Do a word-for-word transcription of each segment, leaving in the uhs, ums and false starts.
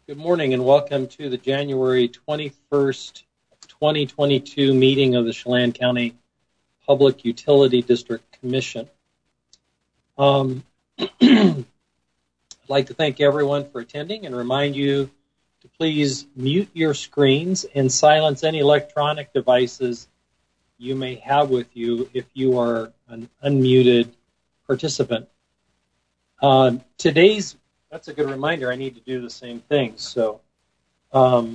Good morning and welcome to the January twenty-first, twenty twenty-two meeting of the Chelan County Public Utility District Commission. Um, I'd like to thank everyone for attending and remind you to please mute your screens and silence any electronic devices you may have with you if you are an unmuted participant. Uh, today's That's a good reminder. I need to do the same thing. So um,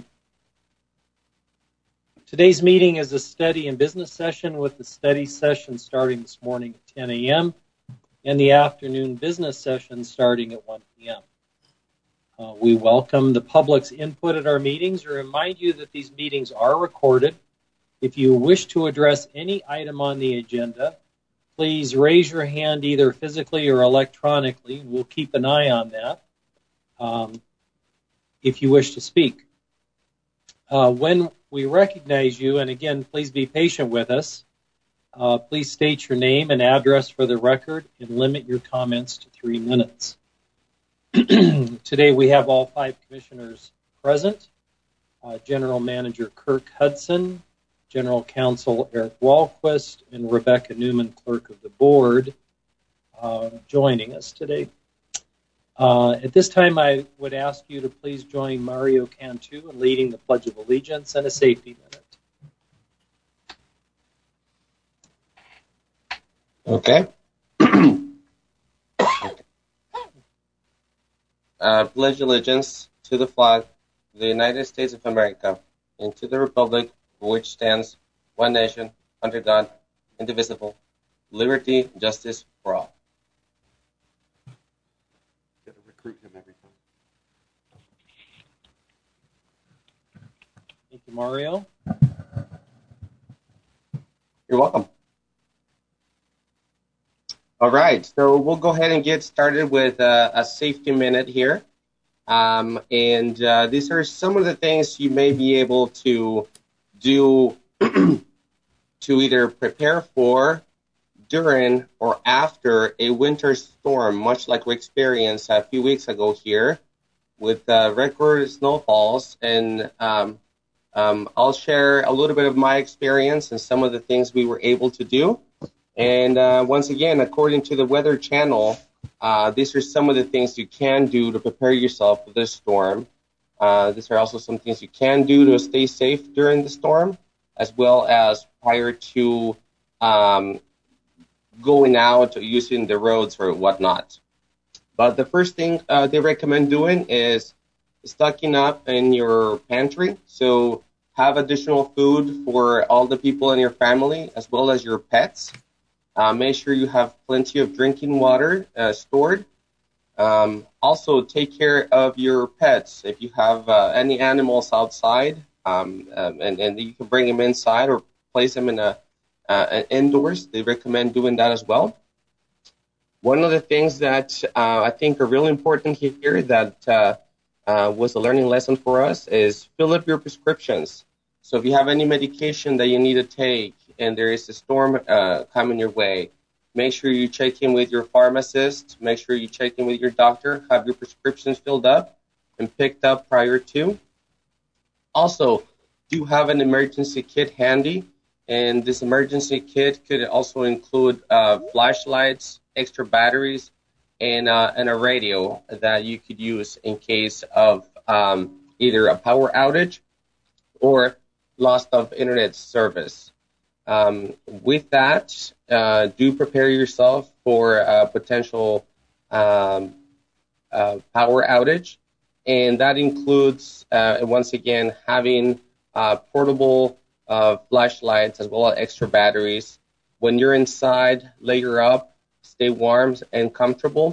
today's meeting is a study and business session with the study session starting this morning at ten a.m. and the afternoon business session starting at one p.m. Uh, we welcome the public's input at our meetings and remind you that these meetings are recorded. If you wish to address any item on the agenda, please raise your hand either physically or electronically. We'll keep an eye on that. Um, if you wish to speak. Uh, when we recognize you, and again, please be patient with us, uh, please state your name and address for the record and limit your comments to three minutes. Today we have all five commissioners present, uh, General Manager Kirk Hudson, General Counsel Eric Wahlquist, and Rebecca Newman, Clerk of the Board, uh, joining us today. Uh, at this time, I would ask you to please join Mario Cantu in leading the Pledge of Allegiance and a safety minute. Okay. uh, pledge allegiance to the flag of the United States of America and to the republic for which stands one nation, under God, indivisible, liberty and justice for all. Him every time. Thank you, Mario. You're welcome. All right, so we'll go ahead and get started with uh, a safety minute here. Um, and uh, these are some of the things you may be able to do to either prepare for, during or after a winter storm, much like we experienced a few weeks ago here with uh, record snowfalls. And um, um, I'll share a little bit of my experience and some of the things we were able to do. And uh, once again, according to the Weather Channel, uh, these are some of the things you can do to prepare yourself for this storm. Uh, these are also some things you can do to stay safe during the storm, as well as prior to um, going out, using the roads or whatnot. But the first thing uh, they recommend doing is stocking up in your pantry. So have additional food for all the people in your family as well as your pets. Uh, make sure you have plenty of drinking water uh, stored. Um, also take care of your pets. If you have uh, any animals outside, um, um, and, and you can bring them inside or place them in a Uh, indoors, they recommend doing that as well. One of the things that uh, I think are really important here that uh, uh, was a learning lesson for us is fill up your prescriptions. So if you have any medication that you need to take and there is a storm uh, coming your way, make sure you check in with your pharmacist, make sure you check in with your doctor, have your prescriptions filled up and picked up prior to. Also, do have an emergency kit handy. And this emergency kit could also include uh, flashlights, extra batteries, and, uh, and a radio that you could use in case of um, either a power outage or loss of internet service. Um, with that, uh, do prepare yourself for a potential um, uh, power outage. And that includes, uh, once again, having uh, portable Uh, flashlights as well as extra batteries. When you're inside, layer up, stay warm and comfortable.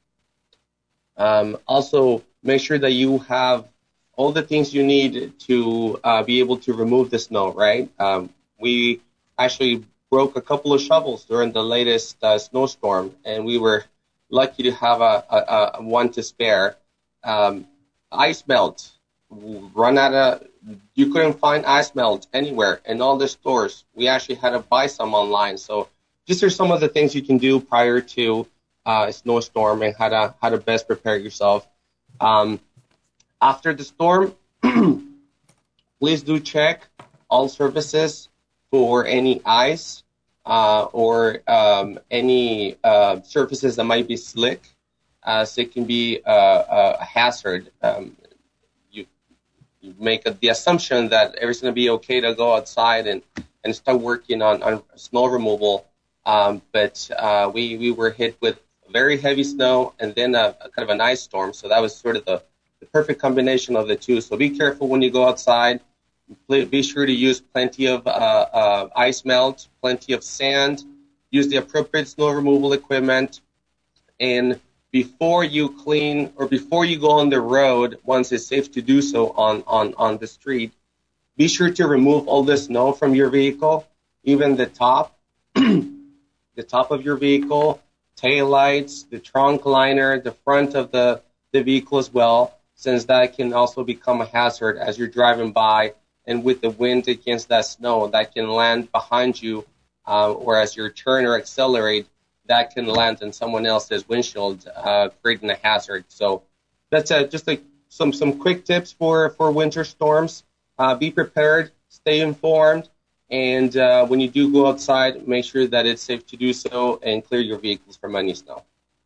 Um, also, make sure that you have all the things you need to uh, be able to remove the snow, right? Um, we actually broke a couple of shovels during the latest uh, snowstorm, and we were lucky to have a, a, a one to spare. Um, ice melt. Run out of, you couldn't find ice melt anywhere in all the stores. We actually had to buy some online. So these are some of the things you can do prior to uh, a snowstorm and how to how to best prepare yourself. Um, After the storm, please do check all surfaces for any ice uh, or um, any uh, surfaces that might be slick, as it can be uh, a hazard. Um, you, you make a, the assumption that everything's going to be okay to go outside and, and start working on, on snow removal, um, but uh, we, we were hit with very heavy snow and then a, a kind of an ice storm, so that was sort of the, the perfect combination of the two. So be careful when you go outside. Be sure to use plenty of uh, uh, ice melt, plenty of sand, use the appropriate snow removal equipment, and before you clean or before you go on the road, once it's safe to do so on, on, on the street, be sure to remove all the snow from your vehicle, even the top, the top of your vehicle, tail lights, the trunk liner, the front of the, the vehicle as well, since that can also become a hazard as you're driving by. And with the wind against that snow, that can land behind you, uh, or as you turn or accelerate, that can land on someone else's windshield, uh, creating a hazard. So that's uh, just like some some quick tips for, for winter storms. Uh, be prepared, stay informed, and uh, when you do go outside, make sure that it's safe to do so and clear your vehicles from any snow.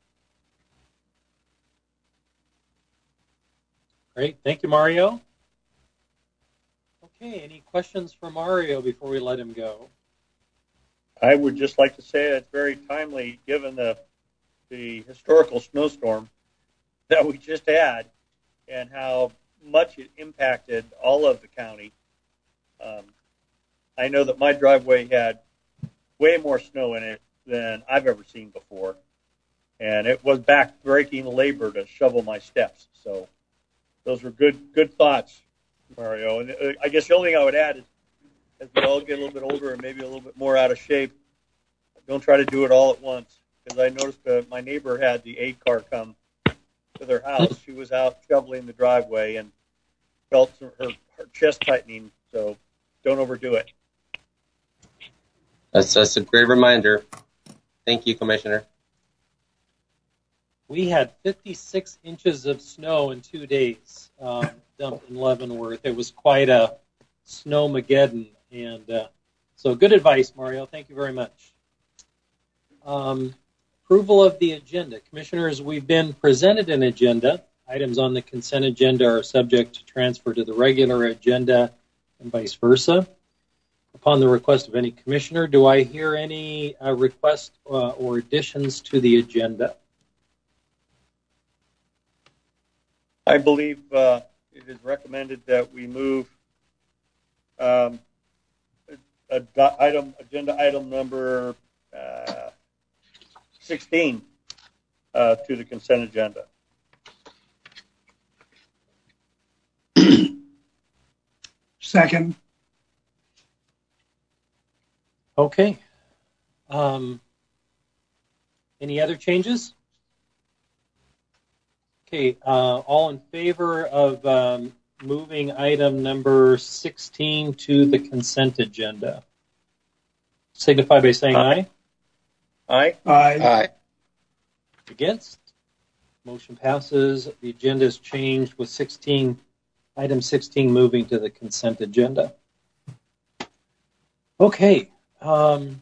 Great. Thank you, Mario. Okay, any questions for Mario before we let him go? I would just like to say it's very timely given the the historical snowstorm that we just had and how much it impacted all of the county. Um, I know that my driveway had way more snow in it than I've ever seen before, and it was back-breaking labor to shovel my steps. So those were good good thoughts, Mario. And uh, I guess the only thing I would add is, as we all get a little bit older and maybe a little bit more out of shape, don't try to do it all at once. Because I noticed uh, my neighbor had the aid car come to their house. She was out shoveling the driveway and felt her, her chest tightening. So don't overdo it. That's, that's a great reminder. Thank you, Commissioner. We had fifty-six inches of snow in two days um, dumped in Leavenworth. It was quite a snowmageddon. And uh, so good advice, Mario. Thank you very much. Um, approval of the agenda. Commissioners, we've been presented an agenda. Items on the consent agenda are subject to transfer to the regular agenda and vice versa. Upon the request of any commissioner, do I hear any uh, requests uh, or additions to the agenda? I believe uh, it is recommended that we move um, a, a item, agenda item number uh, sixteen uh, to the consent agenda. Second. Okay. Um, any other changes? Okay. Uh, all in favor of um, moving item number sixteen to the consent agenda? Signify by saying aye. Aye. Aye. Aye. Against? Motion passes. The agenda is changed with sixteen, item sixteen moving to the consent agenda. Okay. Um,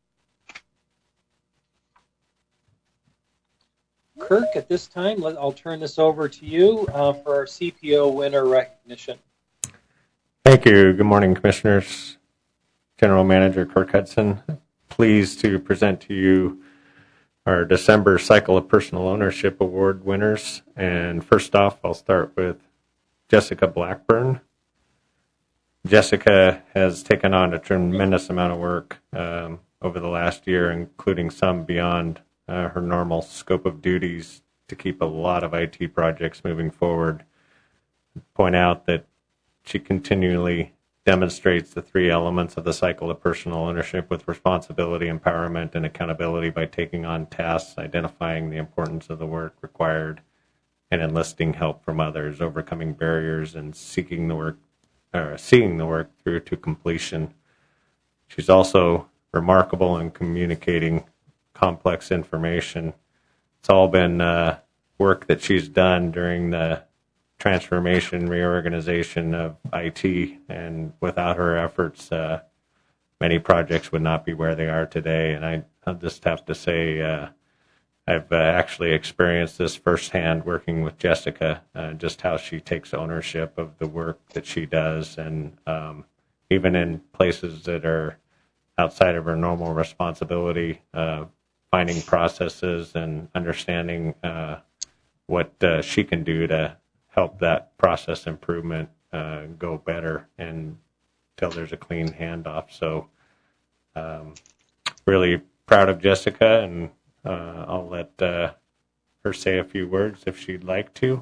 Kirk, at this time, let, I'll turn this over to you uh, for our C P O winner recognition. Thank you. Good morning, Commissioners. General Manager Kirk Hudson. Pleased to present to you our December Cycle of Personal Ownership Award winners. And first off, I'll start with Jessica Blackburn. Jessica has taken on a tremendous amount of work um, over the last year, including some beyond uh, her normal scope of duties to keep a lot of I T projects moving forward. Point out that she continually demonstrates the three elements of the cycle of personal ownership with responsibility, empowerment, and accountability by taking on tasks, identifying the importance of the work required, and enlisting help from others, overcoming barriers, and seeking the work, or seeing the work through to completion. She's also remarkable in communicating complex information. It's all been uh, work that she's done during the transformation, reorganization of I T, and without her efforts, uh, many projects would not be where they are today. And I, I'll just have to say, uh, I've uh, actually experienced this firsthand working with Jessica, uh, just how she takes ownership of the work that she does, and um, even in places that are outside of her normal responsibility, uh, finding processes and understanding uh, what uh, she can do to help that process improvement uh, go better and until there's a clean handoff. So um, really proud of Jessica, and uh, I'll let uh, her say a few words if she'd like to.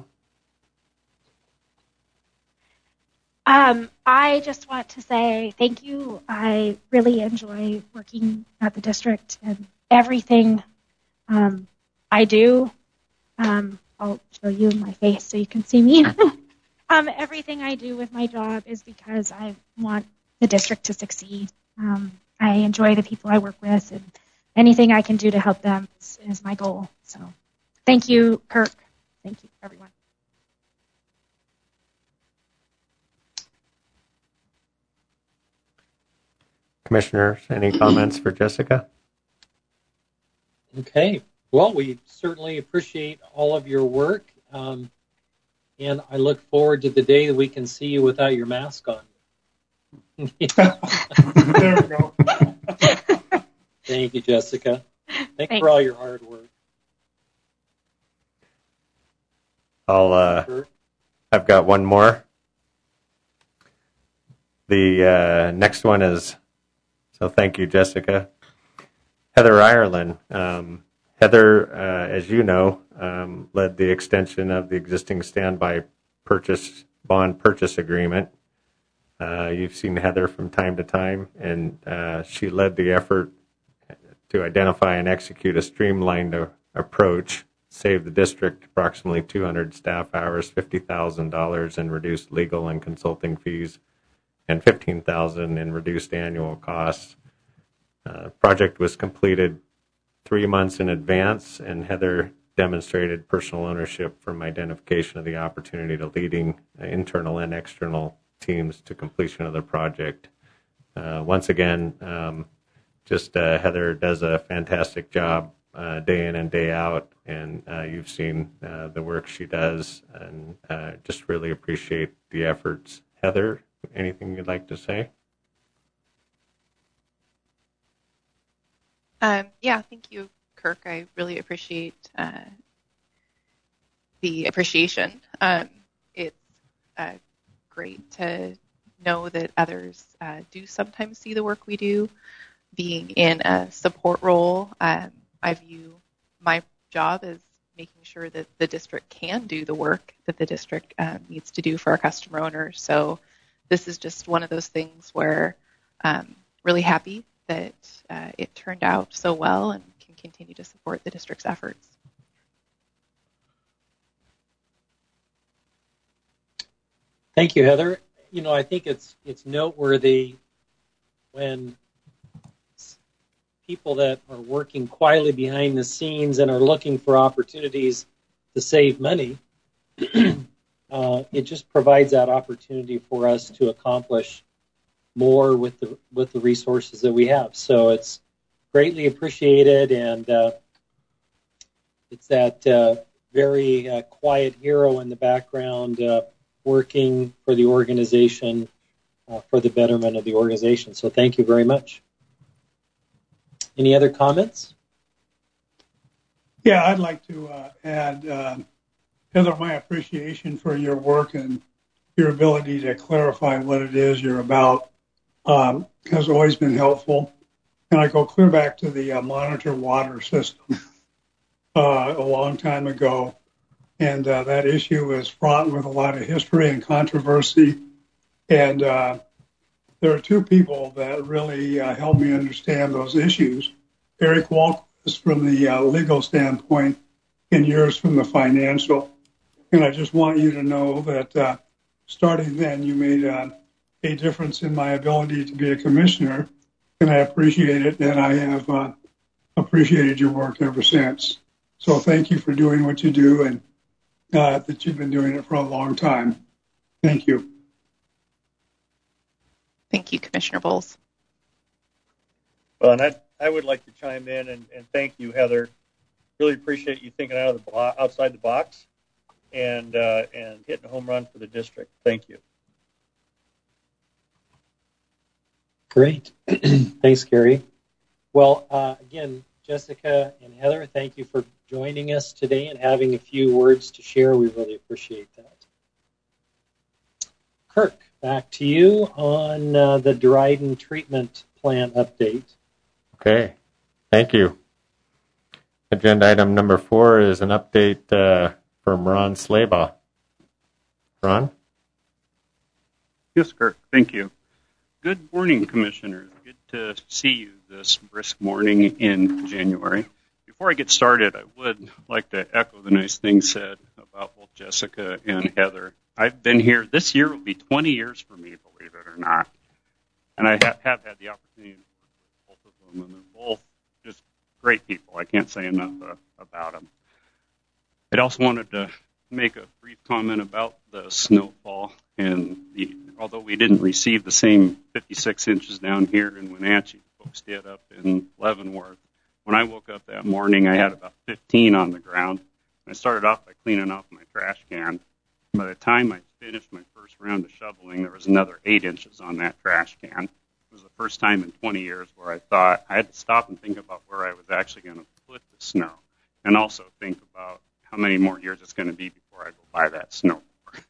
Um, I just want to say thank you. I really enjoy working at the district, and everything um, I do, um, I'll show you in my face so you can see me. um, everything I do with my job is because I want the district to succeed. Um, I enjoy the people I work with, and anything I can do to help them is, is my goal. So thank you, Kirk. Thank you, everyone. Commissioners, any comments for Jessica? Okay. Well, we certainly appreciate all of your work, um, and I look forward to the day that we can see you without your mask on. There we go. Thank you, Jessica. Thank you Thanks. for all your hard work. I'll, uh, I've got one more. The uh, next one is, so thank you, Jessica. Heather Ireland. Um, Heather, uh, as you know, um, led the extension of the existing standby purchase bond purchase agreement. Uh, you've seen Heather from time to time, and uh, she led the effort to identify and execute a streamlined uh, approach, save the district approximately two hundred staff hours, fifty thousand dollars in reduced legal and consulting fees, and fifteen thousand dollars in reduced annual costs. Uh, the project was completed three months in advance, and Heather demonstrated personal ownership from identification of the opportunity to leading uh, internal and external teams to completion of the project. Uh, once again, um, just uh, Heather does a fantastic job uh, day in and day out, and uh, you've seen uh, the work she does, and uh, just really appreciate the efforts. Heather, anything you'd like to say? Um, yeah, thank you, Kirk. I really appreciate uh, the appreciation. Um, it's uh, great to know that others uh, do sometimes see the work we do. Being in a support role, um, I view my job as making sure that the district can do the work that the district um, needs to do for our customer owners. So this is just one of those things where I'm really happy that uh, it turned out so well and can continue to support the district's efforts. Thank you, Heather. You know, I think it's it's noteworthy when people that are working quietly behind the scenes and are looking for opportunities to save money, uh, it just provides that opportunity for us to accomplish more with the with the resources that we have. So it's greatly appreciated, and uh, it's that uh, very uh, quiet hero in the background uh, working for the organization uh, for the betterment of the organization. So thank you very much. Any other comments? Yeah, I'd like to uh, add, uh, Heather, my appreciation for your work and your ability to clarify what it is you're about um, has always been helpful. And I go clear back to the uh, monitor water system uh, a long time ago. And uh, that issue is fraught with a lot of history and controversy. And uh, there are two people that really uh, helped me understand those issues. Eric Walquist from the uh, legal standpoint, and yours from the financial. And I just want you to know that uh, starting then, you made uh, a difference in my ability to be a commissioner, and I appreciate it, and I have uh, appreciated your work ever since. So thank you for doing what you do, and uh, that you've been doing it for a long time. Thank you. Thank you, Commissioner Bowles. Well, and I, I would like to chime in and, and thank you, Heather. Really appreciate you thinking out of the bo- outside the box and uh, and hitting a home run for the district. Thank you. Great. Thanks, Gary. Well, uh, again, Jessica and Heather, thank you for joining us today and having a few words to share. We really appreciate that. Kirk, back to you on uh, the Dryden treatment plant update. Okay, thank you. Agenda item number four is an update uh, from Ron Slabaugh. Ron? Yes, Kirk, thank you. Good morning, Commissioners. Good to see you this brisk morning in January. Before I get started, I would like to echo the nice things said about both Jessica and Heather. I've been here, this year will be twenty years for me, believe it or not. And I ha- have had the opportunity to work with both of them, and they're both just great people. I can't say enough uh, about them. I also wanted to make a brief comment about the snowfall. And the, although we didn't receive the same fifty-six inches down here in Wenatchee, folks did up in Leavenworth. When I woke up that morning, I had about fifteen on the ground. I started off by cleaning off my trash can. By the time I finished my first round of shoveling, there was another eight inches on that trash can. It was the first time in twenty years where I thought I had to stop and think about where I was actually going to put the snow, and also think about how many more years it's going to be before I go buy that snowboard.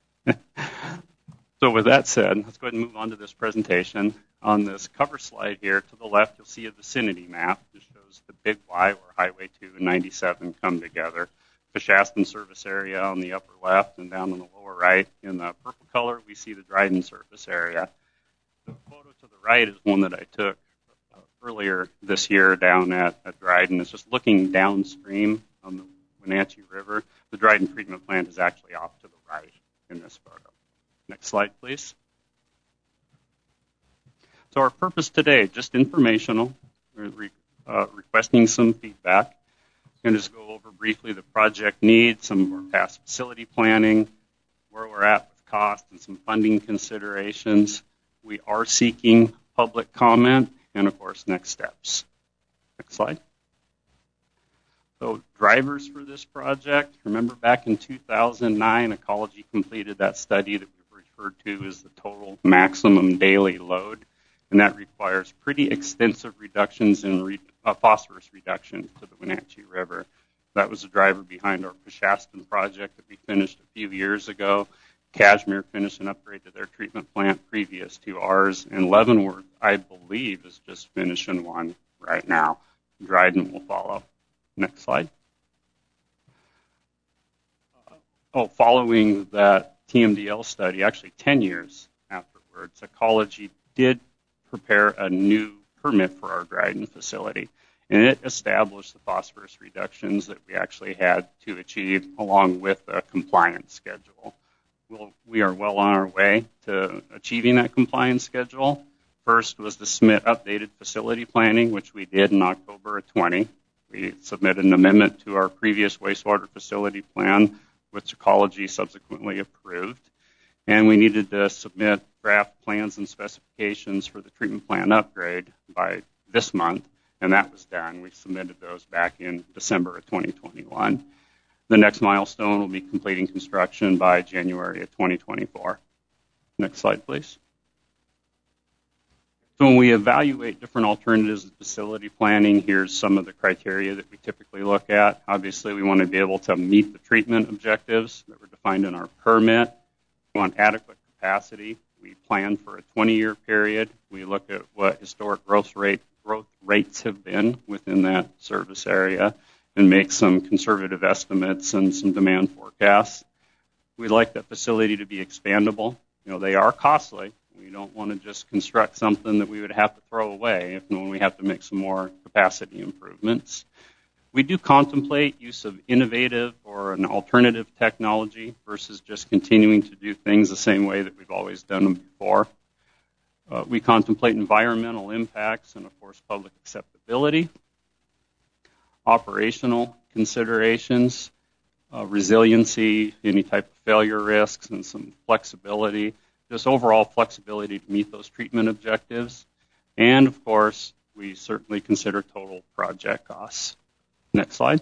So with that said, let's go ahead and move on to this presentation. On this cover slide here to the left, you'll see a vicinity map. This shows the Big Y, where Highway two and ninety-seven come together. The Shaston service area on the upper left, and down on the lower right, in the purple color, we see the Dryden service area. The photo to the right is one that I took uh, earlier this year down at, at Dryden. It's just looking downstream on the Wenatchee River. The Dryden treatment plant is actually off to the right in this photo. Next slide, please. So our purpose today, just informational. We're re, uh, requesting some feedback. I'm going to just go over briefly the project needs, some of our past facility planning, where we're at with cost, and some funding considerations. We are seeking public comment, and of course, next steps. Next slide. So drivers for this project, remember back in two thousand nine, Ecology completed that study that we've referred to as the total maximum daily load, and that requires pretty extensive reductions in re- uh, phosphorus reduction to the Wenatchee River. That was the driver behind our Shaston project that we finished a few years ago. Cashmere finished an upgrade to their treatment plant previous to ours, and Leavenworth, I believe, is just finishing one right now. Dryden will follow. Next slide. Uh, oh, following that T M D L study, actually ten years afterwards, Ecology did prepare a new permit for our Dryden facility, and it established the phosphorus reductions that we actually had to achieve along with a compliance schedule. We'll, we are well on our way to achieving that compliance schedule. First was to submit updated facility planning, which we did in October of twenty. We submitted an amendment to our previous wastewater facility plan, which Ecology subsequently approved. And we needed to submit draft plans and specifications for the treatment plant upgrade by this month, and that was done. We submitted those back in December of twenty twenty-one. The next milestone will be completing construction by January of twenty twenty-four. Next slide, please. So when we evaluate different alternatives in facility planning, here's some of the criteria that we typically look at. Obviously, we want to be able to meet the treatment objectives that were defined in our permit. We want adequate capacity. We plan for a twenty-year period. We look at what historic growth rate growth rates have been within that service area and make some conservative estimates and some demand forecasts. We like that facility to be expandable. You know, they are costly. We don't want to just construct something that we would have to throw away if when we have to make some more capacity improvements. We do contemplate use of innovative or an alternative technology versus just continuing to do things the same way that we've always done them before. Uh, we contemplate environmental impacts and, of course, public acceptability, operational considerations. uh, resiliency, any type of failure risks, and some flexibility, just overall flexibility to meet those treatment objectives. And, of course, we certainly consider total project costs. Next slide.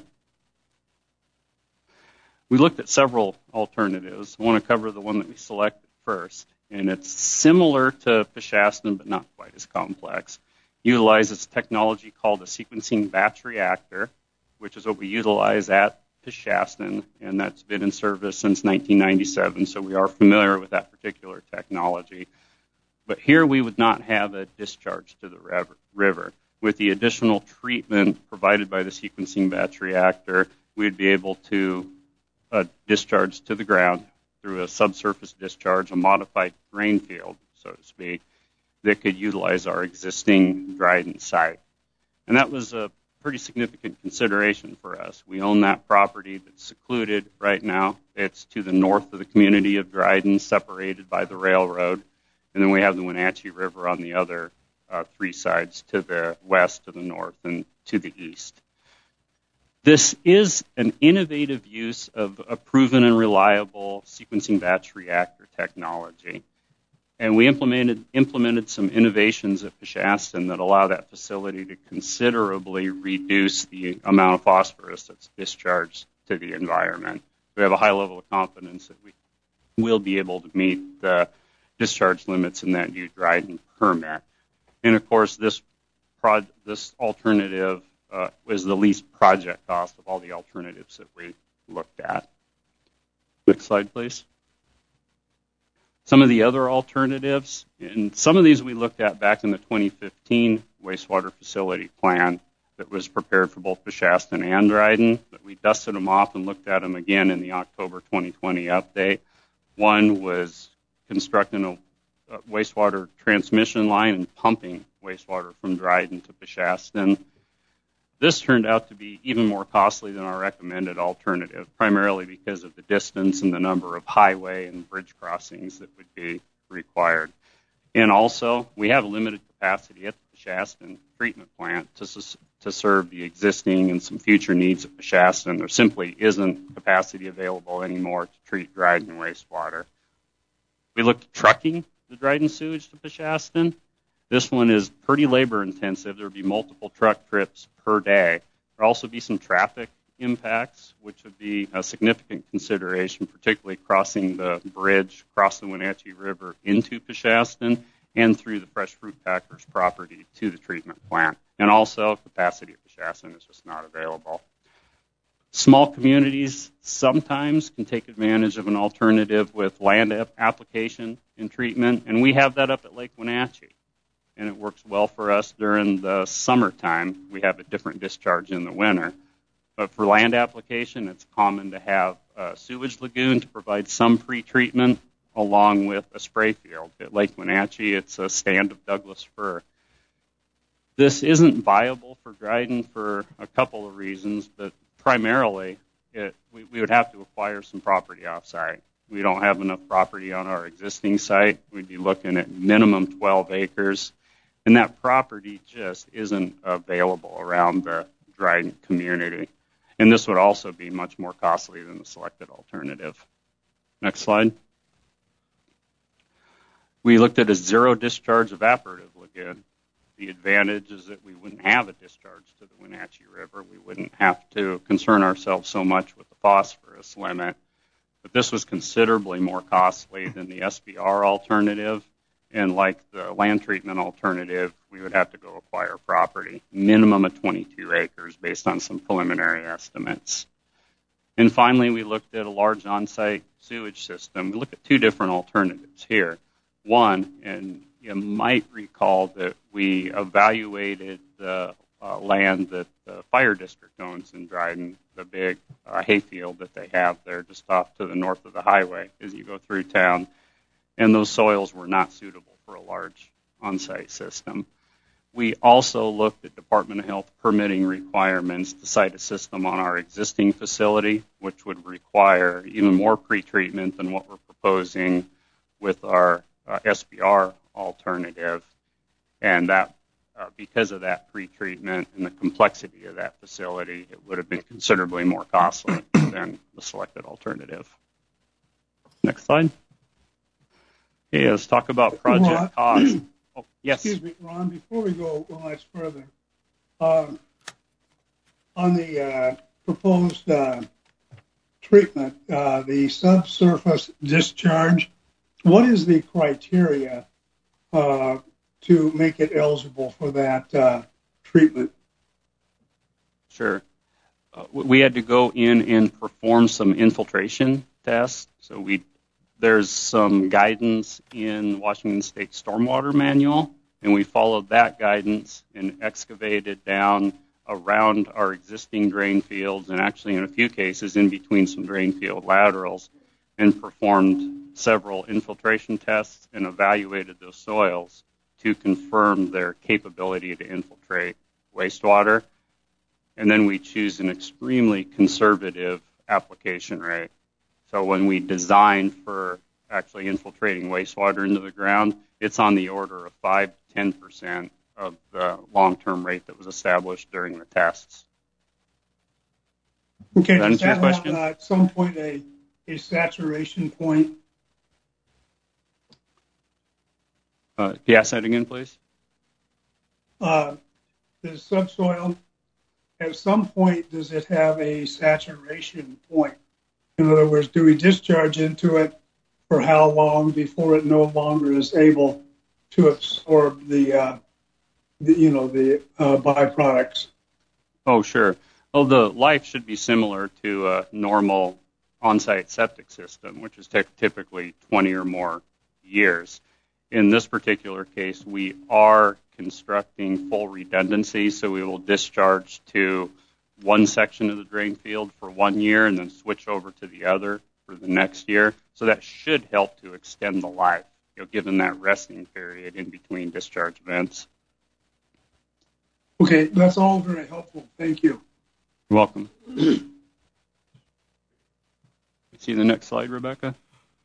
We looked at several alternatives. I want to cover the one that we selected first, and it's similar to Peshastin, but not quite as complex. Utilizes technology called a sequencing batch reactor, which is what we utilize at Peshastin, and that's been in service since nineteen ninety-seven, so we are familiar with that particular technology. But here we would not have a discharge to the river. With the additional treatment provided by the sequencing batch reactor, we'd be able to uh, discharge to the ground through a subsurface discharge, a modified drain field, so to speak, that could utilize our existing Dryden site. And that was a pretty significant consideration for us. We own that property that's secluded right now. It's to the north of the community of Dryden, separated by the railroad. And then we have the Wenatchee River on the other uh, three sides, to the west, to the north, and to the east. This is an innovative use of a proven and reliable sequencing batch reactor technology. And we implemented implemented some innovations at Peshastin that allow that facility to considerably reduce the amount of phosphorus that's discharged to the environment. We have a high level of confidence that we will be able to meet the discharge limits in that new Dryden permit. And of course, this prod, this alternative uh, was the least project cost of all the alternatives that we looked at. Next slide, please. Some of the other alternatives, and some of these we looked at back in the twenty fifteen wastewater facility plan that was prepared for both Peshastin and Dryden, but we dusted them off and looked at them again in the October twenty twenty update. One was constructing a, a wastewater transmission line and pumping wastewater from Dryden to Peshastin. This turned out to be even more costly than our recommended alternative, primarily because of the distance and the number of highway and bridge crossings that would be required. And also, we have limited capacity at the Peshastin treatment plant to, to serve the existing and some future needs of Peshastin. There simply isn't capacity available anymore to treat Dryden wastewater. We looked at trucking the Dryden sewage to Peshastin. This one is pretty labor intensive. There would be multiple truck trips per day. There will also be some traffic impacts, which would be a significant consideration, particularly crossing the bridge across the Wenatchee River into Peshastin and through the fresh fruit packers property to the treatment plant. And also, capacity at Peshastin is just not available. Small communities sometimes can take advantage of an alternative with land application and treatment, and we have that up at Lake Wenatchee. And it works well for us during the summertime. We have a different discharge in the winter. But for land application, it's common to have a sewage lagoon to provide some pre-treatment along with a spray field. At Lake Wenatchee, it's a stand of Douglas fir. This isn't viable for Dryden for a couple of reasons, but primarily it, we, we would have to acquire some property off-site. We don't have enough property on our existing site. We'd be looking at minimum twelve acres. And that property just isn't available around the Dryden community. And this would also be much more costly than the selected alternative. Next slide. We looked at a zero discharge evaporative lagoon. The advantage is that we wouldn't have a discharge to the Wenatchee River. We wouldn't have to concern ourselves so much with the phosphorus limit. But this was considerably more costly than the S B R alternative. And like the land treatment alternative, we would have to go acquire property, minimum of twenty-two acres based on some preliminary estimates. And finally, we looked at a large on-site sewage system. We looked at two different alternatives here. One, and you might recall that we evaluated the uh, land that the fire district owns in Dryden, the big uh, hayfield that they have there just off to the north of the highway as you go through town. And those soils were not suitable for a large on-site system. We also looked at Department of Health permitting requirements to site a system on our existing facility, which would require even more pretreatment than what we're proposing with our uh, S B R alternative. And that uh, because of that pretreatment and the complexity of that facility, it would have been considerably more costly than the selected alternative. Next slide. Okay, let's talk about project Ron, cost. Oh, yes. Excuse me, Ron, before we go much further, uh, on the uh, proposed uh, treatment, uh, the subsurface discharge, what is the criteria uh, to make it eligible for that uh, treatment? Sure. Uh, we had to go in and perform some infiltration tests. So we there's some guidance in Washington State Stormwater Manual, and we followed that guidance and excavated down around our existing drain fields, and actually in a few cases in between some drain field laterals, and performed several infiltration tests and evaluated those soils to confirm their capability to infiltrate wastewater. And then we choose an extremely conservative application rate. So when we design for actually infiltrating wastewater into the ground, it's on the order of five to ten percent of the long-term rate that was established during the tests. Okay, Does that answer does your that question? have uh, at some point a, a saturation point? Uh, can you ask that again, please? Uh, the subsoil, at some point, does it have a saturation point? In other words, do we discharge into it for how long before it no longer is able to absorb the, uh, the you know, the uh, byproducts? Oh, sure. Well, the life should be similar to a normal on-site septic system, which is typically twenty or more years. In this particular case, we are constructing full redundancy, so we will discharge to one section of the drain field for one year and then switch over to the other for the next year. So that should help to extend the life, you know, given that resting period in between discharge events. Okay, that's all very helpful. Thank you. You're welcome. See the next slide, Rebecca?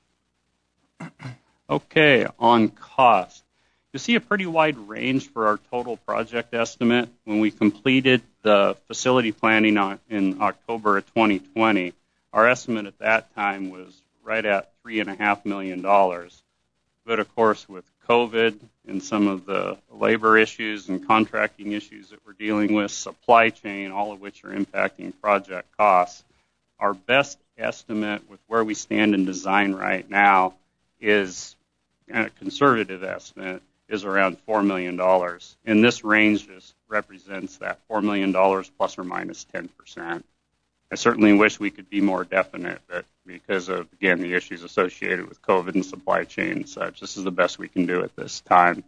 Okay, on cost. You see a pretty wide range for our total project estimate. When we completed the facility planning on, in October of twenty twenty, our estimate at that time was right at three point five million dollars. But of course, with COVID and some of the labor issues and contracting issues that we're dealing with, supply chain, all of which are impacting project costs, our best estimate with where we stand in design right now is a conservative estimate is around four million dollars. And this range just represents that four million dollars plus or minus ten percent. I certainly wish we could be more definite, but because of, again, the issues associated with COVID and supply chain and such, this is the best we can do at this time.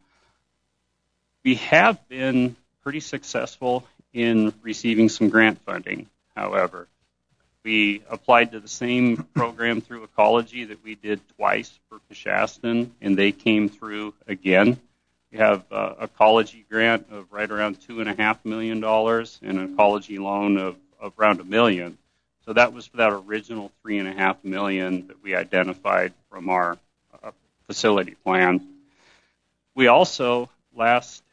We have been pretty successful in receiving some grant funding, however. We applied to the same program through Ecology that we did twice for Peshastin, and they came through again. We have uh, Ecology grant of right around two and a half million dollars and an Ecology loan of, of around a million. So that was for that original three and a half million that we identified from our uh, facility plan. We also last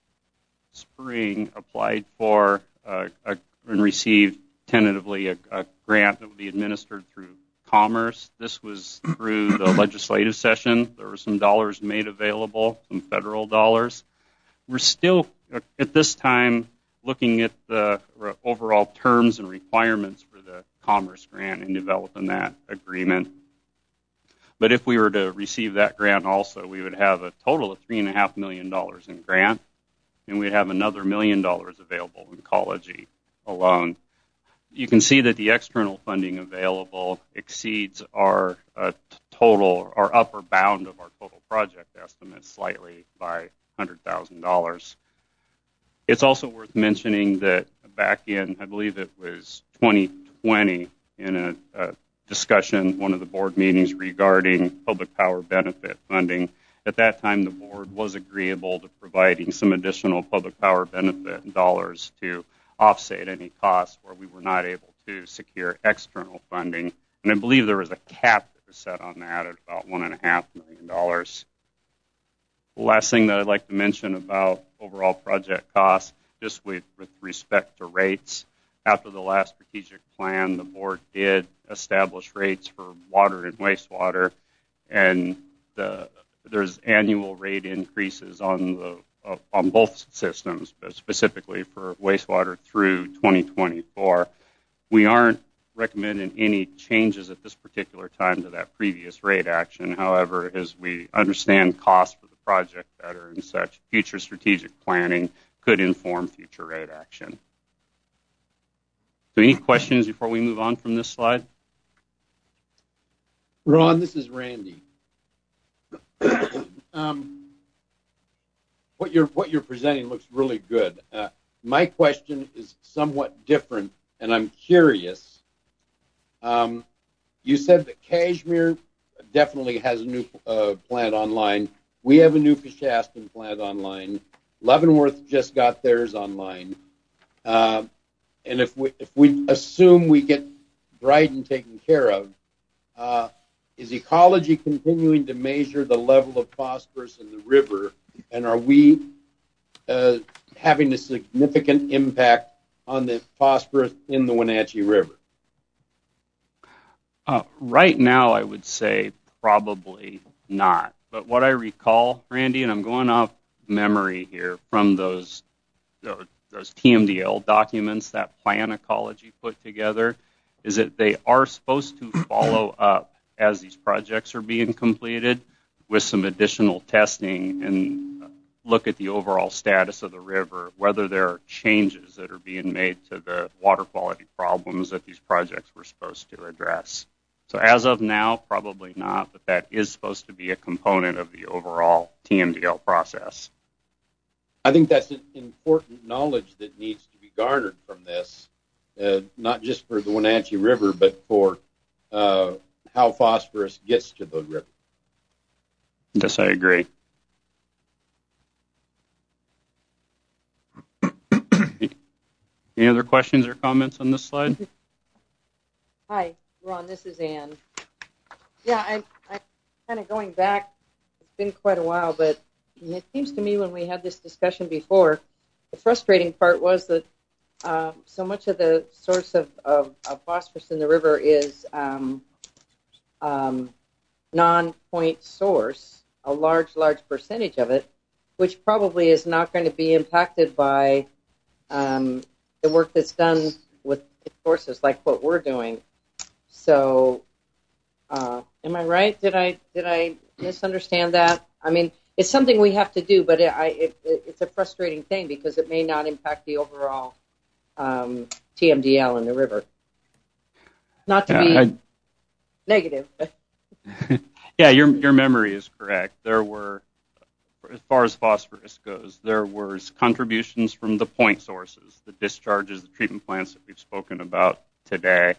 spring applied for uh, a, and received tentatively a, a grant that would be administered through Commerce. This was through the legislative session. There were some dollars made available, some federal dollars. We're still, at this time, looking at the overall terms and requirements for the Commerce grant and developing that agreement. But if we were to receive that grant also, we would have a total of three and a half million dollars in grant, and we'd have another million dollars available in Ecology alone. You can see that the external funding available exceeds our uh, total, our upper bound of our total project estimate slightly by one hundred thousand dollars. It's also worth mentioning that back in, I believe it was twenty twenty, in a, a discussion, one of the board meetings regarding public power benefit funding, at that time the board was agreeable to providing some additional public power benefit dollars to offset any costs where we were not able to secure external funding. And I believe there was a cap that was set on that at about one and a half million dollars. The last thing that I'd like to mention about overall project costs, just with, with respect to rates, after the last strategic plan, the board did establish rates for water and wastewater, and the, there's annual rate increases on the uh, on both systems, but specifically for wastewater through twenty twenty-four. We aren't recommending any changes at this particular time to that previous rate action. However, as we understand costs for the project better and such, future strategic planning could inform future rate action. So any questions before we move on from this slide? Ron, this is Randy. um, what you're what you're presenting looks really good. Uh, my question is somewhat different, and I'm curious. Um, you said that Kashmir definitely has a new uh, plant online. We have a new Shaston plant online. Leavenworth just got theirs online. Uh, and if we if we assume we get Dryden taken care of, uh, is ecology continuing to measure the level of phosphorus in the river, and are we uh, having a significant impact on the phosphorus in the Wenatchee River? Uh, right now, I would say probably not. But what I recall, Randy, and I'm going off memory here from those those, those T M D L documents that Plan Ecology put together, is that they are supposed to follow up as these projects are being completed with some additional testing and look at the overall status of the river, whether there are changes that are being made to the water quality problems that these projects were supposed to address. So as of now, probably not, but that is supposed to be a component of the overall T M D L process. I think that's an important knowledge that needs to be garnered from this, uh, not just for the Wenatchee River, but for uh, how phosphorus gets to the river. Yes, I agree. Any other questions or comments on this slide? Hi, Ron, this is Ann. Yeah, I, I kind of going back, it's been quite a while, but it seems to me when we had this discussion before, the frustrating part was that uh, so much of the source of, of, of phosphorus in the river is um, um, non-point source, a large, large percentage of it, which probably is not going to be impacted by um, the work that's done with sources like what we're doing. So, uh, am I right? Did I did I misunderstand that? I mean, it's something we have to do, but it, I, it, it's a frustrating thing because it may not impact the overall um, T M D L in the river. Not to Yeah, be I, negative. yeah, your your memory is correct. There were, as far as phosphorus goes, there was contributions from the point sources, the discharges, the treatment plants that we've spoken about today.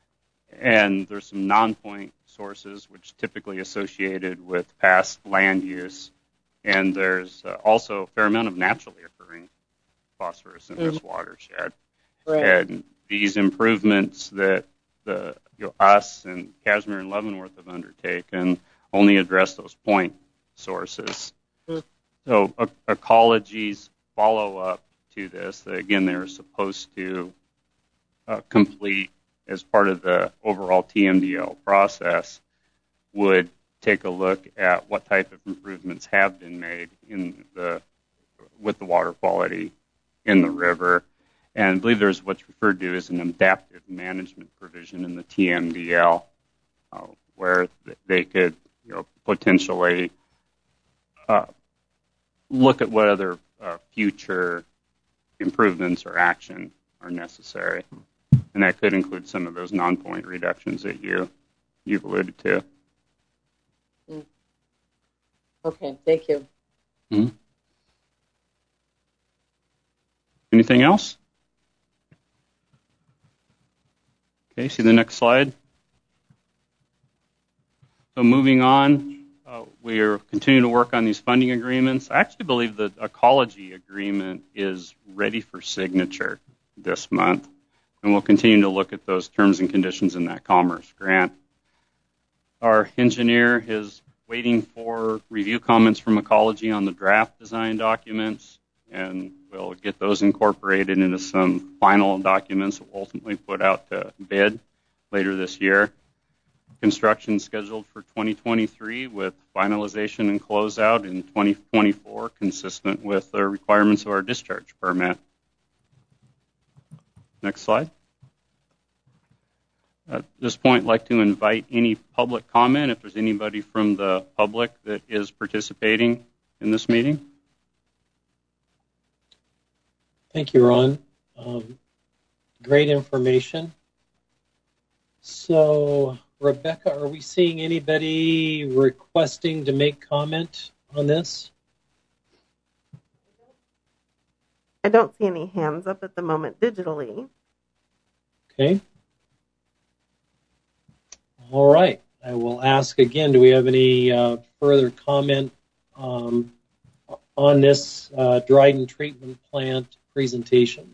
And there's some non-point sources, which typically associated with past land use. And there's uh, also a fair amount of naturally occurring phosphorus in mm-hmm. this watershed. Right. And these improvements that the you know, us and Kashmir and Leavenworth have undertaken only address those point sources. Mm-hmm. So uh, ecology's follow-up to this, again, they're supposed to uh, complete as part of the overall T M D L process, would take a look at what type of improvements have been made in the with the water quality in the river. And I believe there's what's referred to as an adaptive management provision in the T M D L, uh, where they could you know, potentially uh, look at what other uh, future improvements or action are necessary. And that could include some of those non-point reductions that you, you've alluded to. Mm. Okay, thank you. Mm-hmm. Anything else? Okay, see the next slide. So moving on, uh, we are continuing to work on these funding agreements. I actually believe the ecology agreement is ready for signature this month. And we'll continue to look at those terms and conditions in that commerce grant. Our engineer has waiting for review comments from Ecology on the draft design documents, and we'll get those incorporated into some final documents that we'll ultimately put out to bid later this year. Construction scheduled for twenty twenty-three with finalization and closeout in twenty twenty-four, consistent with the requirements of our discharge permit. Next slide. At this point, I'd like to invite any public comment if there's anybody from the public that is participating in this meeting. Thank you, Ron. Um, great information. So, Rebecca, are we seeing anybody requesting to make comment on this? I don't see any hands up at the moment digitally. Okay. All right. I will ask again, do we have any uh, further comment um, on this uh, Dryden treatment plant presentation?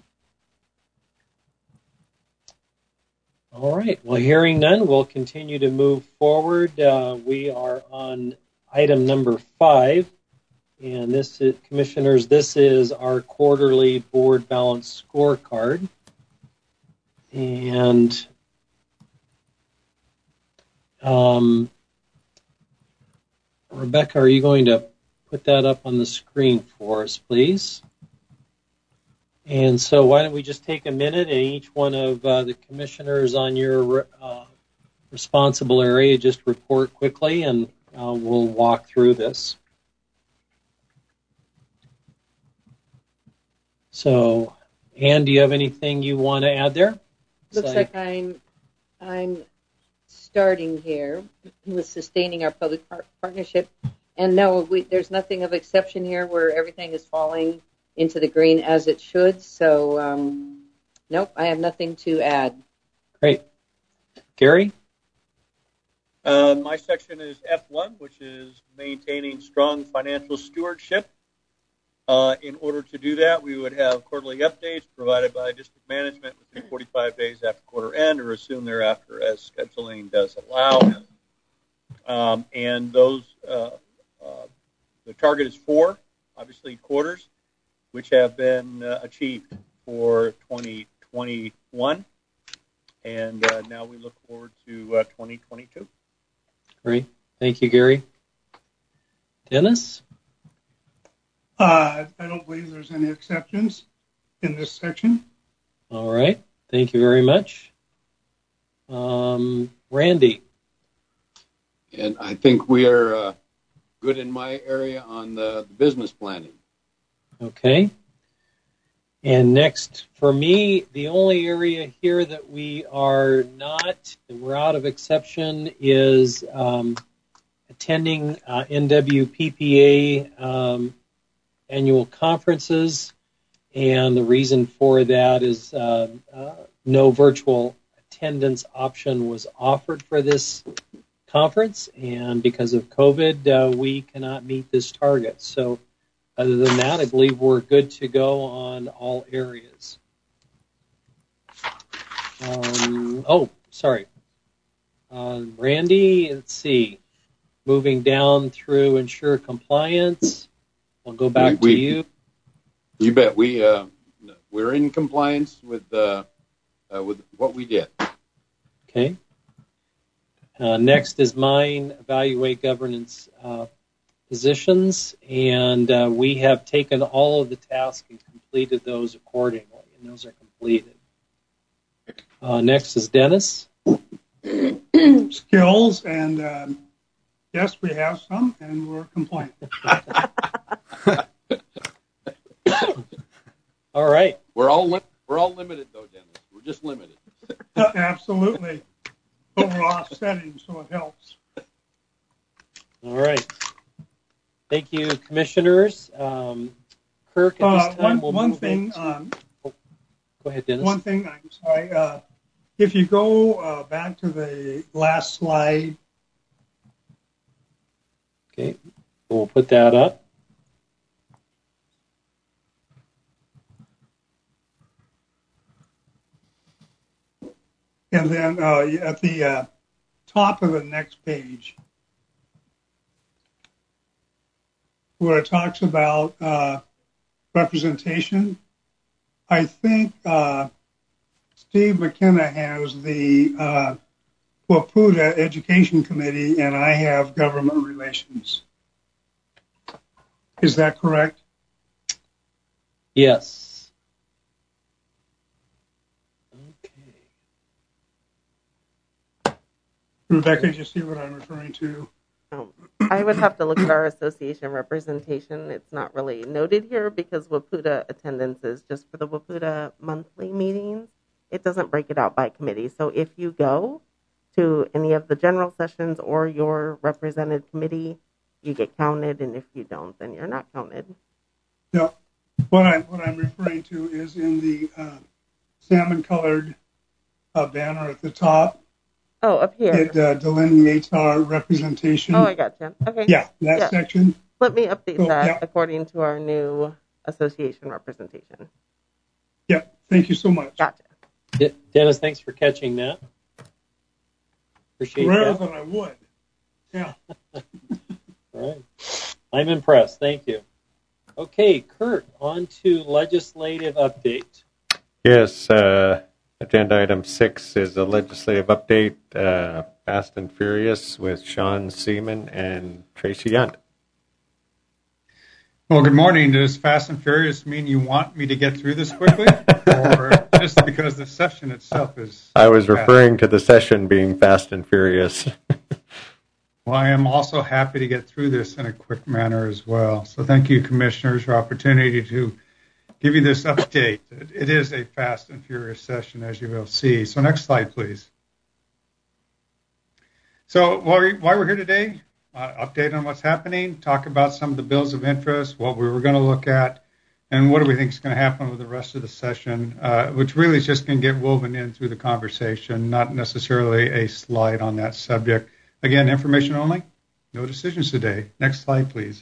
All right. Well, hearing none, we'll continue to move forward. Uh, we are on item number five. And this is, Commissioners, this is our quarterly board balance scorecard. And um, Rebecca, are you going to put that up on the screen for us, please? And so why don't we just take a minute and each one of uh, the commissioners on your uh, responsible area just report quickly, and uh, we'll walk through this. So, Ann, do you have anything you want to add there? Looks like I'm I'm starting here with sustaining our public par- partnership. And no, we, there's nothing of exception here where everything is falling into the green as it should. So, um, nope, I have nothing to add. Great. Gary? Uh, my section is F one, which is maintaining strong financial stewardship. Uh, in order to do that, we would have quarterly updates provided by district management within forty-five days after quarter end, or as soon thereafter as scheduling does allow. Um, and those, uh, uh, the target is four, obviously quarters, which have been uh, achieved for twenty twenty-one. And uh, now we look forward to uh, twenty twenty-two. Great. Thank you, Gary. Dennis? Uh, I don't believe there's any exceptions in this section. All right. Thank you very much. Um, Randy? And I think we are uh, good in my area on the, the business planning. Okay. And next, for me, the only area here that we are not, we're out of exception, is um, attending uh, N W P P A um, annual conferences. And the reason for that is uh, uh, no virtual attendance option was offered for this conference. And because of COVID, uh, we cannot meet this target. So other than that, I believe we're good to go on all areas. Um, oh, sorry. Uh, Randy, let's see. Moving down through ensure compliance. I'll go back we, to you. You bet. We, uh, we're in compliance with, uh, uh, with what we did. Okay. Uh, next is mine, evaluate governance uh, positions, and uh, we have taken all of the tasks and completed those accordingly, and those are completed. Uh, next is Dennis. Skills, and um, yes, we have some, and we're compliant. All right. We're all li- we're all limited, though, Dennis. We're just limited. Uh, absolutely. But we're offsetting, so it helps. All right. Thank you, commissioners. Um, Kirk, at this Uh, time, one we'll one move thing. into... Um, oh, go ahead, Dennis. One thing. I'm sorry. Uh, if you go uh, back to the last slide. Okay. We'll put that up. And then uh, at the uh, top of the next page, where it talks about uh, representation. I think uh, Steve McKenna has the uh, Waputa Education Committee, and I have Government Relations. Is that correct? Yes. Okay. Rebecca, do you see what I'm referring to? Um, I would have to look at our association representation. It's not really noted here because Waputa attendance is just for the Waputa monthly meetings. It doesn't break it out by committee. So if you go to any of the general sessions or your represented committee, you get counted, and if you don't, then you're not counted. No, what I'm what I'm referring to is in the uh, salmon-colored uh, banner at the top. Oh, up here. It uh, delineates our representation. Oh, I gotcha. Okay. Yeah, that yeah. section. Let me update So, that yeah. according to our new association representation. Yeah, thank you so much. Gotcha. De- Dennis, thanks for catching that. Appreciate Rarer that. than I would. Yeah. All right. I'm impressed. Thank you. Okay, Kurt, on to legislative update. Yes, uh, agenda item six is a legislative update, uh, Fast and Furious with Sean Seaman and Tracy Yunt. Well, good morning. Does Fast and Furious mean you want me to get through this quickly? Or just because the session itself is... I was fast? referring to the session being Fast and Furious. Well, I am also happy to get through this in a quick manner as well. So thank you, Commissioners, for the opportunity to give you this update. It is a Fast and Furious session, as you will see. So next slide, please. So why we're here today, uh, update on what's happening, talk about some of the bills of interest, what we were going to look at, and what do we think is going to happen with the rest of the session, uh, which really is just going to get woven in through the conversation, not necessarily a slide on that subject. Again, information only, no decisions today. Next slide, please.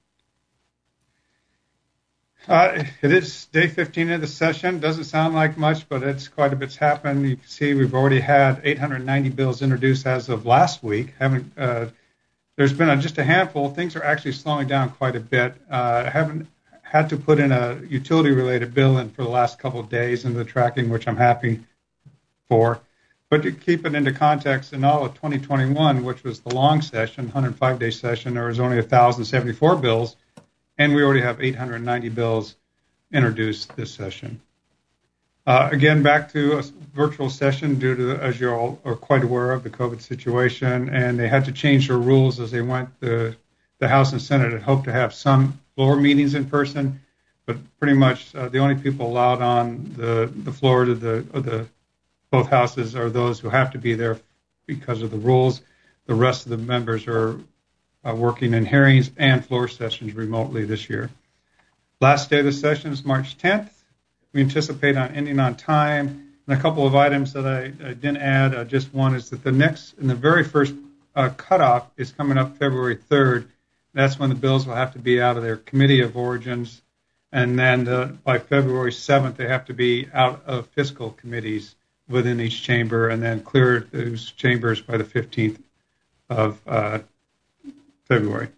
Uh, it is day fifteen of the session. Doesn't sound like much, but it's quite a bit's happened. You can see we've already had eight hundred ninety bills introduced as of last week. Haven't uh, there's been a, just a handful. Things are actually slowing down quite a bit. Uh, I haven't had to put in a utility-related bill in for the last couple of days into the tracking, which I'm happy for. But to keep it into context, in all of twenty twenty-one, which was the long session, one hundred five day session, there was only one thousand seventy-four bills, and we already have eight hundred ninety bills introduced this session. Uh, again, back to a virtual session due to, as you all are quite aware of, the COVID situation, and they had to change their rules as they went. The, the House and Senate had hoped to have some floor meetings in person, but pretty much uh, the only people allowed on the, the floor to the, of the both houses are those who have to be there because of the rules. The rest of the members are uh, working in hearings and floor sessions remotely this year. Last day of the session is March tenth. We anticipate on ending on time. And a couple of items that I, I didn't add, uh, just one is that the next and the very first uh, cutoff is coming up February third. That's when the bills will have to be out of their committee of origins. And then uh, by February seventh, they have to be out of fiscal committees within each chamber, and then clear those chambers by the fifteenth of uh, February.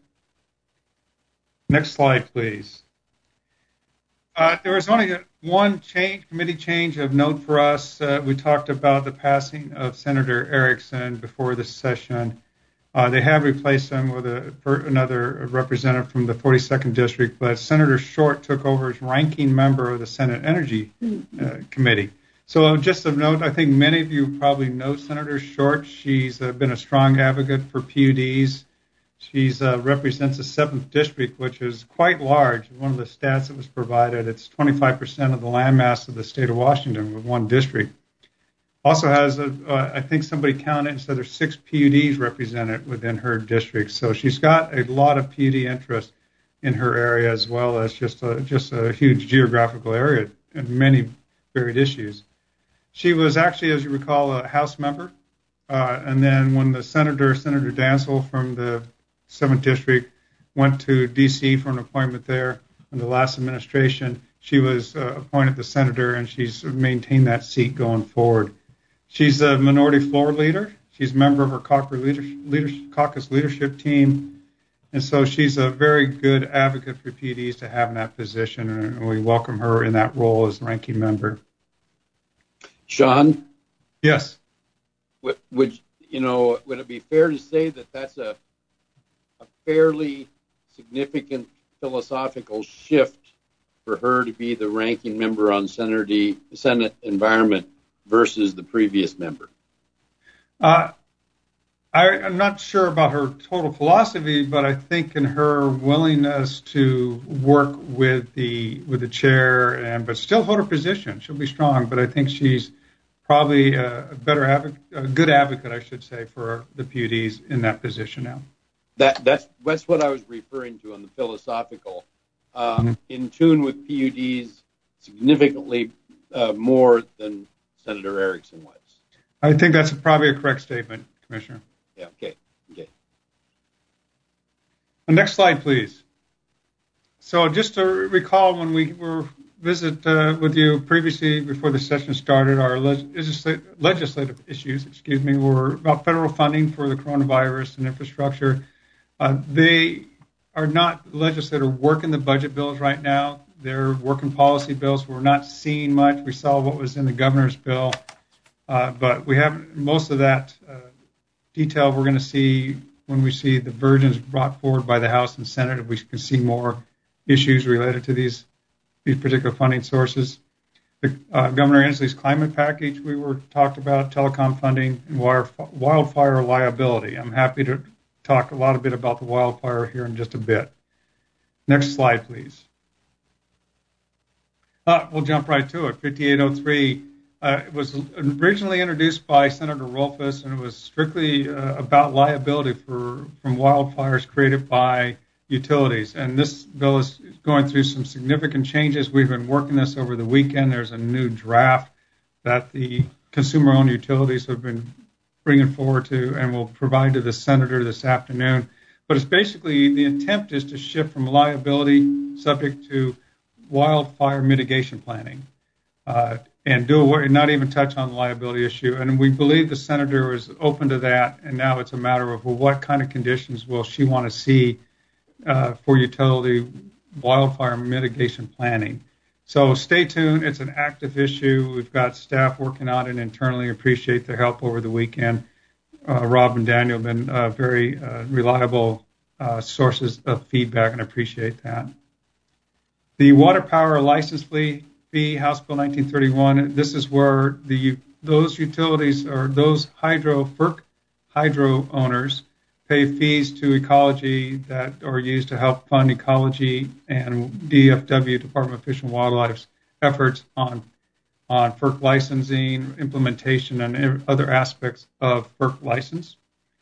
Next slide, please. Uh, there was only one change, committee change of note for us. Uh, we talked about the passing of Senator Erickson before this session. Uh, they have replaced him with a, another representative from the forty-second District, but Senator Short took over as ranking member of the Senate Energy uh, Committee. So just of note, I think many of you probably know Senator Short. She's uh, been a strong advocate for P U Ds. She uh, represents the seventh District, which is quite large. One of the stats that was provided, it's twenty-five percent of the landmass of the state of Washington with one district. Also has, a, uh, I think somebody counted and said there's six P U Ds represented within her district. So she's got a lot of P U D interest in her area, as well as just a, just a huge geographical area and many varied issues. She was actually, as you recall, a House member. Uh, and then when the Senator, Senator Dansel from the seventh District, went to D C for an appointment there in the last administration, she was uh, appointed the senator, and she's maintained that seat going forward. She's a minority floor leader. She's a member of her caucus leadership, leadership, caucus leadership team. And so she's a very good advocate for P U Ds to have in that position, and we welcome her in that role as ranking member. Sean? Yes. Would, would you know? Would it be fair to say that that's a a fairly significant philosophical shift for her to be the ranking member on Senate, Senate Environment versus the previous member? Uh, I, I'm not sure about her total philosophy, but I think in her willingness to work with the with the chair and but still hold her position, she'll be strong. But I think she's probably a better advocate, a good advocate, I should say, for the P U Ds in that position now. That that's that's what I was referring to on the philosophical, uh, Mm-hmm. in tune with P U Ds significantly uh, more than Senator Erickson was. I think that's probably a correct statement, Commissioner. Yeah. Okay. Okay. The next slide, please. So just to recall, when we were visit uh, with you previously before the session started, our legislative, legislative issues, excuse me, were about federal funding for the coronavirus and infrastructure. Uh, they are not legislative work in the budget bills right now. They're working policy bills. We're not seeing much. We saw what was in the governor's bill, uh, but we haven't. Most of that uh, detail we're going to see when we see the versions brought forward by the House and Senate. We can see more issues related to these these particular funding sources. The, uh, Governor Inslee's climate package, we were talked about telecom funding and wire, wildfire liability. I'm happy to talk a lot a bit about the wildfire here in just a bit. Next slide, please. Uh, we'll jump right to it. fifty-eight oh three uh, it was originally introduced by Senator Rolfus, and it was strictly uh, about liability for from wildfires created by utilities. And this bill is going through some significant changes. We've been working this over the weekend. There's a new draft that the consumer-owned utilities have been bringing forward to and will provide to the senator this afternoon. But it's basically the attempt is to shift from liability subject to wildfire mitigation planning uh, and do a, not even touch on the liability issue. And we believe the senator is open to that. And now it's a matter of, well, what kind of conditions will she want to see Uh, for utility wildfire mitigation planning. So stay tuned. It's an active issue. We've got staff working on it internally. Appreciate their help over the weekend. Uh, Rob and Daniel have been uh, very uh, reliable uh, sources of feedback, and appreciate that. The water power license fee, House Bill nineteen thirty-one, this is where the those utilities or those hydro, FERC hydro owners pay fees to ecology that are used to help fund ecology and D F W, Department of Fish and Wildlife's efforts on on FERC licensing, implementation, and other aspects of FERC license.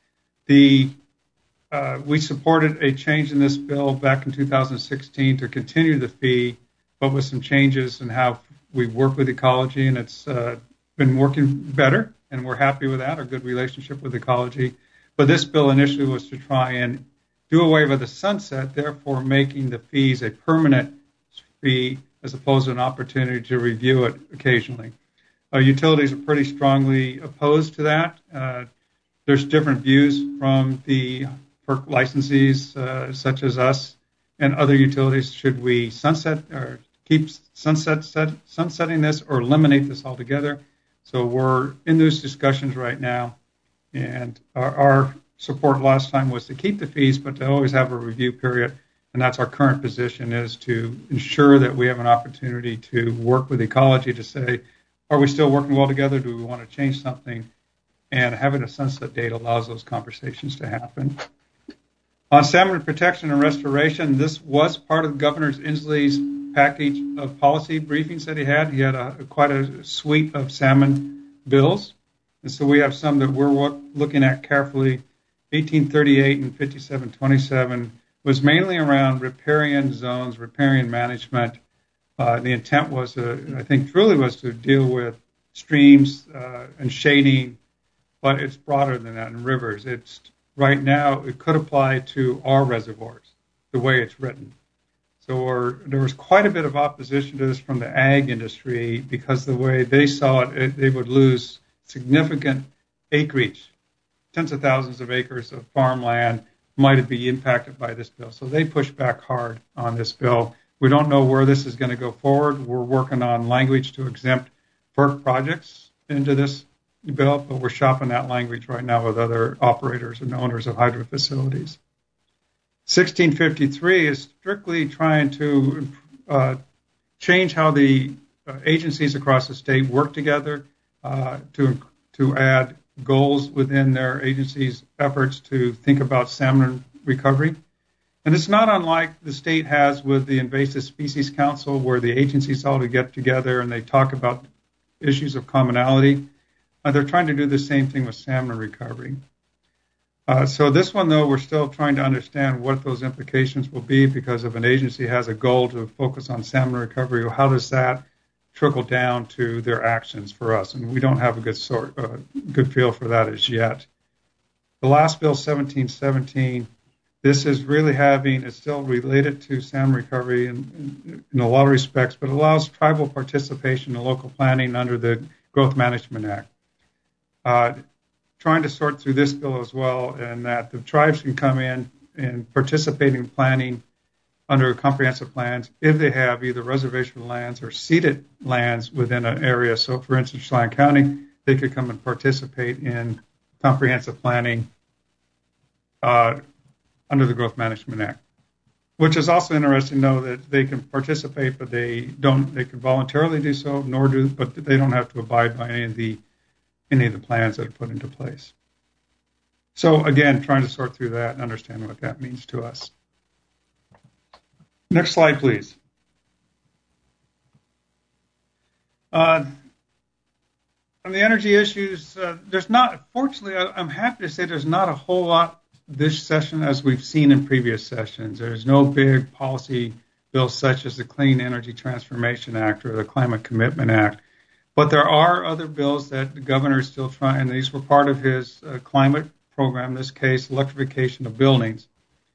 The uh, we supported a change in this bill back in two thousand sixteen to continue the fee, but with some changes in how we work with ecology, and it's uh, been working better, and we're happy with that, our good relationship with ecology. But this bill initially was to try and do away with the sunset, therefore making the fees a permanent fee as opposed to an opportunity to review it occasionally. Uh, utilities are pretty strongly opposed to that. Uh, there's different views from the FERC licensees, uh, such as us and other utilities. Should we sunset or keep sunset set, sunsetting this or eliminate this altogether? So we're in those discussions right now. And our, our support last time was to keep the fees, but to always have a review period. And that's our current position, is to ensure that we have an opportunity to work with ecology to say, are we still working well together? Do we want to change something? And having a sunset date allows those conversations to happen. On salmon protection and restoration, this was part of Governor Inslee's package of policy briefings that he had. He had a, quite a suite of salmon bills. And so we have some that we're looking at carefully. eighteen thirty-eight and fifty-seven twenty-seven was mainly around riparian zones, riparian management. Uh, the intent was, to, I think, truly was to deal with streams uh, and shading, but it's broader than that, in rivers. It's right now, it could apply to our reservoirs, the way it's written. So we're, there was quite a bit of opposition to this from the ag industry because the way they saw it, it they would lose significant acreage, tens of thousands of acres of farmland might be impacted by this bill. So they push back hard on this bill. We don't know where this is going to go forward. We're working on language to exempt FERC projects into this bill, but we're shopping that language right now with other operators and owners of hydro facilities. sixteen fifty-three is strictly trying to uh, change how the uh, agencies across the state work together uh, to to add goals within their agencies' efforts to think about salmon recovery. And it's not unlike the state has with the Invasive Species Council, where the agencies all get together and they talk about issues of commonality. Uh, they're trying to do the same thing with salmon recovery. Uh, so this one, though, we're still trying to understand what those implications will be, because if an agency has a goal to focus on salmon recovery, how does that trickle down to their actions for us? And we don't have a good sort, uh, good feel for that as yet. The last bill, seventeen seventeen, this is really having, it's still related to salmon recovery in, in, in a lot of respects, but allows tribal participation in local planning under the Growth Management Act. Uh, trying to sort through this bill as well, and that the tribes can come in and participate in planning under comprehensive plans if they have either reservation lands or ceded lands within an area. So, for instance, Chelan County, they could come and participate in comprehensive planning uh, under the Growth Management Act, which is also interesting, though, that they can participate, but they don't. They can voluntarily do so, nor do, but they don't have to abide by any of the any of the plans that are put into place. So, again, trying to sort through that and understand what that means to us. Next slide, please. Uh, on the energy issues, uh, there's not, fortunately, I, I'm happy to say there's not a whole lot this session as we've seen in previous sessions. There's no big policy bills such as the Clean Energy Transformation Act or the Climate Commitment Act. But there are other bills that the governor is still trying, and these were part of his uh, climate program, in this case, electrification of buildings.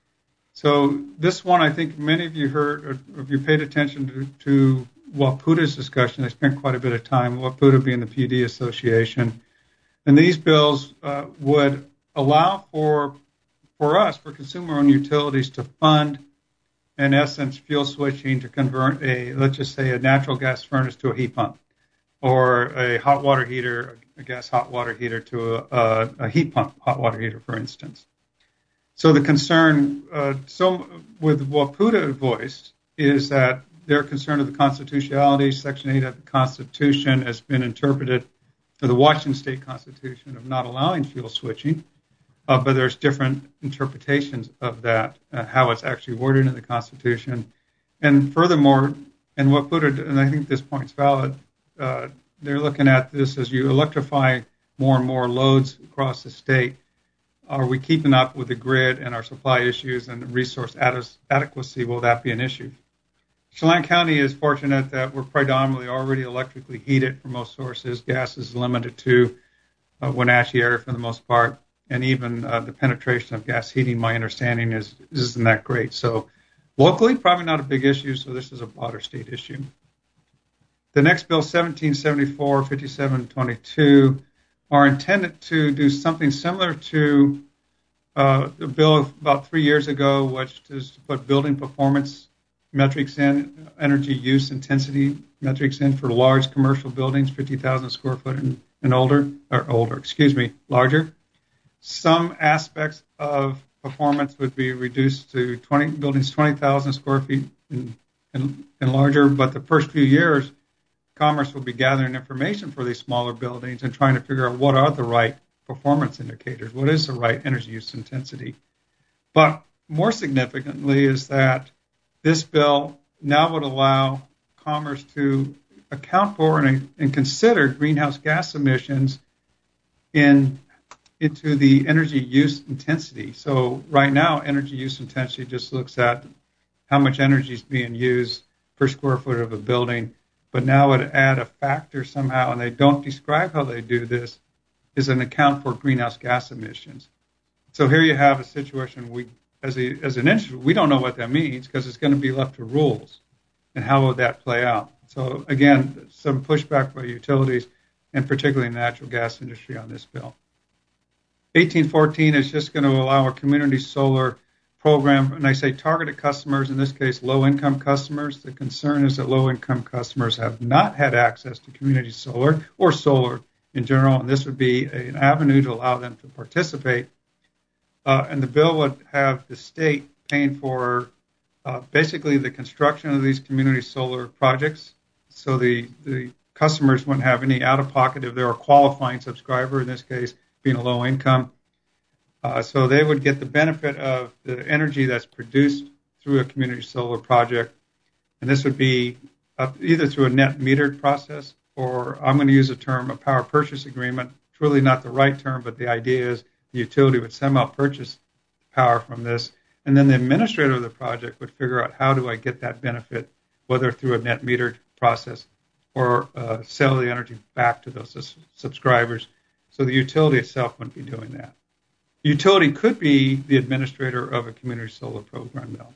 So this one, I think many of you heard, or if you paid attention to, to WAPUTA's discussion, they spent quite a bit of time, WAPUTA being the P D Association. And these bills uh, would allow for, for us, for consumer-owned utilities, to fund, in essence, fuel switching to convert a, let's just say, a natural gas furnace to a heat pump, or a hot water heater, a gas hot water heater to a, a, a heat pump hot water heater, for instance. So the concern uh, so with WAPUTA voiced is that they're concerned with the constitutionality. Section eight of the Constitution has been interpreted, or the Washington State Constitution, of not allowing fuel switching, uh, but there's different interpretations of that, uh, how it's actually worded in the Constitution. And furthermore, and WAPUTA, and I think this point's valid, uh, they're looking at this as you electrify more and more loads across the state. Are we keeping up with the grid and our supply issues and resource adequacy? Will that be an issue? Chelan County is fortunate that we're predominantly already electrically heated for most sources. Gas is limited to uh, Wenatchee area for the most part, and even uh, the penetration of gas heating, my understanding is isn't that great. So locally, probably not a big issue, so this is a broader state issue. The next bill, seventeen seventy-four, fifty-seven twenty-two, are intended to do something similar to uh, the bill about three years ago, which is to put building performance metrics in, energy use intensity metrics in for large commercial buildings, fifty thousand square foot and, and older, or older, excuse me, larger. Some aspects of performance would be reduced to twenty buildings, twenty thousand square feet and, and, and larger, but the first few years, Commerce will be gathering information for these smaller buildings and trying to figure out what are the right performance indicators, what is the right energy use intensity. But more significantly is that this bill now would allow Commerce to account for and, and consider greenhouse gas emissions in into the energy use intensity. So right now, energy use intensity just looks at how much energy is being used per square foot of a building. But now would add a factor somehow, and they don't describe how they do this, is an account for greenhouse gas emissions. So here you have a situation we, as a as an industry, we don't know what that means because it's going to be left to rules, and how will that play out? So again, some pushback by utilities, and particularly the natural gas industry on this bill. eighteen fourteen is just going to allow a community solar program, and I say targeted customers, in this case low-income customers. The concern is that low-income customers have not had access to community solar or solar in general, and this would be an avenue to allow them to participate. Uh, and the bill would have the state paying for uh, basically the construction of these community solar projects, so the, the customers wouldn't have any out-of-pocket if they're a qualifying subscriber, in this case being a low income. Uh, so they would get the benefit of the energy that's produced through a community solar project. And this would be up either through a net metered process, or I'm going to use the term a power purchase agreement. It's really not the right term, but the idea is the utility would somehow purchase power from this. And then the administrator of the project would figure out, how do I get that benefit, whether through a net metered process or uh, sell the energy back to those subscribers. So the utility itself wouldn't be doing that. The utility could be the administrator of a community solar program, though.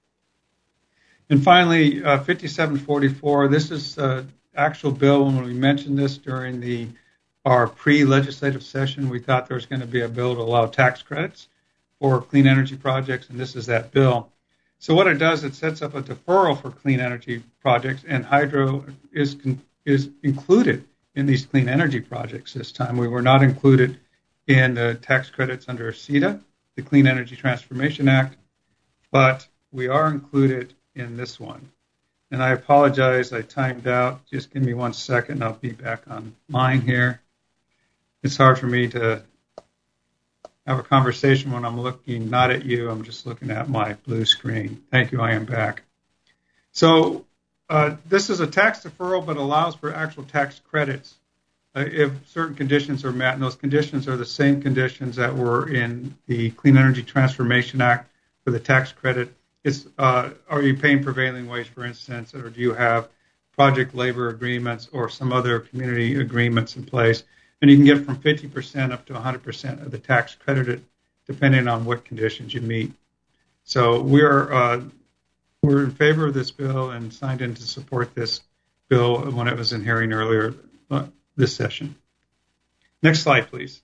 And finally, uh, fifty-seven forty-four, this is the actual bill. When we mentioned this during the our pre-legislative session, we thought there was going to be a bill to allow tax credits for clean energy projects, and this is that bill. So what it does, it sets up a deferral for clean energy projects, and hydro is is included in these clean energy projects this time. We were not included in the tax credits under C E T A, the Clean Energy Transformation Act, but we are included in this one. And I apologize, I timed out. Just give me one second, I'll be back on mine here. It's hard for me to have a conversation when I'm looking not at you, I'm just looking at my blue screen. Thank you, I am back. So uh, this is a tax deferral, but allows for actual tax credits uh, if certain conditions are met, and those conditions are the same conditions that were in the Clean Energy Transformation Act for the tax credit. It's, uh, are you paying prevailing wage, for instance, or do you have project labor agreements or some other community agreements in place? And you can get from fifty percent up to one hundred percent of the tax credited, depending on what conditions you meet. So we're uh, we're in favor of this bill and signed in to support this bill when it was in hearing earlier uh, this session. Next slide, please.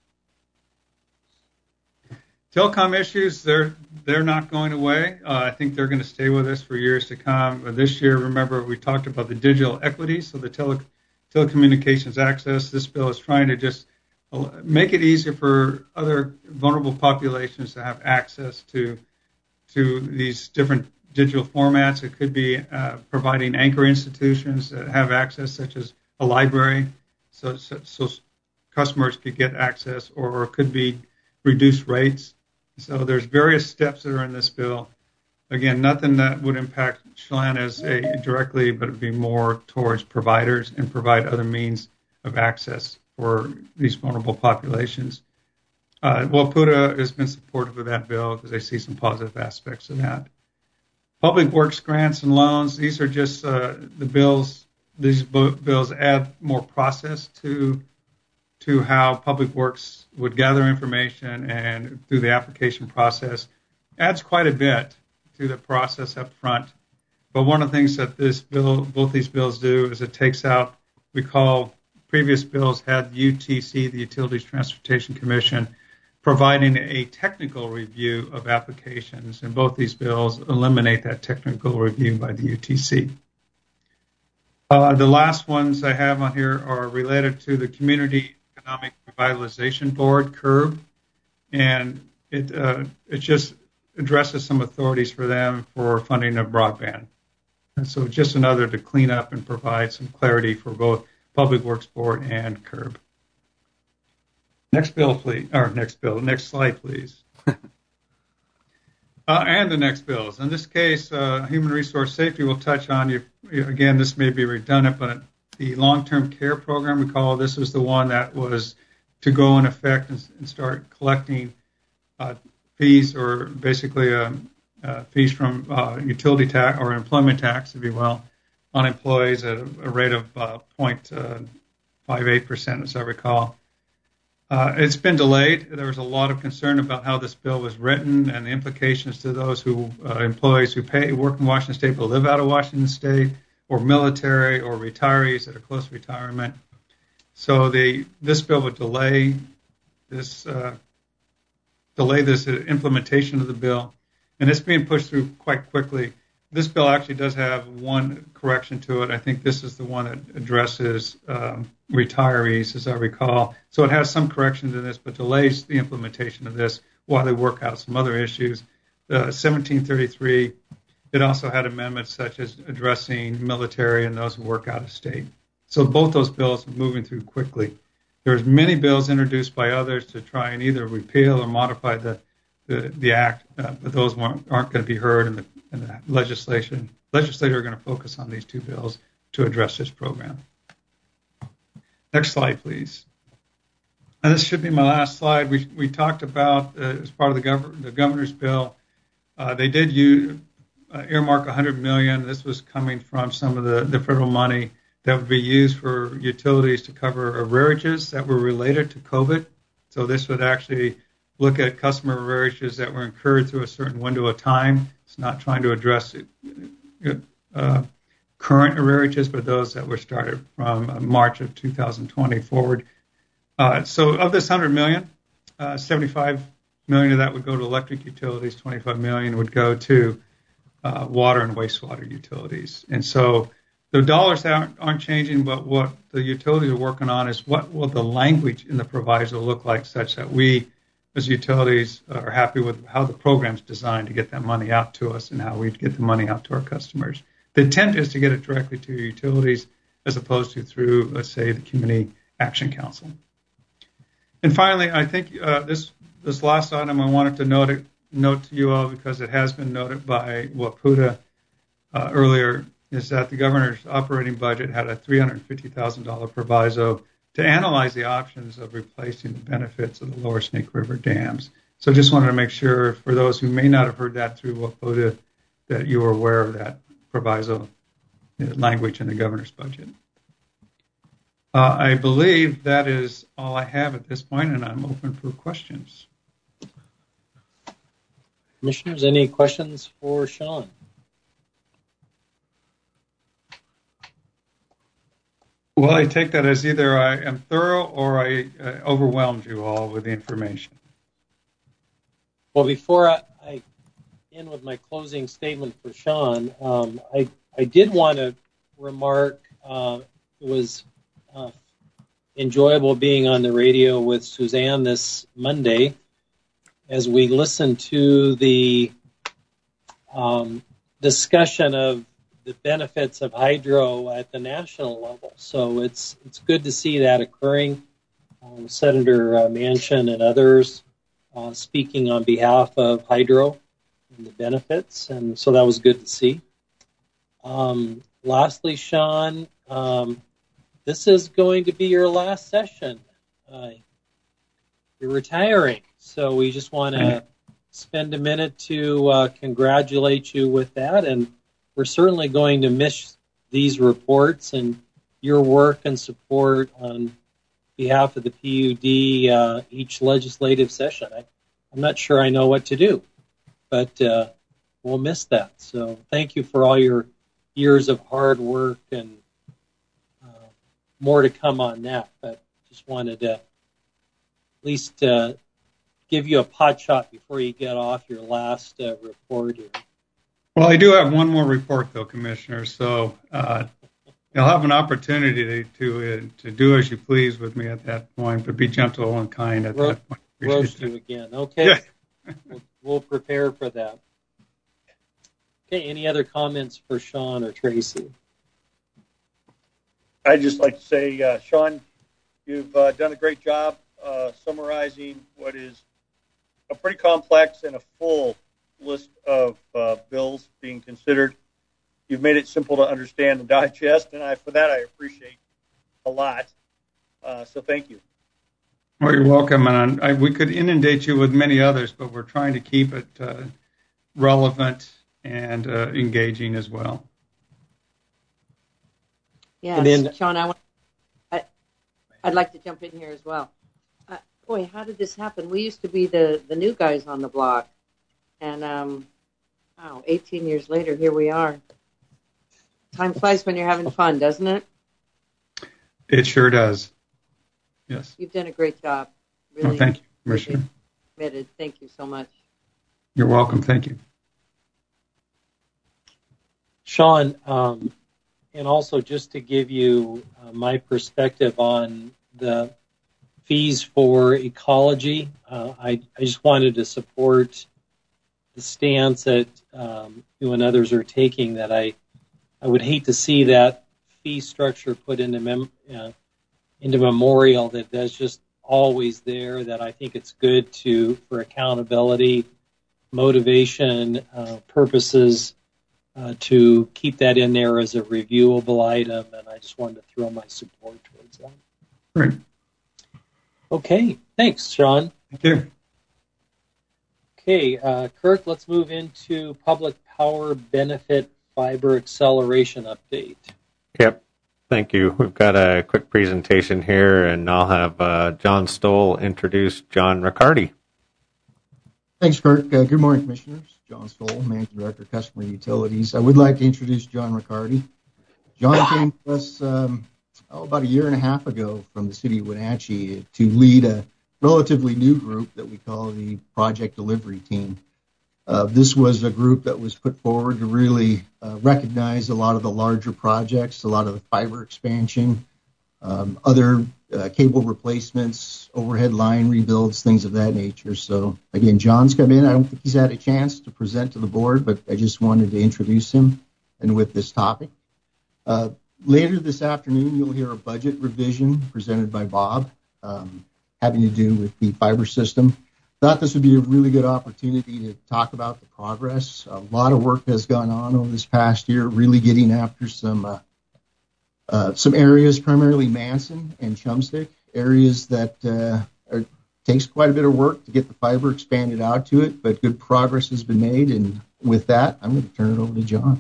Telecom issues, they're they're not going away. Uh, I think they're going to stay with us for years to come. But this year, remember, we talked about the digital equity, so the tele, telecommunications access. This bill is trying to just make it easier for other vulnerable populations to have access to to these different digital formats. It could be uh, providing anchor institutions that have access, such as a library, so, so, so customers could get access, or it could be reduced rates. So there's various steps that are in this bill. Again, nothing that would impact Chelan as a directly, but it would be more towards providers and provide other means of access for these vulnerable populations. Uh, Wapouta has been supportive of that bill because they see some positive aspects of that. Public works grants and loans, these are just uh, the bills. These bills add more process to to how Public Works would gather information, and through the application process adds quite a bit to the process up front. But one of the things that this bill, both these bills do, is it takes out, we call, previous bills had the U T C, the Utilities Transportation Commission, providing a technical review of applications, and both these bills eliminate that technical review by the U T C. Uh, the last ones I have on here are related to the Community Economic Revitalization Board, CURB, and it uh, it just addresses some authorities for them for funding of broadband. And so just another to clean up and provide some clarity for both Public Works Board and CURB. Next bill, please. Or next bill. Next slide, please. uh, and the next bills. In this case, uh, Human Resource Safety will touch on, you. Again, this may be redundant, but the long-term care program, we call this is the one that was to go in effect and, and start collecting uh, fees, or basically uh, uh, fees from uh, utility tax or employment tax, if you will, on employees at a, a rate of uh, zero point five eight percent, as I recall. Uh, it's been delayed. There was a lot of concern about how this bill was written and the implications to those who uh, employees who pay work in Washington State but live out of Washington State, or military, or retirees that are close to retirement. So the this bill would delay this uh, delay this implementation of the bill, and it's being pushed through quite quickly. This bill actually does have one correction to it. I think this is the one that addresses um, retirees, as I recall. So it has some correction to this, but delays the implementation of this while they work out some other issues. Uh, seventeen thirty-three, it also had amendments such as addressing military and those who work out of state. So both those bills are moving through quickly. There's many bills introduced by others to try and either repeal or modify the the, the act, uh, but those aren't, aren't going to be heard in the, in the legislation. Legislators are going to focus on these two bills to address this program. Next slide, please. And this should be my last slide. We we talked about uh, as part of the, gov- the governor's bill, uh, they did use, uh, earmark one hundred million dollars. This was coming from some of the, the federal money that would be used for utilities to cover arrearages that were related to COVID. So this would actually look at customer arrearages that were incurred through a certain window of time. It's not trying to address uh, current arrearages, but those that were started from March of two thousand twenty forward. Uh, so of this one hundred million dollars, uh, seventy-five million dollars of that would go to electric utilities, twenty-five million dollars would go to uh, water and wastewater utilities. And so the dollars aren't, aren't changing, but what the utilities are working on is what will the language in the proviso look like such that we, as utilities, are happy with how the program's designed to get that money out to us and how we get the money out to our customers. The intent is to get it directly to utilities as opposed to through, let's say, the Community Action Council. And finally, I think uh, this this last item I wanted to note, it, note to you all because it has been noted by WAPUTA uh, earlier, is that the governor's operating budget had a three hundred fifty thousand dollars proviso to analyze the options of replacing the benefits of the Lower Snake River dams. So just wanted to make sure for those who may not have heard that through WAPUTA that you are aware of that proviso language in the governor's budget. Uh, I believe that is all I have at this point, and I'm open for questions. Commissioners, any questions for Sean? Well, I take that as either I am thorough or I uh, overwhelmed you all with the information. Well, before I, I end with my closing statement for Sean, um, I, I did want to remark uh, it was uh, enjoyable being on the radio with Suzanne this Monday as we listened to the um, discussion of the benefits of hydro at the national level. So it's it's good to see that occurring. Um, Senator uh, Manchin and others uh, speaking on behalf of hydro and the benefits, and so that was good to see. Um, lastly, Sean, um, this is going to be your last session. Uh, you're retiring, so we just want to spend a minute to uh, congratulate you with that, and we're certainly going to miss these reports and your work and support on behalf of the P U D uh, each legislative session. I, I'm not sure I know what to do, but uh, we'll miss that. So thank you for all your years of hard work, and uh, more to come on that. But just wanted to at least uh, give you a pot shot before you get off your last uh, report here. Well, I do have one more report, though, Commissioner. So uh, you'll have an opportunity to to, uh, to do as you please with me at that point, but be gentle and kind at Ro- that point. Roast you again. Okay. Yeah. we'll, we'll prepare for that. Okay, any other comments for Sean or Tracy? I'd just like to say, uh, Sean, you've uh, done a great job uh, summarizing what is a pretty complex and a full list of uh, bills being considered. You've made it simple to understand and digest, and I, for that I appreciate a lot. Uh, so thank you. Well, you're welcome. And I, we could inundate you with many others, but we're trying to keep it uh, relevant and uh, engaging as well. Yes, then, Sean, I want, I, I'd like to jump in here as well. Uh, boy, how did this happen? We used to be the, the new guys on the block. And, um, wow, eighteen years later, here we are. Time flies when you're having fun, doesn't it? It sure does. Yes. You've done a great job. Really, oh, thank you, really Commissioner. committed. Thank you so much. You're welcome. Thank you. Sean, um, and also just to give you uh, my perspective on the fees for ecology, uh, I, I just wanted to support the stance that um, you and others are taking, that I, I would hate to see that fee structure put into mem- uh, into memorial, that that's just always there, that I think it's good to, for accountability, motivation uh, purposes, uh, to keep that in there as a reviewable item, and I just wanted to throw my support towards that. Great. Okay, thanks, Sean. Thank you. Okay, uh, Kirk, let's move into public power benefit fiber acceleration update. Yep. Thank you. We've got a quick presentation here, and I'll have uh, John Stoll introduce John Riccardi. Thanks, Kirk. Uh, good morning, Commissioners. John Stoll, Managing Director, Customer Utilities. I would like to introduce John Riccardi. John came to us um, oh, about a year and a half ago from the city of Wenatchee to lead a relatively new group that we call the Project Delivery Team. Uh, this was a group that was put forward to really uh, recognize a lot of the larger projects, a lot of the fiber expansion, um, other uh, cable replacements, overhead line rebuilds, things of that nature. So, again, John's come in. I don't think he's had a chance to present to the board, but I just wanted to introduce him and with this topic. Uh, later this afternoon, you'll hear a budget revision presented by Bob, um, having to do with the fiber system. Thought this would be a really good opportunity to talk about the progress. A lot of work has gone on over this past year, really getting after some uh, uh, some areas, primarily Manson and Chumstick, areas that uh, are, takes quite a bit of work to get the fiber expanded out to it, but good progress has been made. And with that, I'm going to turn it over to John.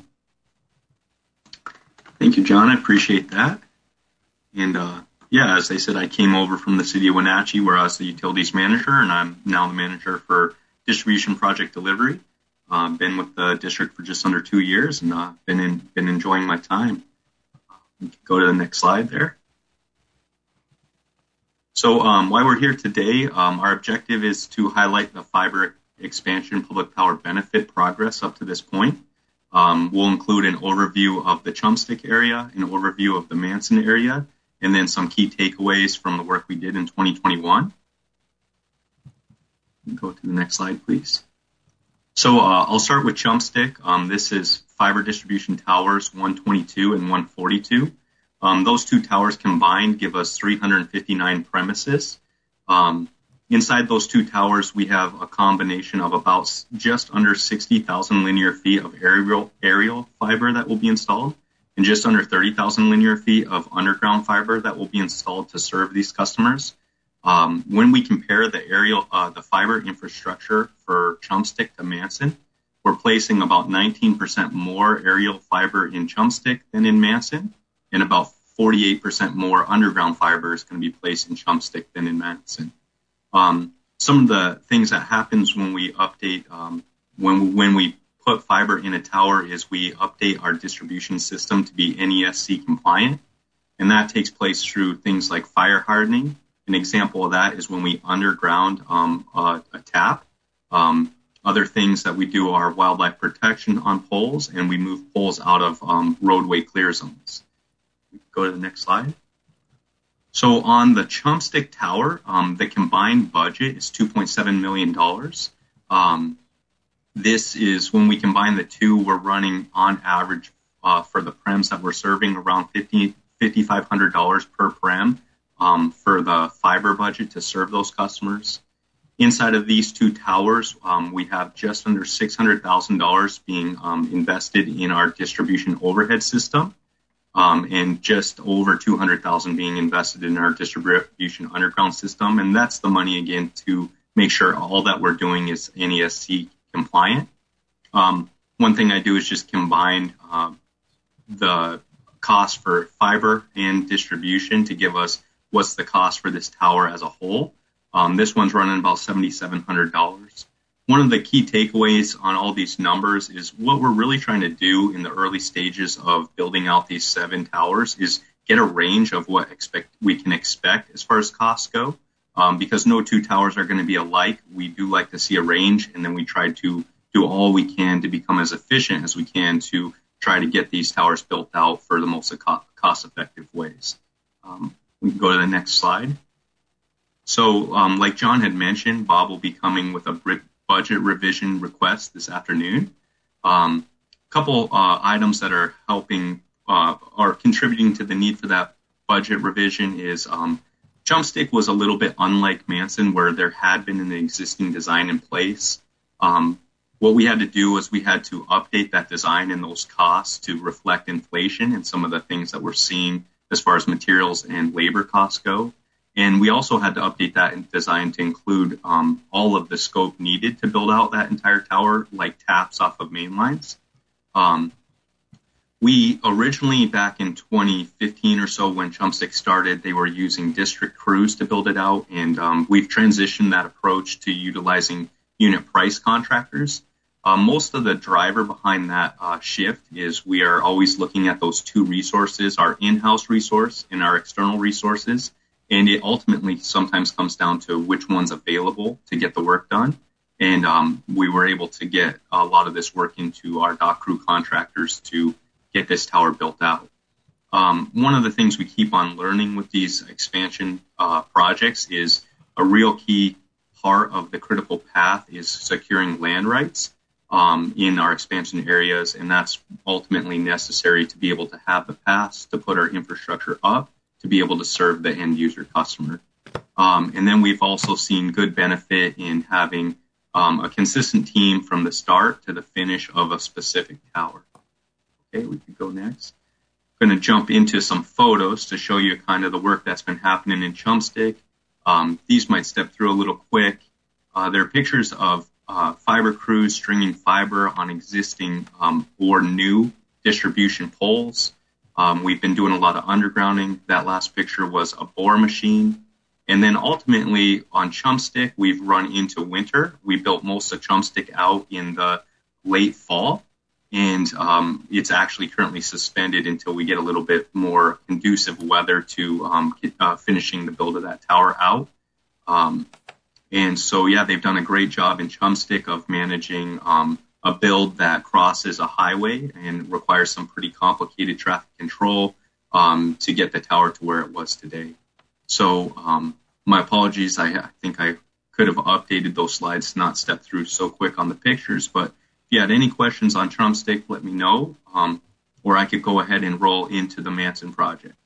Thank you, John. I appreciate that. And uh, yeah, as they said, I came over from the city of Wenatchee, where I was the utilities manager, and I'm now the manager for distribution project delivery. Uh, been with the district for just under two years, and uh, been in, been enjoying my time. We can go to the next slide there. So um, why we're here today, um, our objective is to highlight the fiber expansion public power benefit progress up to this point. Um, we'll include an overview of the Chumstick area, an overview of the Manson area, and then some key takeaways from the work we did in twenty twenty-one. Go to the next slide, please. So uh, I'll start with Chumstick. Um, this is fiber distribution towers one twenty-two and one forty-two. Um, those two towers combined give us three hundred fifty-nine premises. Um, inside those two towers, we have a combination of about just under sixty thousand linear feet of aerial, aerial fiber that will be installed, and just under thirty thousand linear feet of underground fiber that will be installed to serve these customers. Um, when we compare the aerial, uh, the fiber infrastructure for Chumstick to Manson, we're placing about nineteen percent more aerial fiber in Chumstick than in Manson, and about forty-eight percent more underground fiber is going to be placed in Chumstick than in Manson. Um, some of the things that happens when we update, um, when when we put fiber in a tower is we update our distribution system to be N E S C compliant, and that takes place through things like fire hardening. An example of that is when we underground um, a, a tap. Um, other things that we do are wildlife protection on poles, and we move poles out of um, roadway clear zones. Go to the next slide. So on the Chumstick Tower, um, the combined budget is two point seven million dollars. Um, this is when we combine the two, we're running on average uh, for the prems that we're serving around fifty thousand five hundred dollars per prem um, for the fiber budget to serve those customers. Inside of these two towers, um, we have just under six hundred thousand dollars being um, invested in our distribution overhead system. Um, and just over two hundred thousand dollars being invested in our distribution underground system. And that's the money, again, to make sure all that we're doing is N E S C compliant. Um, one thing I do is just combine uh, the cost for fiber and distribution to give us what's the cost for this tower as a whole. Um, this one's running about seven thousand seven hundred dollars. One of the key takeaways on all these numbers is what we're really trying to do in the early stages of building out these seven towers is get a range of what expect we can expect as far as costs go. Um, because no two towers are going to be alike, we do like to see a range, and then we try to do all we can to become as efficient as we can to try to get these towers built out for the most cost-effective ways. Um, we can go to the next slide. So um, like John had mentioned, Bob will be coming with a budget revision request this afternoon. A um, couple uh, items that are helping, uh, are contributing to the need for that budget revision is um, Chumpstick was a little bit unlike Manson, where there had been an existing design in place. Um, what we had to do was we had to update that design and those costs to reflect inflation and some of the things that we're seeing as far as materials and labor costs go. And we also had to update that design to include um, all of the scope needed to build out that entire tower, like taps off of main lines. Um, We originally, back in twenty fifteen or so, when Chumpstick started, they were using district crews to build it out, and um, we've transitioned that approach to utilizing unit price contractors. Uh, most of the driver behind that uh, shift is we are always looking at those two resources, our in-house resource and our external resources, and it ultimately sometimes comes down to which one's available to get the work done. And um, we were able to get a lot of this work into our dock crew contractors to get this tower built out. Um, one of the things we keep on learning with these expansion uh, projects is a real key part of the critical path is securing land rights um, in our expansion areas, and that's ultimately necessary to be able to have the paths to put our infrastructure up to be able to serve the end user customer. Um, and then we've also seen good benefit in having um, a consistent team from the start to the finish of a specific tower. Okay, we can go next. I'm going to jump into some photos to show you kind of the work that's been happening in Chumpstick. Um, these might step through a little quick. Uh, there are pictures of uh, fiber crews stringing fiber on existing um, or new distribution poles. Um, we've been doing a lot of undergrounding. That last picture was a bore machine. And then ultimately on Chumpstick, we've run into winter. We built most of Chumpstick out in the late fall. And um, it's actually currently suspended until we get a little bit more conducive weather to um, uh, finishing the build of that tower out. Um, and so, yeah, they've done a great job in Chumpstick of managing um, a build that crosses a highway and requires some pretty complicated traffic control um, to get the tower to where it was today. So um, my apologies. I, I think I could have updated those slides to not step through so quick on the pictures, but if you had any questions on Chumpstick, let me know, um, or I could go ahead and roll into the Manson project.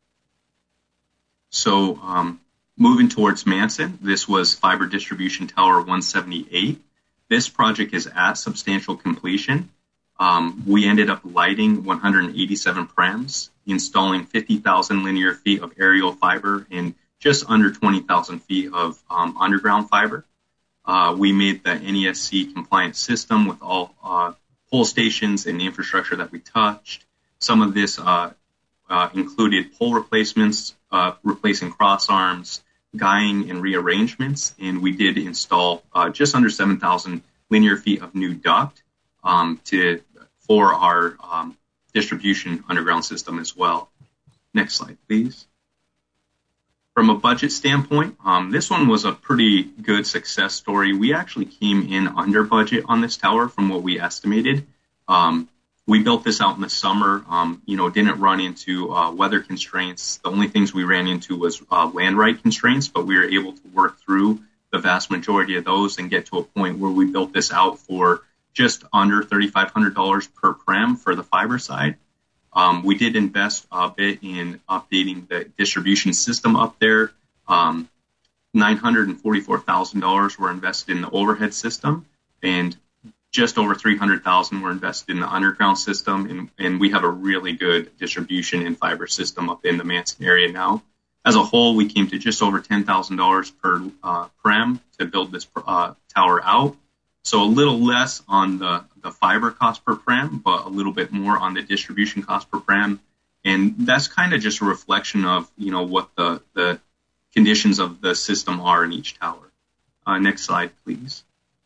So um, moving towards Manson, this was Fiber Distribution Tower one seventy-eight. This project is at substantial completion. Um, we ended up lighting one hundred eighty-seven prems, installing fifty thousand linear feet of aerial fiber and just under twenty thousand feet of um, underground fiber. Uh, we made the N E S C compliant system with all uh, pole stations and the infrastructure that we touched. Some of this uh, uh, included pole replacements, uh, replacing cross arms, guying and rearrangements, and we did install uh, just under seven thousand linear feet of new duct um, to for our um, distribution underground system as well. Next slide, please. From a budget standpoint, um, this one was a pretty good success story. We actually came in under budget on this tower from what we estimated. Um, we built this out in the summer, um, you know, didn't run into uh, weather constraints. The only things we ran into was uh, land right constraints, but we were able to work through the vast majority of those and get to a point where we built this out for just under thirty-five hundred dollars per prem for the fiber side. Um, we did invest a bit in updating the distribution system up there. Um, nine hundred forty-four thousand dollars were invested in the overhead system, and just over three hundred thousand dollars were invested in the underground system. And, and we have a really good distribution and fiber system up in the Manson area now. As a whole, we came to just over ten thousand dollars per uh, prem to build this uh, tower out. So a little less on the, the fiber cost per prem, but a little bit more on the distribution cost per prem. And that's kind of just a reflection of, you know, what the, the conditions of the system are in each tower. Uh, next slide, please.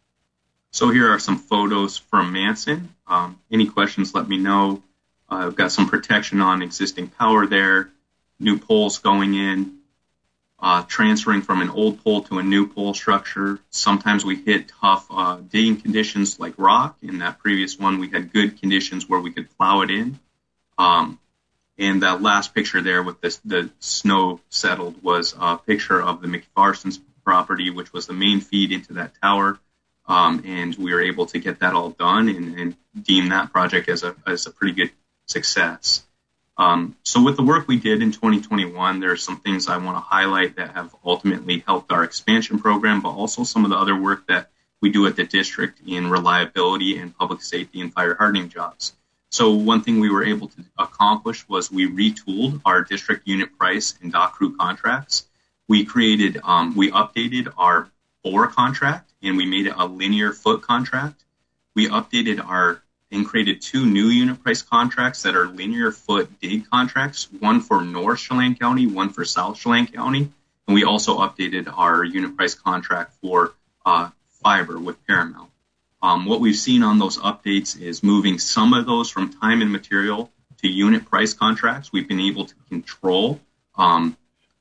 So here are some photos from Manson. Um, any questions, let me know. Uh, I've got some protection on existing power there, new poles going in. uh, transferring from an old pole to a new pole structure. Sometimes we hit tough uh, digging conditions like rock. In that previous one, we had good conditions where we could plow it in. Um, and that last picture there with this, the snow settled was a picture of the McPherson's property, which was the main feed into that tower. Um, and we were able to get that all done and, and deem that project as a as a pretty good success. Um, so with the work we did in twenty twenty-one, there are some things I want to highlight that have ultimately helped our expansion program, but also some of the other work that we do at the district in reliability and public safety and fire hardening jobs. So one thing we were able to accomplish was we retooled our district unit price and dock crew contracts. We created, um, we updated our bore contract, and we made it a linear foot contract. We updated our and created two new unit price contracts that are linear foot dig contracts, one for North Chelan County, one for South Chelan County. And we also updated our unit price contract for uh, fiber with Paramount. Um, what we've seen on those updates is moving some of those from time and material to unit price contracts. We've been able to control um,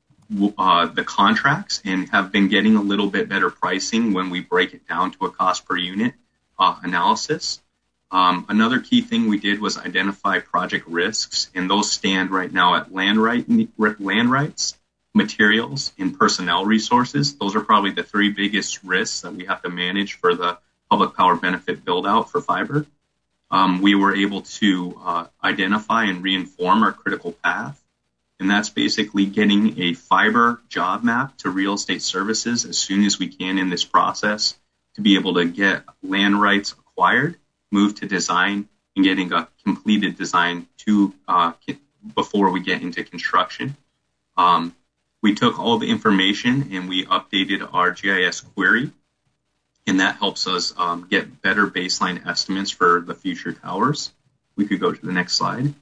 Uh, the contracts and have been getting a little bit better pricing when we break it down to a cost per unit uh, analysis. Um, another key thing we did was identify project risks, and those stand right now at land, right, land rights, materials, and personnel resources. Those are probably the three biggest risks that we have to manage for the public power benefit build-out for fiber. Um, we were able to uh, identify and reinform our critical path. And that's basically getting a fiber job map to real estate services as soon as we can in this process to be able to get land rights acquired, move to design, and getting a completed design to uh, before we get into construction. Um, we took all the information and we updated our G I S query, and that helps us um, get better baseline estimates for the future towers. We could go to the next slide.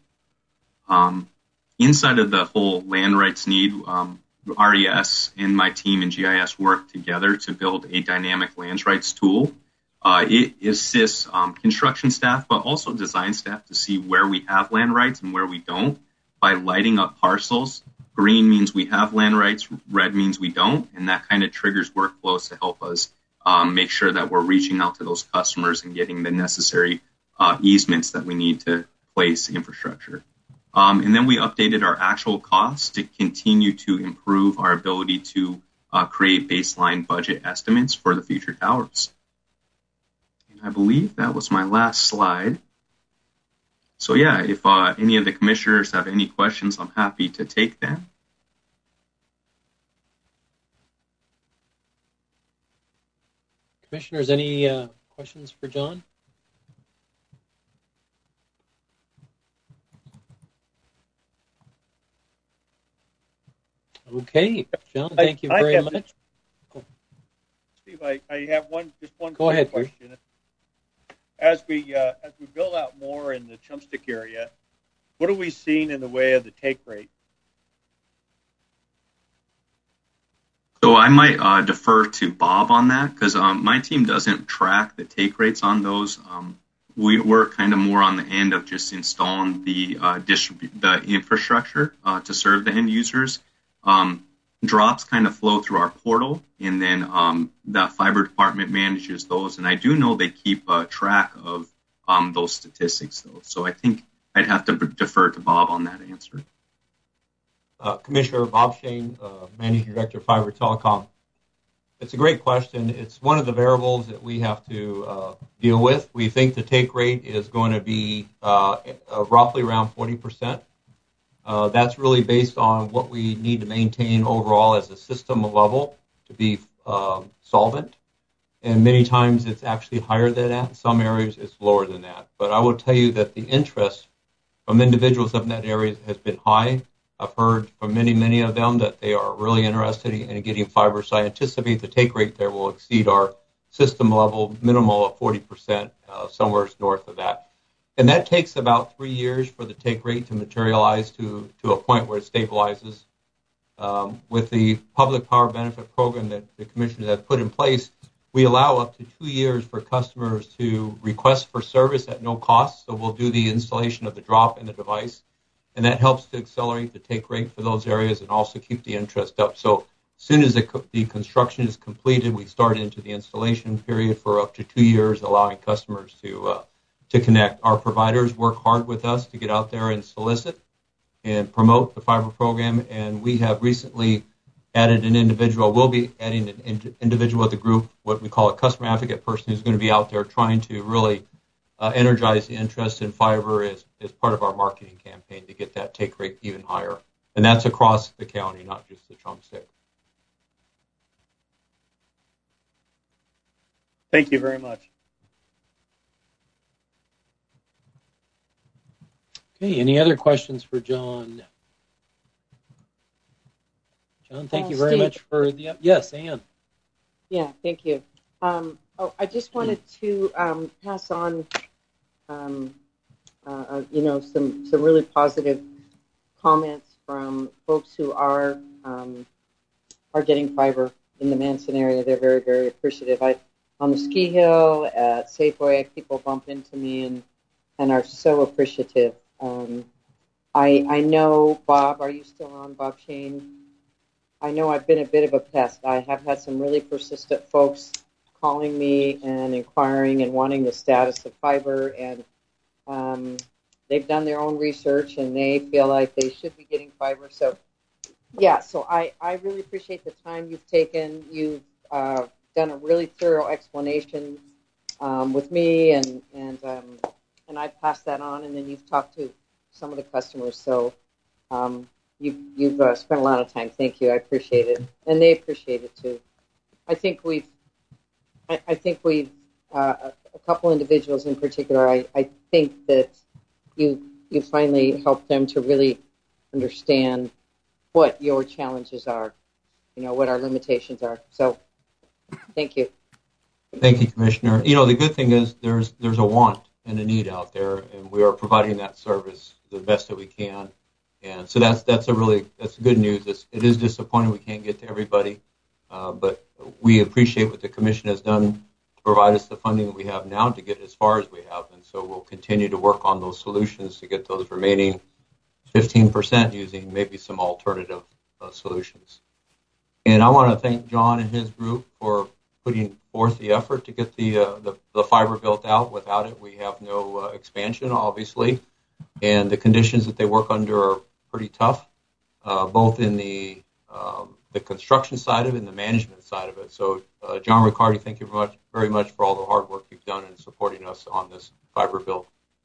Um, Inside of the whole land rights need, um, R E S and my team and G I S work together to build a dynamic land rights tool. Uh, it assists um, construction staff, but also design staff to see where we have land rights and where we don't by lighting up parcels. Green means we have land rights, red means we don't, and that kind of triggers workflows to help us um, make sure that we're reaching out to those customers and getting the necessary uh, easements that we need to place infrastructure. Um, and then we updated our actual costs to continue to improve our ability to uh, create baseline budget estimates for the future towers. And I believe that was my last slide. So yeah, if uh, any of the commissioners have any questions, I'm happy to take them. Commissioners, any uh, questions for John? Okay, John, thank you I, very I have, much. Steve, I, I have one, just one Go ahead, question. Bruce. As we uh, as we build out more in the Chumstick area, what are we seeing in the way of the take rate? So I might uh, defer to Bob on that because um, my team doesn't track the take rates on those. Um, we, we're kind of more on the end of just installing the uh, distribu- the infrastructure uh, to serve the end users. Um, drops kind of flow through our portal, and then um, the fiber department manages those. And I do know they keep uh, track of um, those statistics, though. So I think I'd have to b- defer to Bob on that answer. Uh, Commissioner Bob Shane, uh, Managing Director of Fiber Telecom. It's a great question. It's one of the variables that we have to uh, deal with. We think the take rate is going to be uh, uh, roughly around forty percent. Uh, that's really based on what we need to maintain overall as a system level to be uh, solvent. And many times it's actually higher than that. In some areas it's lower than that. But I will tell you that the interest from individuals up in that area has been high. I've heard from many, many of them that they are really interested in getting fiber. So I anticipate the take rate there will exceed our system level minimal of forty percent, uh, somewhere north of that. And that takes about three years for the take rate to materialize to, to a point where it stabilizes. Um, with the public power benefit program that the commissioners have put in place, we allow up to two years for customers to request for service at no cost. So we'll do the installation of the drop in the device, and that helps to accelerate the take rate for those areas and also keep the interest up. So As soon as the, co- the construction is completed, we start into the installation period for up to two years, allowing customers to uh, to connect. Our providers work hard with us to get out there and solicit and promote the fiber program, and we have recently added an individual. We'll be adding an in- individual at the group, what we call a customer advocate person, who's going to be out there trying to really uh, energize the interest in fiber as, as part of our marketing campaign to get that take rate even higher. And that's across the county, not just the Chumstick. Thank you very much. Okay, any other questions for John? John, thank Uh, you very Steve. much for the, yes, Ann. Yeah, thank you. Um, oh, I just wanted to um, pass on, um, uh, uh, you know, some, some really positive comments from folks who are um, are getting fiber in the Manson area. They're very, very appreciative. I on the ski hill at Safeway, people bump into me and and are so appreciative. Um, I I know Bob. Are you still on, Bob Shane? I know I've been a bit of a pest. I have had some really persistent folks calling me and inquiring and wanting the status of fiber, and um, they've done their own research and they feel like they should be getting fiber. So, yeah, so I, I really appreciate the time you've taken. You've uh, done a really thorough explanation um, with me, and and um, and I passed that on, and then you've talked to some of the customers. So um, you've, you've uh, spent a lot of time. Thank you. I appreciate it. And they appreciate it, too. I think we've, I, I think we've, uh, a, a couple individuals in particular, I, I think that you you finally helped them to really understand what your challenges are, you know, what our limitations are. So thank you. Thank you, Commissioner. You know, the good thing is there's there's a want and a need out there, and we are providing that service the best that we can. And so that's that's a really that's good news. It's, it is disappointing we can't get to everybody, uh, but we appreciate what the Commission has done to provide us the funding that we have now to get as far as we have. And so we'll continue to work on those solutions to get those remaining fifteen percent using maybe some alternative uh, solutions. And I want to thank John and his group for putting forth the effort to get the, uh, the the fiber built out. Without it, we have no uh, expansion, obviously. And the conditions that they work under are pretty tough, uh, both in the um, the construction side of it and the management side of it. So, uh, John Riccardi, thank you very much, very much for all the hard work you've done in supporting us on this fiber build.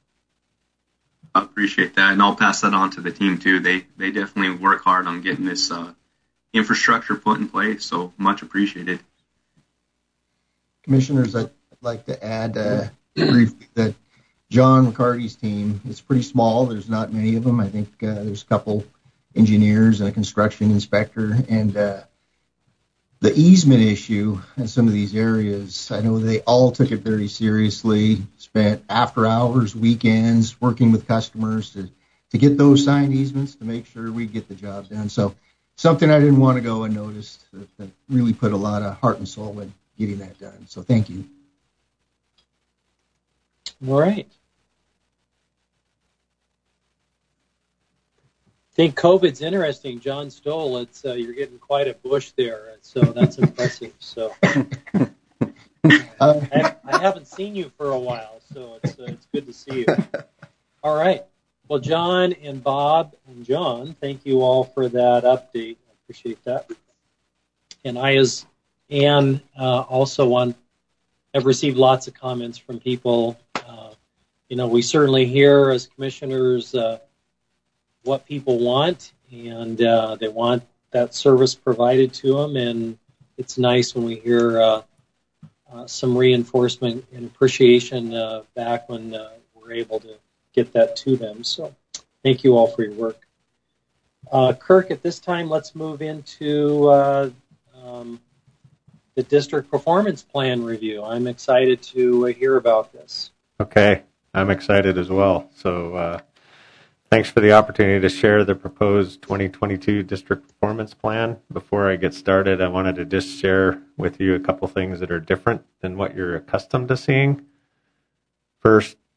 I appreciate that, and I'll pass that on to the team too. They they definitely work hard on getting this uh, infrastructure put in place, so much appreciated. Commissioners, I'd like to add uh, briefly that John Riccardi's team is pretty small. There's not many of them. I think uh, there's a couple engineers and a construction inspector. And uh, the easement issue in some of these areas, I know they all took it very seriously, spent after hours, weekends, working with customers to, to get those signed easements to make sure we get the job done. So something I didn't want to go unnoticed, that, that really put a lot of heart and soul in getting that done. So thank you. All right. I think COVID's interesting, John Stoll. It's uh, you're getting quite a bush there, so that's impressive. So uh, I, I haven't seen you for a while, so it's uh, it's good to see you. All right. Well, John and Bob and John, thank you all for that update. I appreciate that. And I, as Ann, uh, also want have received lots of comments from people. Uh, you know, we certainly hear as commissioners uh, what people want, and uh, they want that service provided to them. And it's nice when we hear uh, uh, some reinforcement and appreciation uh, back when uh, we're able to get that to them. So thank you all for your work. Uh, Kirk, at this time, let's move into uh, um, the district performance plan review. I'm excited to uh, hear about this. Okay, I'm excited as well. So uh, thanks for the opportunity to share the proposed twenty twenty-two district performance plan. Before I get started, I wanted to just share with you a couple things that are different than what you're accustomed to seeing. First,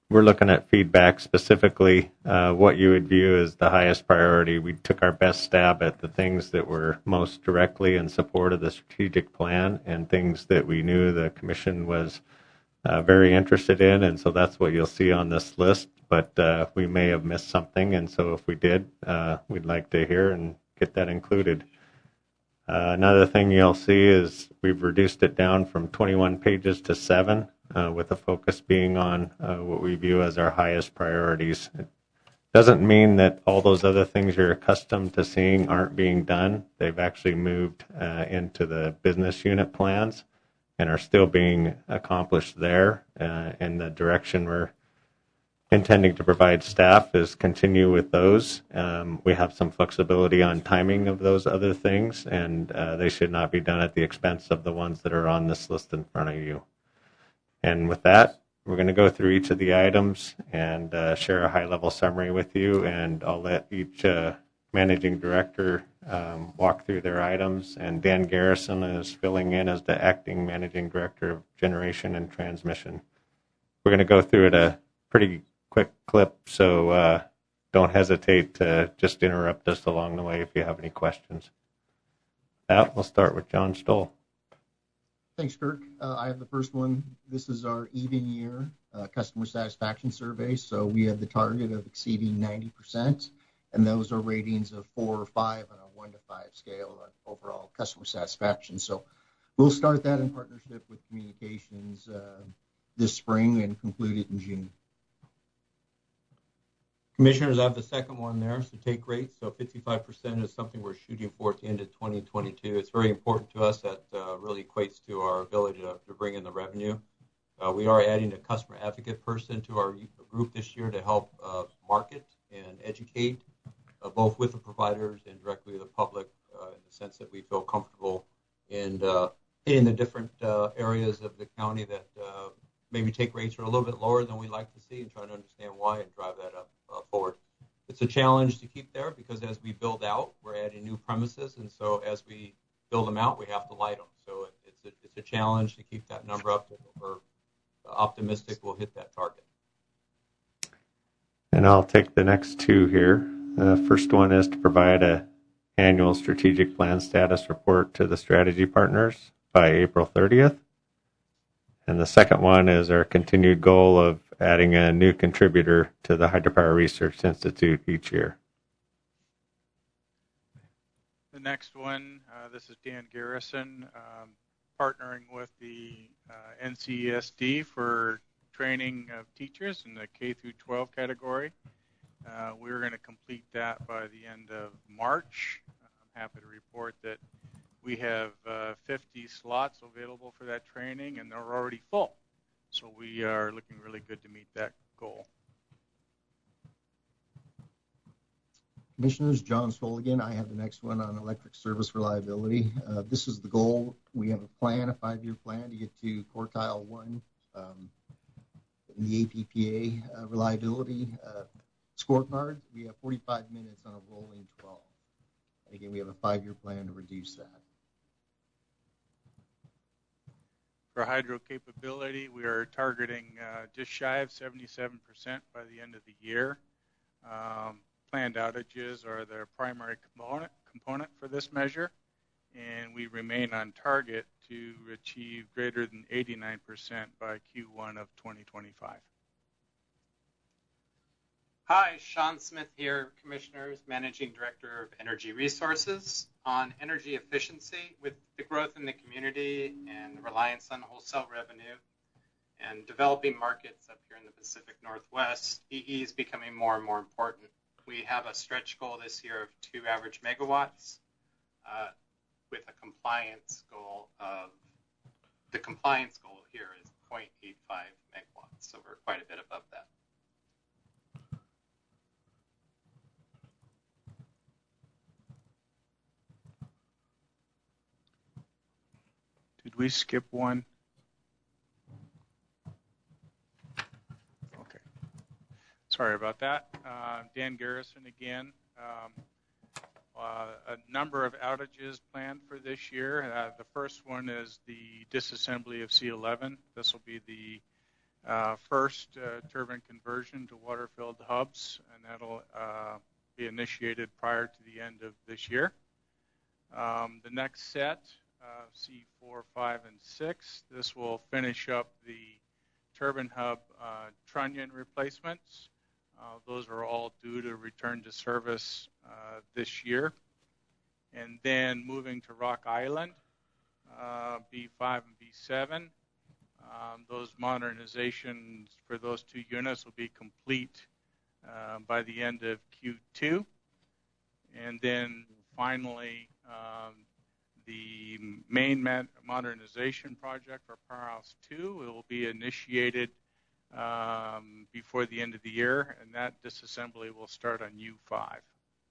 we're looking at feedback specifically, uh, what you would view as the highest priority. We took our best stab at the things that were most directly in support of the strategic plan and things that we knew the commission was uh, very interested in, and so that's what you'll see on this list. But uh, we may have missed something, and so if we did, uh, we'd like to hear and get that included. Uh, another thing you'll see is we've reduced it down from twenty-one pages to seven, uh, with the focus being on uh, what we view as our highest priorities. It doesn't mean that all those other things you're accustomed to seeing aren't being done. They've actually moved uh, into the business unit plans and are still being accomplished there. Uh, and the direction we're intending to provide staff is continue with those. Um, we have some flexibility on timing of those other things, and uh, they should not be done at the expense of the ones that are on this list in front of you. And with that, we're going to go through each of the items and uh, share a high-level summary with you, and I'll let each uh, managing director um, walk through their items, and Dan Garrison is filling in as the acting managing director of generation and transmission. We're going to go through at a pretty quick clip, so uh, don't hesitate to just interrupt us along the way if you have any questions. With that, we'll start with John Stoll. Thanks, Kirk. Uh, I have the first one. This is our even year uh, customer satisfaction survey. So we have the target of exceeding ninety percent, and those are ratings of four or five on a one to five scale on overall customer satisfaction. So we'll start that in partnership with communications uh, this spring and conclude it in June. Commissioners, I have the second one there, so take rate. So fifty-five percent is something we're shooting for at the end of twenty twenty-two. It's very important to us. That uh, really equates to our ability to, to bring in the revenue. Uh, we are adding a customer advocate person to our group this year to help uh, market and educate, uh, both with the providers and directly with the public, uh, in the sense that we feel comfortable in uh, hitting the different uh, areas of the county that uh, maybe take rates are a little bit lower than we like to see, and trying to understand why and drive that up uh, forward. It's a challenge to keep there because as we build out, we're adding new premises, and so as we build them out, we have to light them. So it, it's a, it's a challenge to keep that number up. We're optimistic we'll hit that target. And I'll take the next two here. The first one is to provide a annual strategic plan status report to the strategy partners by April thirtieth. And the second one is our continued goal of adding a new contributor to the Hydropower Research Institute each year. The next one, uh, this is Dan Garrison, um, partnering with the uh, N C E S D for training of teachers in the K through twelve category. Uh, we're going to complete that by the end of March. I'm happy to report that we have uh, fifty slots available for that training, and they're already full. So we are looking really good to meet that goal. Commissioners, John Stoll again. I have the next one on electric service reliability. Uh, this is the goal. We have a plan, a five-year plan to get to quartile one um, in the A P P A uh, reliability uh, scorecard. We have forty-five minutes on a rolling twelve. And again, we have a five-year plan to reduce that. For hydro capability, we are targeting uh, just shy of seventy-seven percent by the end of the year. Um, planned outages are the primary component, component for this measure, and we remain on target to achieve greater than eighty-nine percent by Q one of twenty twenty-five. Hi, Sean Smith here, Commissioners, Managing Director of Energy Resources. On energy efficiency, with the growth in the community and the reliance on wholesale revenue and developing markets up here in the Pacific Northwest, E E is becoming more and more important. We have a stretch goal this year of two average megawatts uh, with a compliance goal of, the compliance goal here is zero point eight five megawatts, so we're quite a bit above that. Did we skip one? Okay. Sorry about that. Uh, Dan Garrison again. Um, uh, a number of outages planned for this year. Uh, the first one is the disassembly of C eleven. This will be the Uh, first, uh, turbine conversion to water-filled hubs, and that'll uh, be initiated prior to the end of this year. Um, the next set, uh, C four, five, and six, this will finish up the turbine hub uh, trunnion replacements. Uh, those are all due to return to service uh, this year. And then moving to Rock Island, uh, B five and B seven. Um, those modernizations for those two units will be complete uh, by the end of Q two. And then finally, um, the main modernization project for Powerhouse two will be initiated um, before the end of the year, and that disassembly will start on U five.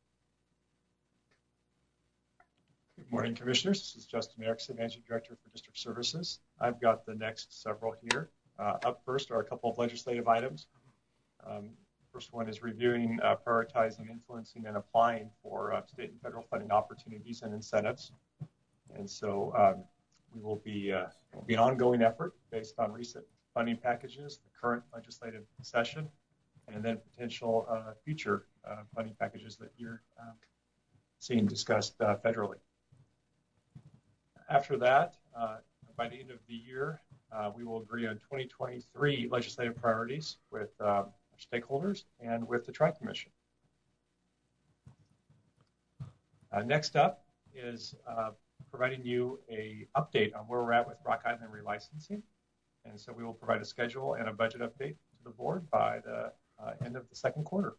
Good morning, Commissioners. This is Justin Erickson, Managing Director for District Services. I've got the next several here. Uh, up first are a couple of legislative items. Um, first one is reviewing, uh, prioritizing, influencing, and applying for uh, state and federal funding opportunities and incentives. And so um, we will be, uh, will be an ongoing effort based on recent funding packages, the current legislative session, and then potential uh, future uh, funding packages that you're uh, seeing discussed uh, federally. After that, uh, by the end of the year, uh, we will agree on twenty twenty-three legislative priorities with uh, our stakeholders and with the Tri-Commission. Uh, next up is uh, providing you a update on where we're at with Rock Island relicensing. And so we will provide a schedule and a budget update to the board by the uh, end of the second quarter.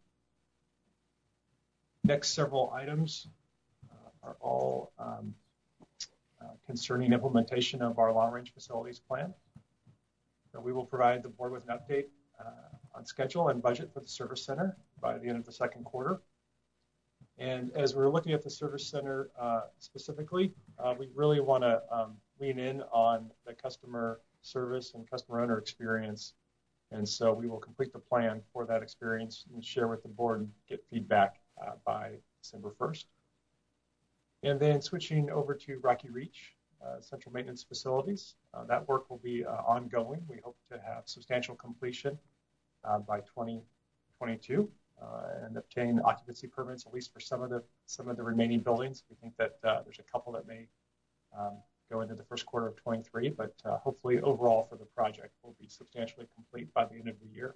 Next several items uh, are all um, Uh, concerning implementation of our long-range facilities plan. So we will provide the board with an update uh, on schedule and budget for the service center by the end of the second quarter. And as we're looking at the service center uh, specifically, uh, we really want to um, lean in on the customer service and customer owner experience. And so we will complete the plan for that experience and share with the board and get feedback uh, by December first. And then switching over to Rocky Reach, uh, central maintenance facilities. Uh, that work will be uh, ongoing. We hope to have substantial completion uh, by twenty twenty-two uh, and obtain occupancy permits, at least for some of the some of the remaining buildings. We think that uh, there's a couple that may um, go into the first quarter of twenty-three, but uh, hopefully overall for the project will be substantially complete by the end of the year.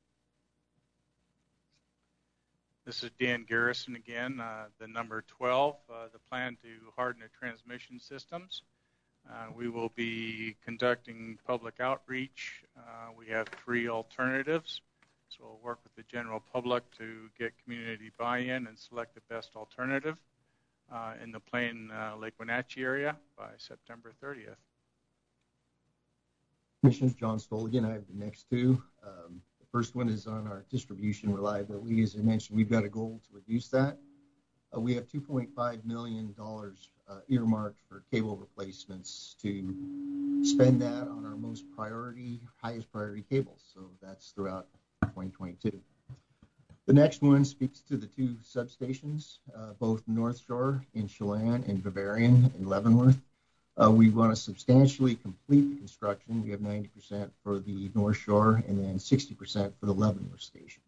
This is Dan Garrison again, uh, the number twelve, uh, the plan to harden the transmission systems. Uh, we will be conducting public outreach. Uh, we have three alternatives, so we'll work with the general public to get community buy-in and select the best alternative uh, in the Plain uh, Lake Wenatchee area by September thirtieth. Commissioners, John Stoll again. I have the next two. Um, First one is on our distribution reliability. As I mentioned, we've got a goal to reduce that. Uh, we have two point five million dollars uh, earmarked for cable replacements to spend that on our most priority, highest priority cables. So that's throughout twenty twenty-two. The next one speaks to the two substations, uh, both North Shore in Chelan and Bavarian in Leavenworth. Uh, we want to substantially complete the construction. We have ninety percent for the North Shore and then sixty percent for the Leavenworth station.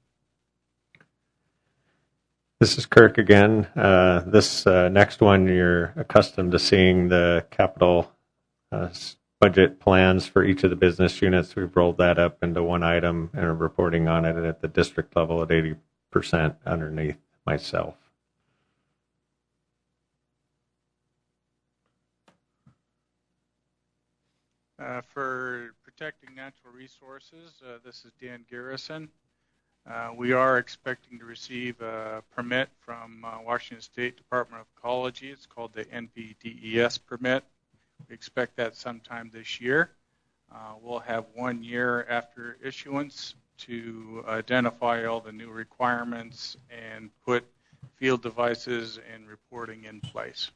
This is Kirk again. Uh, this uh, next one, you're accustomed to seeing the capital uh, budget plans for each of the business units. We've rolled that up into one item and are reporting on it at the district level at eighty percent underneath myself. Uh, for protecting natural resources, uh, this is Dan Garrison. Uh, we are expecting to receive a permit from uh, Washington State Department of Ecology. It's called the N P D E S permit. We expect that sometime this year. Uh, we'll have one year after issuance to identify all the new requirements and put field devices and reporting in place.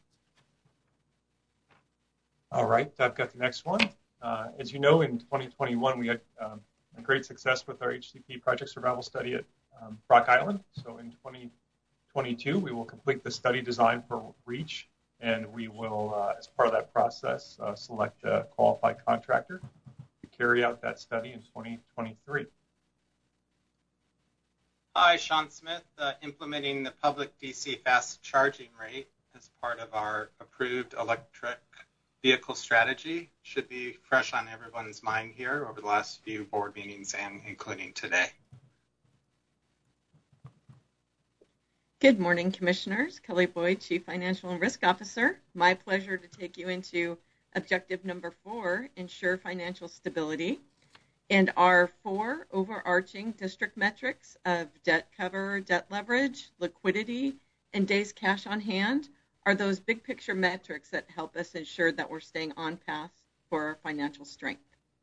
All right, I've got the next one. Uh, as you know, in twenty twenty-one, we had um, a great success with our H C P project survival study at um, Rock Island. So in twenty twenty-two, we will complete the study design for REACH, and we will, uh, as part of that process, uh, select a qualified contractor to carry out that study in twenty twenty-three. Hi, Sean Smith, uh, implementing the public D C fast charging rate as part of our approved electric vehicle strategy. Should be fresh on everyone's mind here over the last few board meetings and including today. Good morning, Commissioners. Kelly Boyd, Chief Financial and Risk Officer. My pleasure to take you into objective number four, ensure financial stability. And our four overarching district metrics of debt cover, debt leverage, liquidity, and days cash on hand are those big picture metrics that help us ensure that we're staying on path for our financial strength.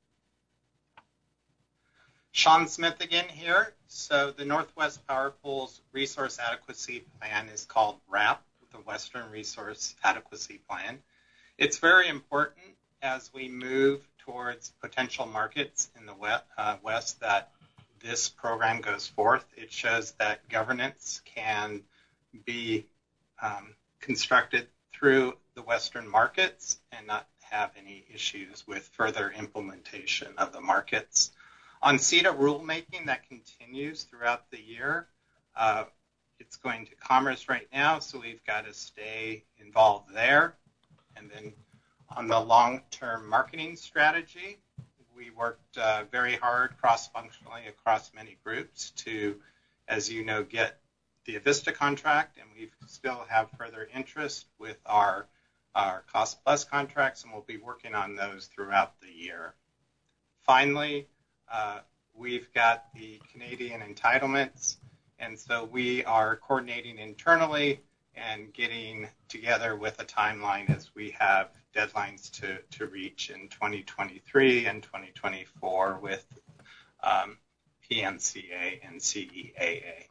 Sean Smith again here. So the Northwest Power Pool's Resource Adequacy Plan is called RAP, the Western Resource Adequacy Plan. It's very important as we move towards potential markets in the west, uh, west that this program goes forth. It shows that governance can be um, constructed through the Western markets and not have any issues with further implementation of the markets. On C E D A rulemaking, that continues throughout the year. Uh, it's going to Commerce right now, so we've got to stay involved there. And then on the long-term marketing strategy, we worked uh, very hard cross-functionally across many groups to, as you know, get the Avista contract, and we still have further interest with our, our cost-plus contracts, and we'll be working on those throughout the year. Finally, Uh, we've got the Canadian entitlements, and so we are coordinating internally and getting together with a timeline as we have deadlines to, to reach in twenty twenty-three and twenty twenty-four with um, P N C A and C E A A.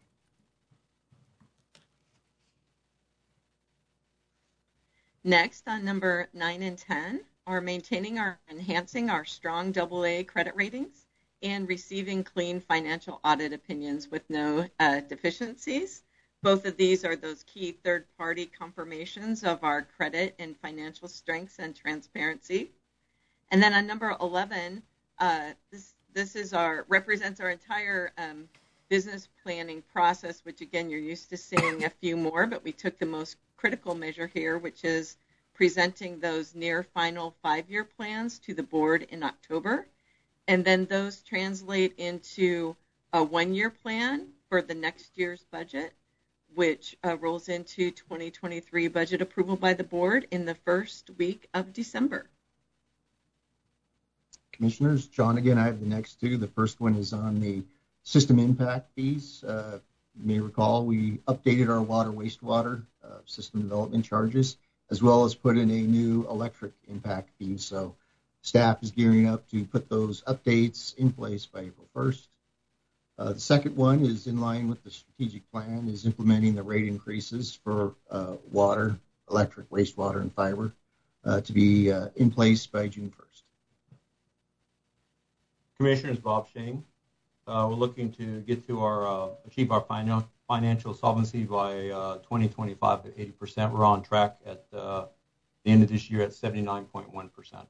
Next, on number nine and ten, are maintaining our enhancing our strong double A credit ratings and receiving clean financial audit opinions with no uh, deficiencies. Both of these are those key third-party confirmations of our credit and financial strengths and transparency. And then on number eleven, uh, this this is our represents our entire um, business planning process, which again you're used to seeing a few more, but we took the most critical measure here, which is presenting those near final five-year plans to the board in October. And then those translate into a one-year plan for the next year's budget, which uh, rolls into twenty twenty-three budget approval by the board in the first week of December. Commissioners, John again, I have the next two. The first one is on the system impact fees. Uh, you may recall we updated our water wastewater uh, system development charges, as well as put in a new electric impact fee. So staff is gearing up to put those updates in place by April first. Uh, the second one is in line with the strategic plan, is implementing the rate increases for uh, water, electric, wastewater, and fiber uh, to be uh, in place by June first. Commissioners, Bob Shane. Uh, we're looking to get to our uh, achieve our finan- financial solvency by uh, twenty twenty-five at eighty percent. We're on track at uh, the end of this year at seventy-nine point one percent.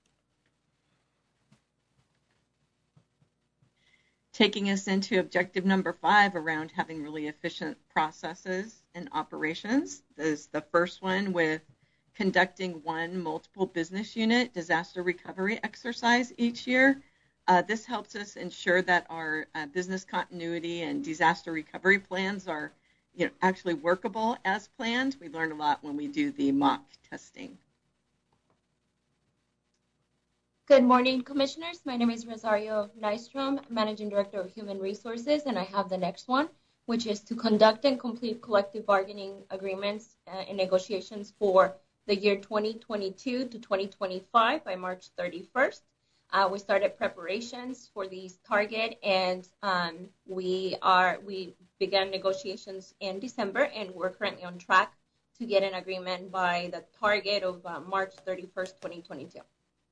Taking us into objective number five around having really efficient processes and operations. There's the first one with conducting one multiple business unit disaster recovery exercise each year. Uh, this helps us ensure that our uh, business continuity and disaster recovery plans are, you know, actually workable as planned. We learn a lot when we do the mock testing. Good morning, Commissioners. My name is Rosario Nystrom, Managing Director of Human Resources, and I have the next one, which is to conduct and complete collective bargaining agreements uh, and negotiations for the year twenty twenty-two to twenty twenty-five by March thirty-first. Uh, we started preparations for these target, and um, we are we began negotiations in December, and we're currently on track to get an agreement by the target of uh, March thirty-first, twenty twenty-two.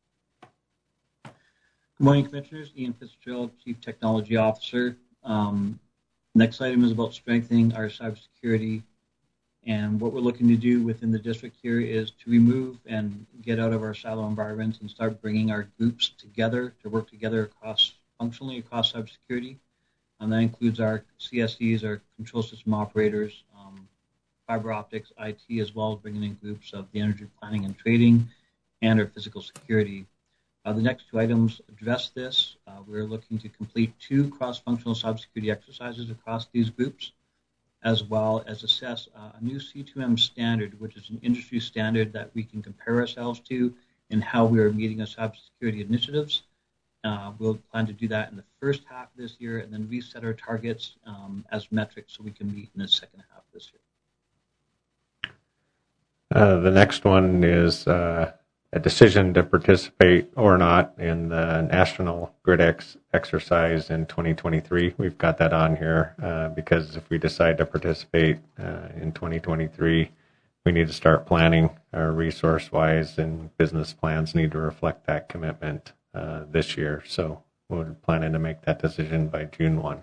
Good morning, Commissioners. Ian Fitzgerald, Chief Technology Officer. Um, next item is about strengthening our cybersecurity And what we're looking to do within the district here is to remove and get out of our silo environments and start bringing our groups together to work together across functionally across cybersecurity. And that includes our C S Es, our control system operators, um, fiber optics, I T, as well as bringing in groups of the energy planning and trading and our physical security. Uh, the next two items address this. Uh, we're looking to complete two cross-functional cybersecurity exercises across these groups, as well as assess uh, a new C two M standard, which is an industry standard that we can compare ourselves to in how we are meeting our cybersecurity initiatives. Uh, we'll plan to do that in the first half of this year and then reset our targets um, as metrics so we can meet in the second half of this year. Uh, the next one is uh, a decision to participate or not in the National Grid X exercise in twenty twenty-three. We've got that on here uh, because if we decide to participate uh, in twenty twenty-three, we need to start planning our resource-wise, and business plans need to reflect that commitment uh, this year. So we're planning to make that decision by June first.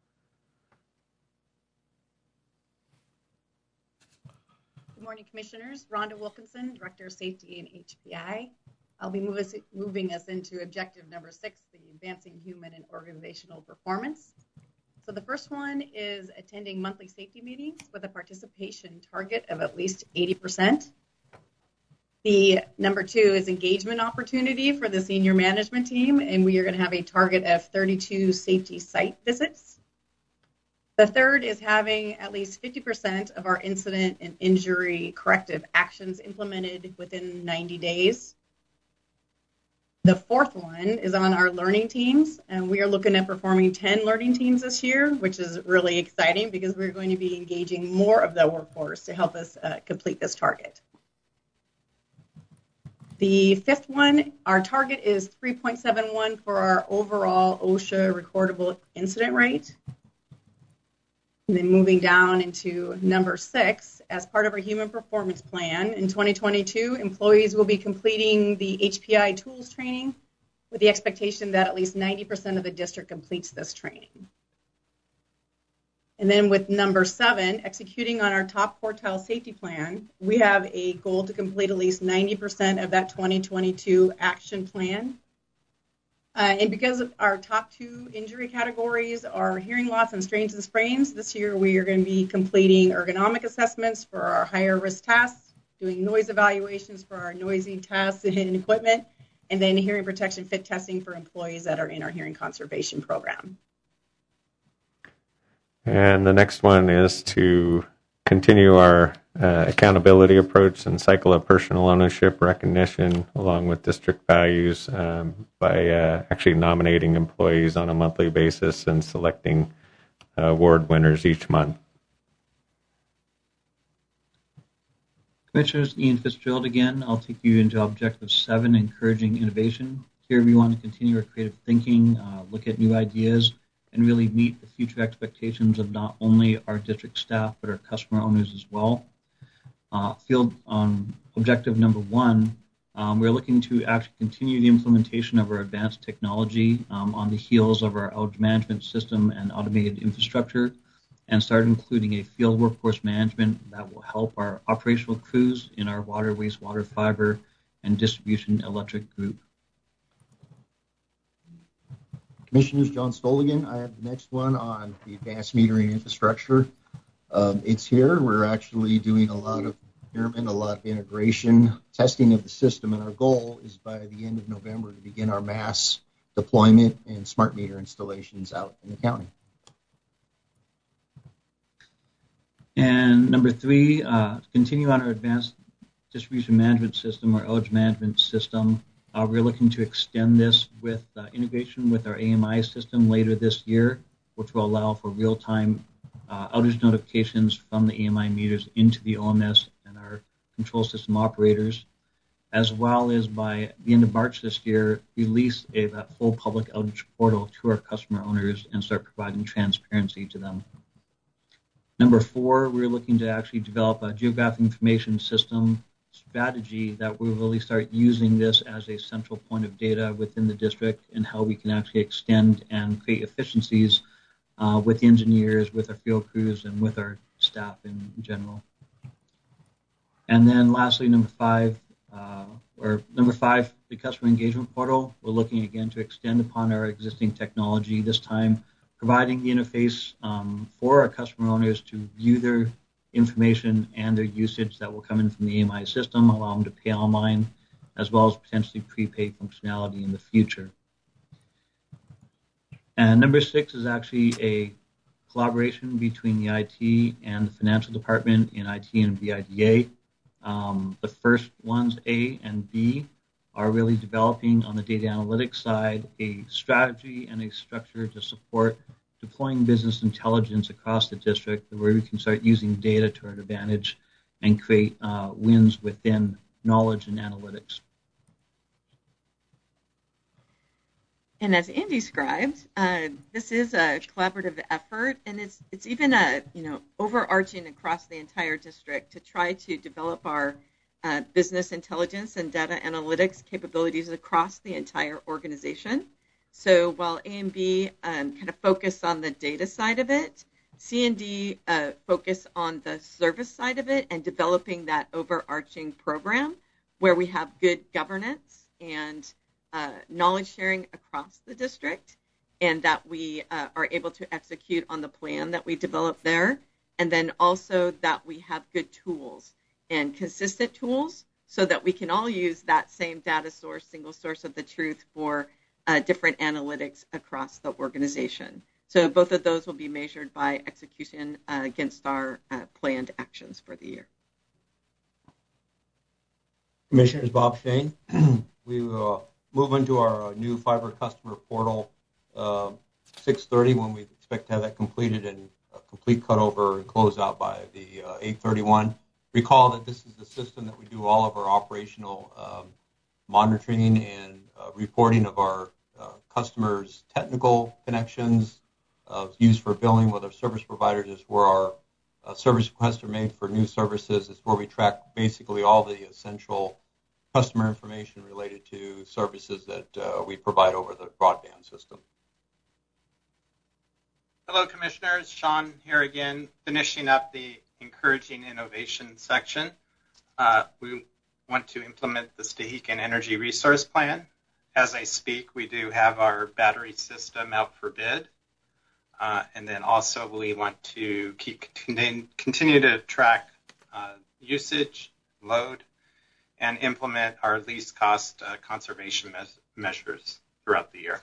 Good morning, Commissioners. Rhonda Wilkinson, Director of Safety and H P I. I'll be move us, moving us into objective number six, the advancing human and organizational performance. So the first one is attending monthly safety meetings with a participation target of at least eighty percent. The number two is engagement opportunity for the senior management team, and we are going to have a target of thirty-two safety site visits. The third is having at least fifty percent of our incident and injury corrective actions implemented within ninety days. The fourth one is on our learning teams, and we are looking at performing ten learning teams this year, which is really exciting because we're going to be engaging more of the workforce to help us uh, complete this target. The fifth one, our target is three point seven one for our overall OSHA recordable incident rate. And then moving down into number six, as part of our human performance plan, in twenty twenty-two, employees will be completing the H P I tools training with the expectation that at least ninety percent of the district completes this training. And then with number seven, executing on our top quartile safety plan, we have a goal to complete at least ninety percent of that twenty twenty-two action plan. Uh, and because of our top two injury categories are hearing loss and strains and sprains, this year we are going to be completing ergonomic assessments for our higher risk tasks, doing noise evaluations for our noisy tasks and equipment, and then hearing protection fit testing for employees that are in our hearing conservation program. And the next one is to continue our uh, accountability approach and cycle of personal ownership recognition along with district values um, by uh, actually nominating employees on a monthly basis and selecting uh, award winners each month. Commissioners, Ian Fitzgerald again. I'll take you into objective seven, encouraging innovation. Here we want to continue our creative thinking, uh, look at new ideas, and really meet the future expectations of not only our district staff, but our customer owners as well. Uh, field on objective number one, um, we're looking to actually continue the implementation of our advanced technology um, on the heels of our outage management system and automated infrastructure, and start including a field workforce management that will help our operational crews in our water, wastewater, fiber, and distribution electric group. Commissioners, John Stoligan. I have the next one on the advanced metering infrastructure. Um, it's here. We're actually doing a lot of procurement, a lot of integration, testing of the system, and our goal is by the end of November to begin our mass deployment and smart meter installations out in the county. And number three, uh, continue on our advanced distribution management system or outage management system. Uh, we're looking to extend this with uh, integration with our A M I system later this year, which will allow for real-time uh, outage notifications from the A M I meters into the O M S and our control system operators, as well as by the end of March this year, release a that full public outage portal to our customer owners and start providing transparency to them. Number four, we're looking to actually develop a geographic information system strategy that will really start using this as a central point of data within the district and how we can actually extend and create efficiencies uh, with the engineers, with our field crews, and with our staff in general. And then lastly, number five, uh, or number five, the customer engagement portal. We're looking again to extend upon our existing technology, this time providing the interface um, for our customer owners to view their information and their usage that will come in from the A M I system, allow them to pay online, as well as potentially prepay functionality in the future. And number six is actually a collaboration between the I T and the financial department in I T and B I D A. Um, the first ones, A and B, are really developing on the data analytics side a strategy and a structure to support deploying business intelligence across the district where we can start using data to our advantage and create uh, wins within knowledge and analytics. And as Andy described, uh, this is a collaborative effort, and it's it's even a you know overarching across the entire district to try to develop our uh, business intelligence and data analytics capabilities across the entire organization. So while A and B um, kind of focus on the data side of it, C and D uh, focus on the service side of it and developing that overarching program where we have good governance and Uh, knowledge sharing across the district, and that we uh, are able to execute on the plan that we develop there, and then also that we have good tools and consistent tools so that we can all use that same data source, single source of the truth for uh, different analytics across the organization. So both of those will be measured by execution uh, against our uh, planned actions for the year. Commissioners, Bob Shane. We will move into our new fiber customer portal uh, six thirty when we expect to have that completed and a complete cutover and close out by the uh, eight thirty-one. Recall that this is the system that we do all of our operational um, monitoring and uh, reporting of our uh, customers' technical connections, uh, used for billing with our service providers. Is where our uh, service requests are made for new services. It's where we track basically all the essential customer information related to services that uh, we provide over the broadband system. Hello, Commissioners. Sean here again, finishing up the encouraging innovation section. Uh, we want to implement the Stehekin Energy Resource Plan. As I speak, we do have our battery system out for bid. Uh, and then also we want to keep continue to track uh, usage, load, and implement our least cost uh, conservation me- measures throughout the year.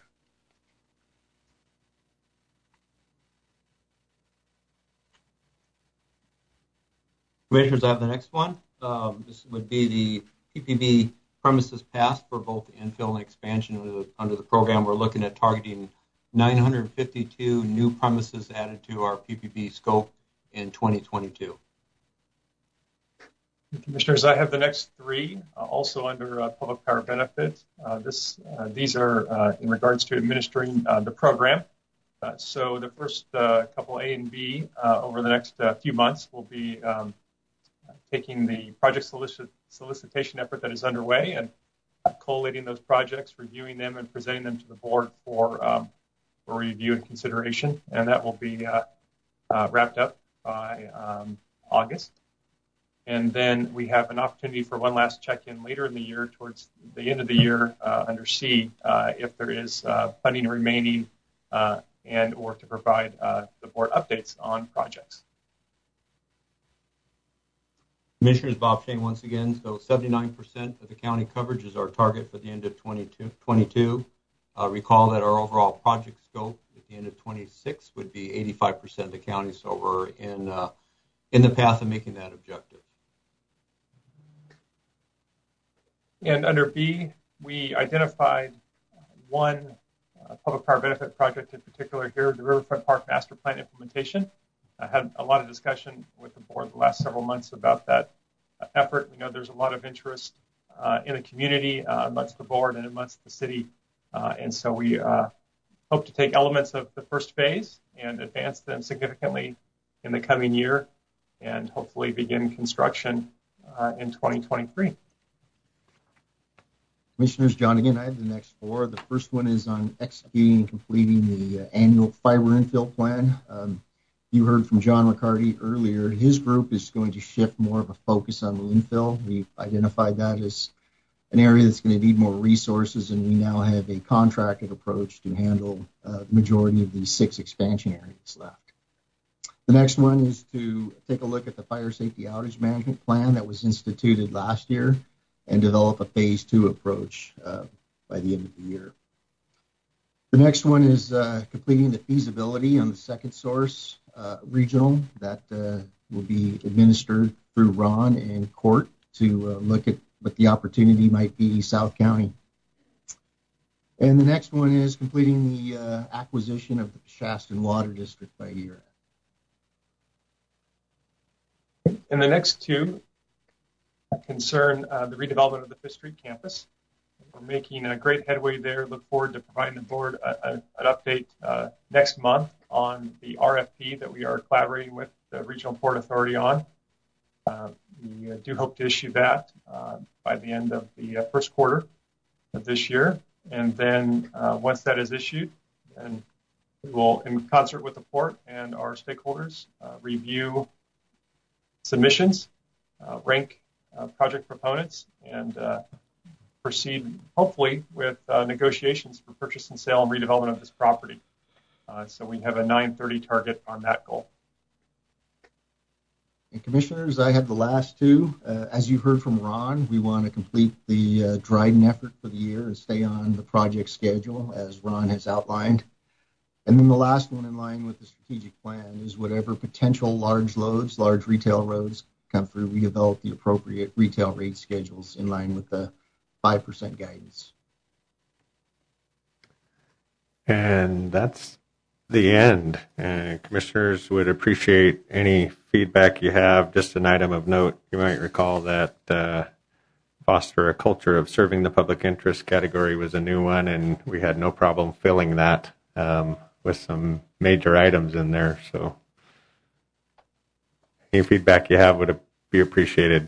Commissioners, I have the next one. Um, this would be the P P B premises passed for both the infill and expansion under the, under the program. We're looking at targeting nine hundred fifty-two new premises added to our P P B scope in twenty twenty-two. Commissioners, I have the next three, uh, also under uh, public power benefit. Uh, this, uh, these are uh, in regards to administering uh, the program. Uh, so the first uh, couple, A and B, uh, over the next uh, few months, will be um, taking the project solicit- solicitation effort that is underway and uh, collating those projects, reviewing them, and presenting them to the board for, um, for review and consideration. And that will be uh, uh, wrapped up by um, August. And then we have an opportunity for one last check-in later in the year, towards the end of the year, uh, under C, uh, if there is uh, funding remaining, uh, and or to provide uh, the board updates on projects. Commissioners, Bob Shane once again. So seventy-nine percent of the county coverage is our target for the end of twenty twenty-two. Uh, recall that our overall project scope at the end of twenty-six would be eighty-five percent of the county, so we're in uh, in the path of making that objective. And under B, we identified one uh, public power benefit project in particular here, the Riverfront Park Master Plan implementation. I had a lot of discussion with the board the last several months about that uh, effort. We know there's a lot of interest uh, in the community, uh, amongst the board and amongst the city. Uh, and so we uh, hope to take elements of the first phase and advance them significantly in the coming year and hopefully begin construction uh, in twenty twenty-three. Commissioners, John again, I have the next four. The first one is on executing and completing the uh, annual fiber infill plan. Um, you heard from John Riccardi earlier, his group is going to shift more of a focus on landfill. We've identified that as an area that's going to need more resources, and we now have a contracted approach to handle uh, the majority of these six expansion areas left. The next one is to take a look at the fire safety outage management plan that was instituted last year and develop a phase two approach uh, by the end of the year. The next one is uh, completing the feasibility on the second source uh, regional that uh, will be administered through Ron and Court to uh, look at what the opportunity might be South County. And the next one is completing the uh, acquisition of the Shaston Water District by year. And the next two concern uh, the redevelopment of the Fifth Street campus. We're making a great headway there. Look forward to providing the board a, a, an update uh, next month on the R F P that we are collaborating with the Regional Port Authority on. Uh, we uh, do hope to issue that uh, by the end of the uh, first quarter of this year. And then uh, once that is issued, then we will, in concert with the port and our stakeholders, uh, review submissions, uh, rank uh, project proponents, and uh, proceed, hopefully, with uh, negotiations for purchase and sale and redevelopment of this property. Uh, so we have a nine thirty target on that goal. And commissioners, I have the last two. Uh, as you heard from Ron, we want to complete the uh, Dryden effort for the year and stay on the project schedule as Ron has outlined. And then the last one in line with the strategic plan is whatever potential large loads, large retail roads come through, we develop the appropriate retail rate schedules in line with the five percent guidance. And that's the end. Uh, commissioners would appreciate any feedback you have. Just an item of note, you might recall that uh, foster a culture of serving the public interest category was a new one, and we had no problem filling that um, with some major items in there. So any feedback you have would be appreciated.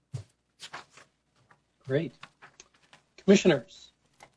Great. Commissioners.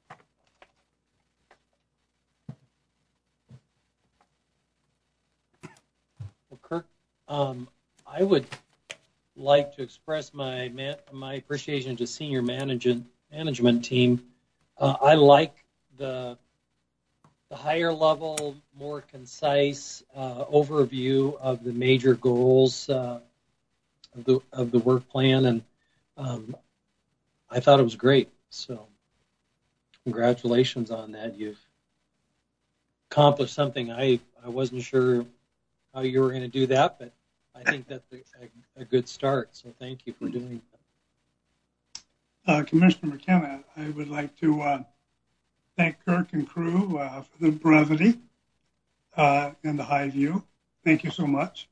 Well, Kirk, um, I would like to express my man, my appreciation to senior management management team. Uh, I like the the higher level, more concise uh, overview of the major goals uh, of the of the work plan, and um, I thought it was great. So, congratulations on that. You've accomplished something I I wasn't sure how you were going to do that, but I think that's a, a, a good start. So, thank you for doing that. Uh, Commissioner McKenna, I would like to uh, thank Kirk and crew uh, for the brevity uh, and the high view. Thank you so much.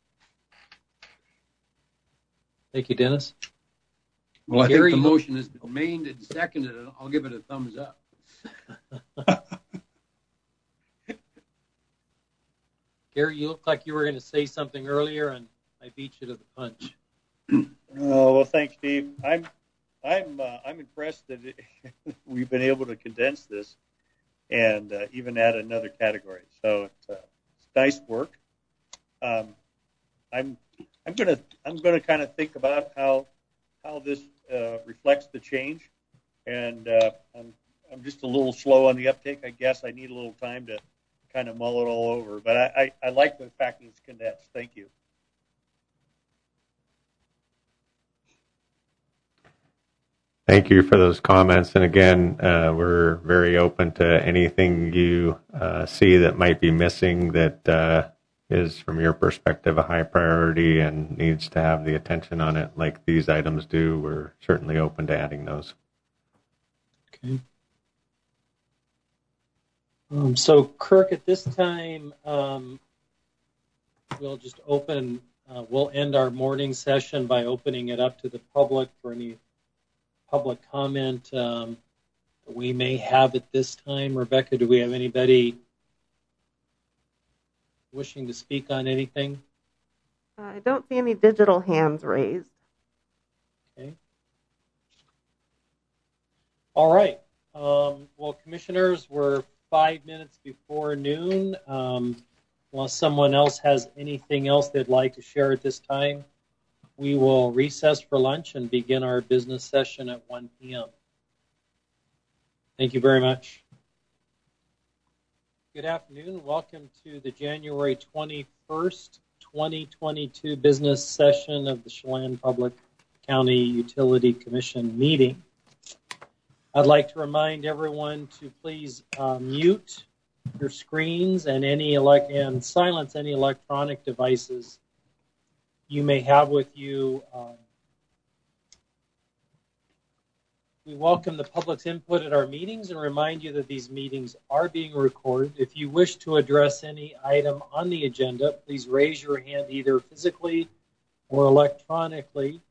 Thank you, Dennis. Well, I Gary, think the you- motion has been made and seconded, and I'll give it a thumbs up. Gary, you looked like you were going to say something earlier, and I beat you to the punch. Oh, well, thanks, Steve. I'm, I'm, uh, I'm impressed that it, we've been able to condense this and uh, even add another category. So it's, uh, it's nice work. Um, I'm, I'm gonna, I'm gonna kind of think about how, how this uh, reflects the change, and uh, I'm, I'm just a little slow on the uptake. I guess I need a little time to kind of mull it all over. But I, I, I like the fact that it's condensed. Thank you. Thank you for those comments. And again, uh, we're very open to anything you uh, see that might be missing that uh, is, from your perspective, a high priority and needs to have the attention on it like these items do. We're certainly open to adding those. Okay. Um, so, Kirk, at this time, um, we'll just open, uh, we'll end our morning session by opening it up to the public for any public comment um, we may have at this time. Rebecca, do we have anybody wishing to speak on anything? I don't see any digital hands raised. Okay. All right. Um, well, commissioners, we're five minutes before noon. Um, Unless someone else has anything else they'd like to share at this time, we will recess for lunch and begin our business session at one p.m. Thank you very much. Good afternoon. Welcome to the January twenty-first, twenty twenty-two business session of the Chelan Public County Utility Commission meeting. I'd like to remind everyone to please uh, mute your screens and any elect and silence any electronic devices you may have with you. Um, we welcome the public's input at our meetings and remind you that these meetings are being recorded. If you wish to address any item on the agenda, please raise your hand either physically or electronically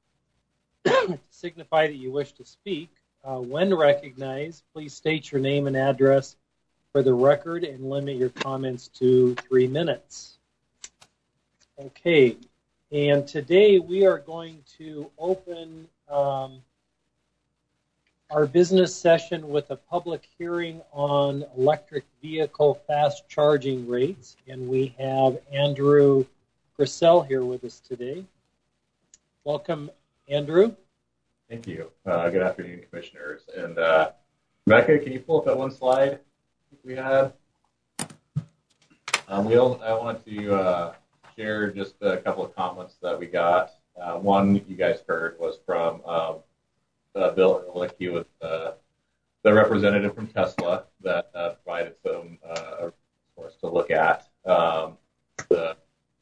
to signify that you wish to speak. Uh, when recognized, please state your name and address for the record and limit your comments to three minutes. Okay, and today we are going to open um, our business session with a public hearing on electric vehicle fast charging rates, and we have Andrew Grissel here with us today. Welcome, Andrew. Thank you. Uh, good afternoon, commissioners. And uh, Rebecca, can you pull up that one slide we had? Um, we all, I want to uh, share just a couple of comments that we got. Uh, one you guys heard was from um, uh, Bill Ehrlich, with uh, the representative from Tesla that uh, provided some uh, for us to look at. Um, the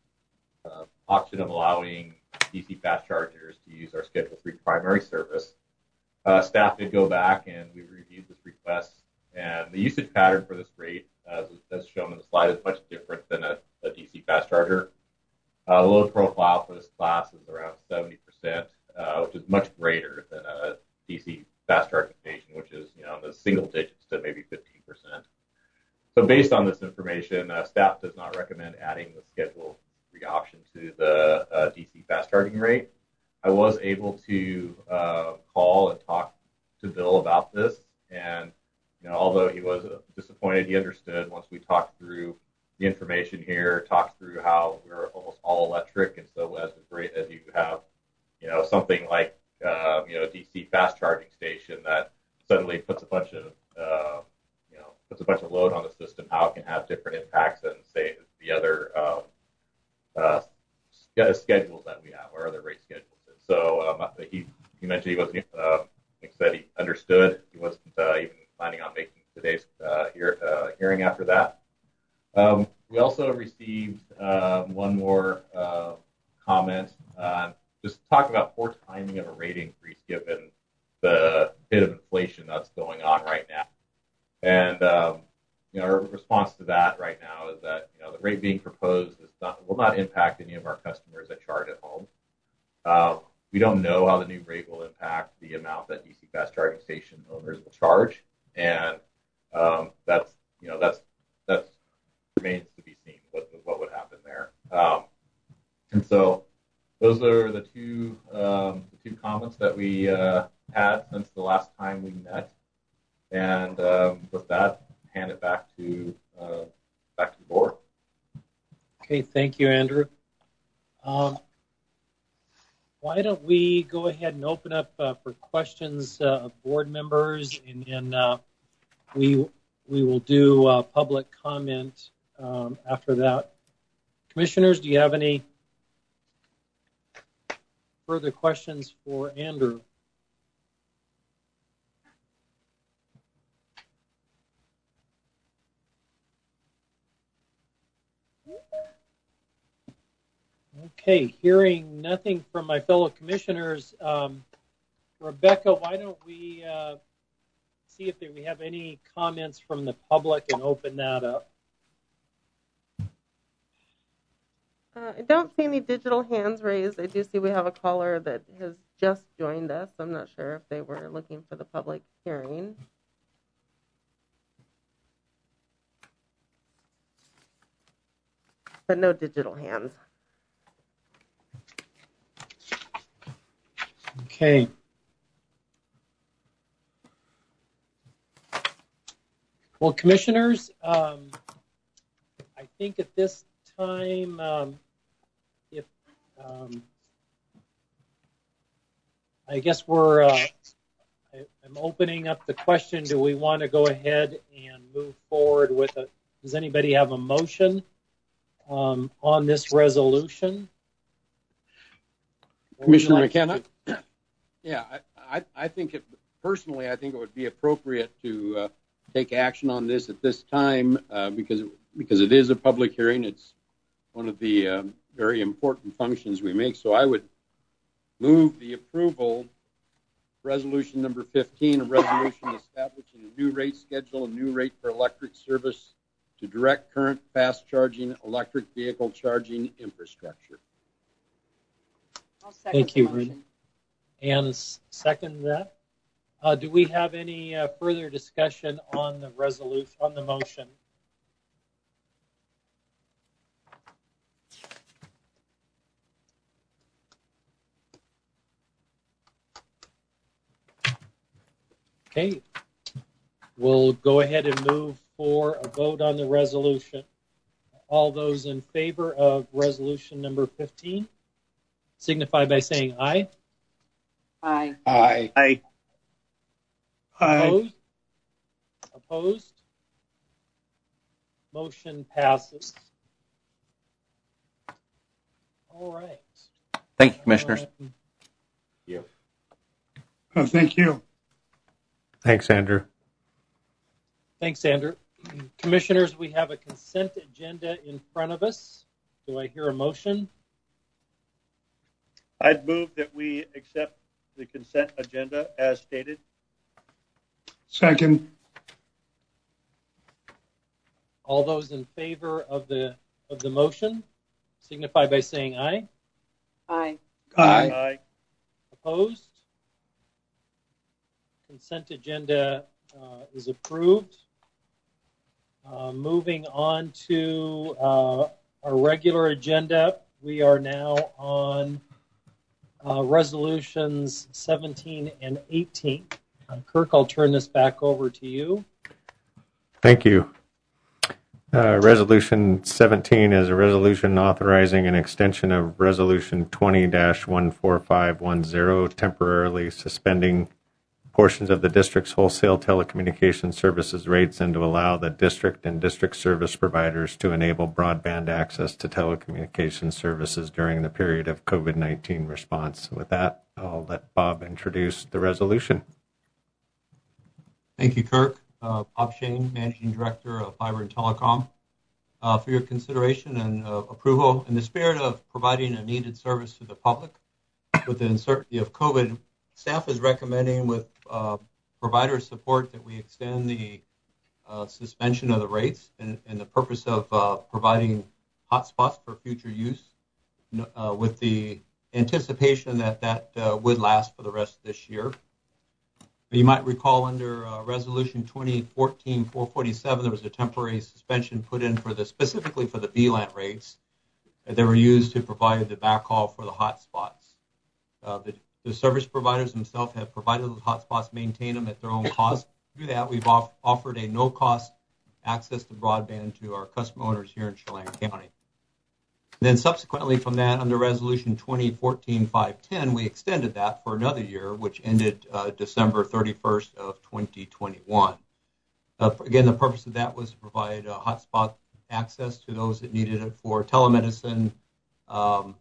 uh, option of allowing D C fast chargers to use our Schedule three primary service. Uh, staff did go back and we reviewed this request, and the usage pattern for this rate, as, as shown in the slide, is much different than a, a D C fast charger. Uh, the load profile for this class is around seventy percent, uh, which is much greater than a D C fast charging station, which is, you know, in the single digits to maybe fifteen percent. So based on this information, uh, staff does not recommend adding the Schedule three option to the uh, D C fast charging rate. I was able to uh, call and talk to Bill about this, and you know, although he was disappointed, he understood once we talked through the information here, talked through how we're almost all electric, and so as great as you have, you know, something like uh, you know, a D C fast charging station that suddenly puts a bunch of uh, you know puts a bunch of load on the system, how it can have different impacts than say the other um, uh, schedules that we have, or other rate schedules. And so um, he he mentioned he wasn't uh, like I said he understood. He wasn't uh, even planning on making today's uh, hear, uh, hearing after that. Um, we also received um, one more uh, comment on just talk about poor timing of a rate increase given the bit of inflation that's going on right now. And um, you know, our response to that right now is that, you know, the rate being proposed is not, will not impact any of our customers that charge at home. Um, we don't know how the new rate will impact the amount that D C fast charging station owners will charge, and um, that's you know that's that's remains to be seen what what would happen there. Um, and so those are the two um, the two comments that we uh, had since the last time we met, and um, with that, hand it back to uh, back to the board. Okay, thank you, Andrew. Um, why don't we go ahead and open up uh, for questions uh, of board members, and then uh, we we will do uh, public comment um, after that. Commissioners, do you have any further questions for Andrew? Okay, hearing nothing from my fellow commissioners, um, Rebecca, why don't we uh, see if we have any comments from the public and open that up? Uh, I don't see any digital hands raised. I do see we have a caller that has just joined us. I'm not sure if they were looking for the public hearing. But no digital hands. Okay. Well, commissioners, um, I think think at this time, um, if um, I guess we're, uh, I, I'm opening up the question, do we want to go ahead and move forward with it? Does anybody have a motion um, on this resolution? Commissioner like McKenna? Yeah, I, I, I think it, personally, I think it would be appropriate to uh, take action on this at this time uh, because, it, because it is a public hearing. It's one of the uh, very important functions we make. So I would move the approval, resolution number fifteen, a resolution establishing a new rate schedule, a new rate for electric service to direct current fast charging electric vehicle charging infrastructure. I'll second Thank the you, motion. Rudy. And second that. Uh, do we have any uh, further discussion on the resolution, on the motion? Okay, we'll go ahead and move for a vote on the resolution. All those in favor of resolution number fifteen, signify by saying aye. Aye. Aye. Aye. Opposed? Opposed? Motion passes. All right. Thank you, Commissioners. Um, You. Oh, thank you. Thanks, Andrew. Thanks, Andrew. Commissioners, we have a consent agenda in front of us. Do I hear a motion? I'd move that we accept the consent agenda as stated. Second. All those in favor of the of the motion, signify by saying aye. Aye. Aye. Aye. Opposed? Consent agenda uh, is approved. Uh, moving on to uh, our regular agenda, we are now on uh, resolutions seventeen and eighteen. Uh, Kirk, I'll turn this back over to you. Thank you. Uh, resolution seventeen is a resolution authorizing an extension of Resolution twenty dash one four five one zero, temporarily suspending portions of the district's wholesale telecommunications services rates and to allow the district and district service providers to enable broadband access to telecommunications services during the period of COVID nineteen response. With that, I'll let Bob introduce the resolution. Thank you, Kirk. Uh, Bob Shane, Managing Director of Fiber and Telecom. Uh, for your consideration and uh, approval, in the spirit of providing a needed service to the public with the uncertainty of COVID, staff is recommending with uh, provider support that we extend the uh, suspension of the rates and, and the purpose of uh, providing hotspots for future use uh, with the anticipation that that uh, would last for the rest of this year. You might recall under uh, Resolution twenty fourteen dash four forty-seven, there was a temporary suspension put in for the specifically for the B LAN rates. They were used to provide the backhaul for the hotspots. Uh, the, the service providers themselves have provided those hotspots, maintain them at their own cost. Through that, we've off, offered a no-cost access to broadband to our customer owners here in Chelan County. And then subsequently from that, under Resolution twenty fourteen dash five ten, we extended that for another year, which ended uh, December thirty-first of twenty twenty-one. Uh, again, the purpose of that was to provide uh, hotspot access to those that needed it for telemedicine, um,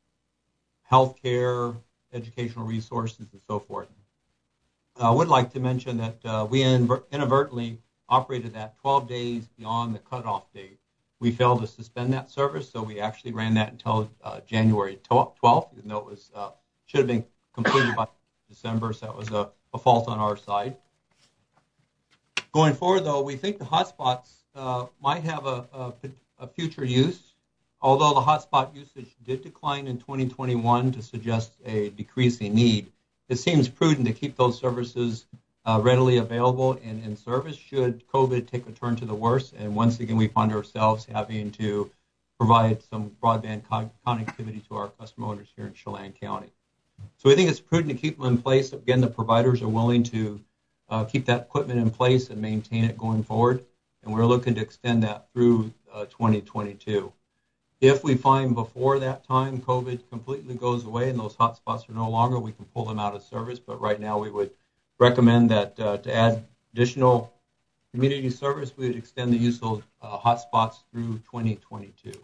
healthcare, educational resources, and so forth. I would like to mention that uh, we inadvertently operated that twelve days beyond the cutoff date. We failed to suspend that service, so we actually ran that until uh, January twelfth, even though it was uh, should have been completed by December, so that was a, a fault on our side. Going forward, though, we think the hotspots uh, might have a, a, a future use, although the hotspot usage did decline in twenty twenty-one to suggest a decreasing need. It seems prudent to keep those services Uh, readily available and in service should COVID take a turn to the worse. And once again, we find ourselves having to provide some broadband con- connectivity to our customer owners here in Chelan County. So we think it's prudent to keep them in place. Again, the providers are willing to uh, keep that equipment in place and maintain it going forward. And we're looking to extend that through uh, twenty twenty-two. If we find before that time COVID completely goes away and those hotspots are no longer, we can pull them out of service. But right now we would recommend that uh, to add additional community service, we would extend the use of uh, hotspots through twenty twenty-two.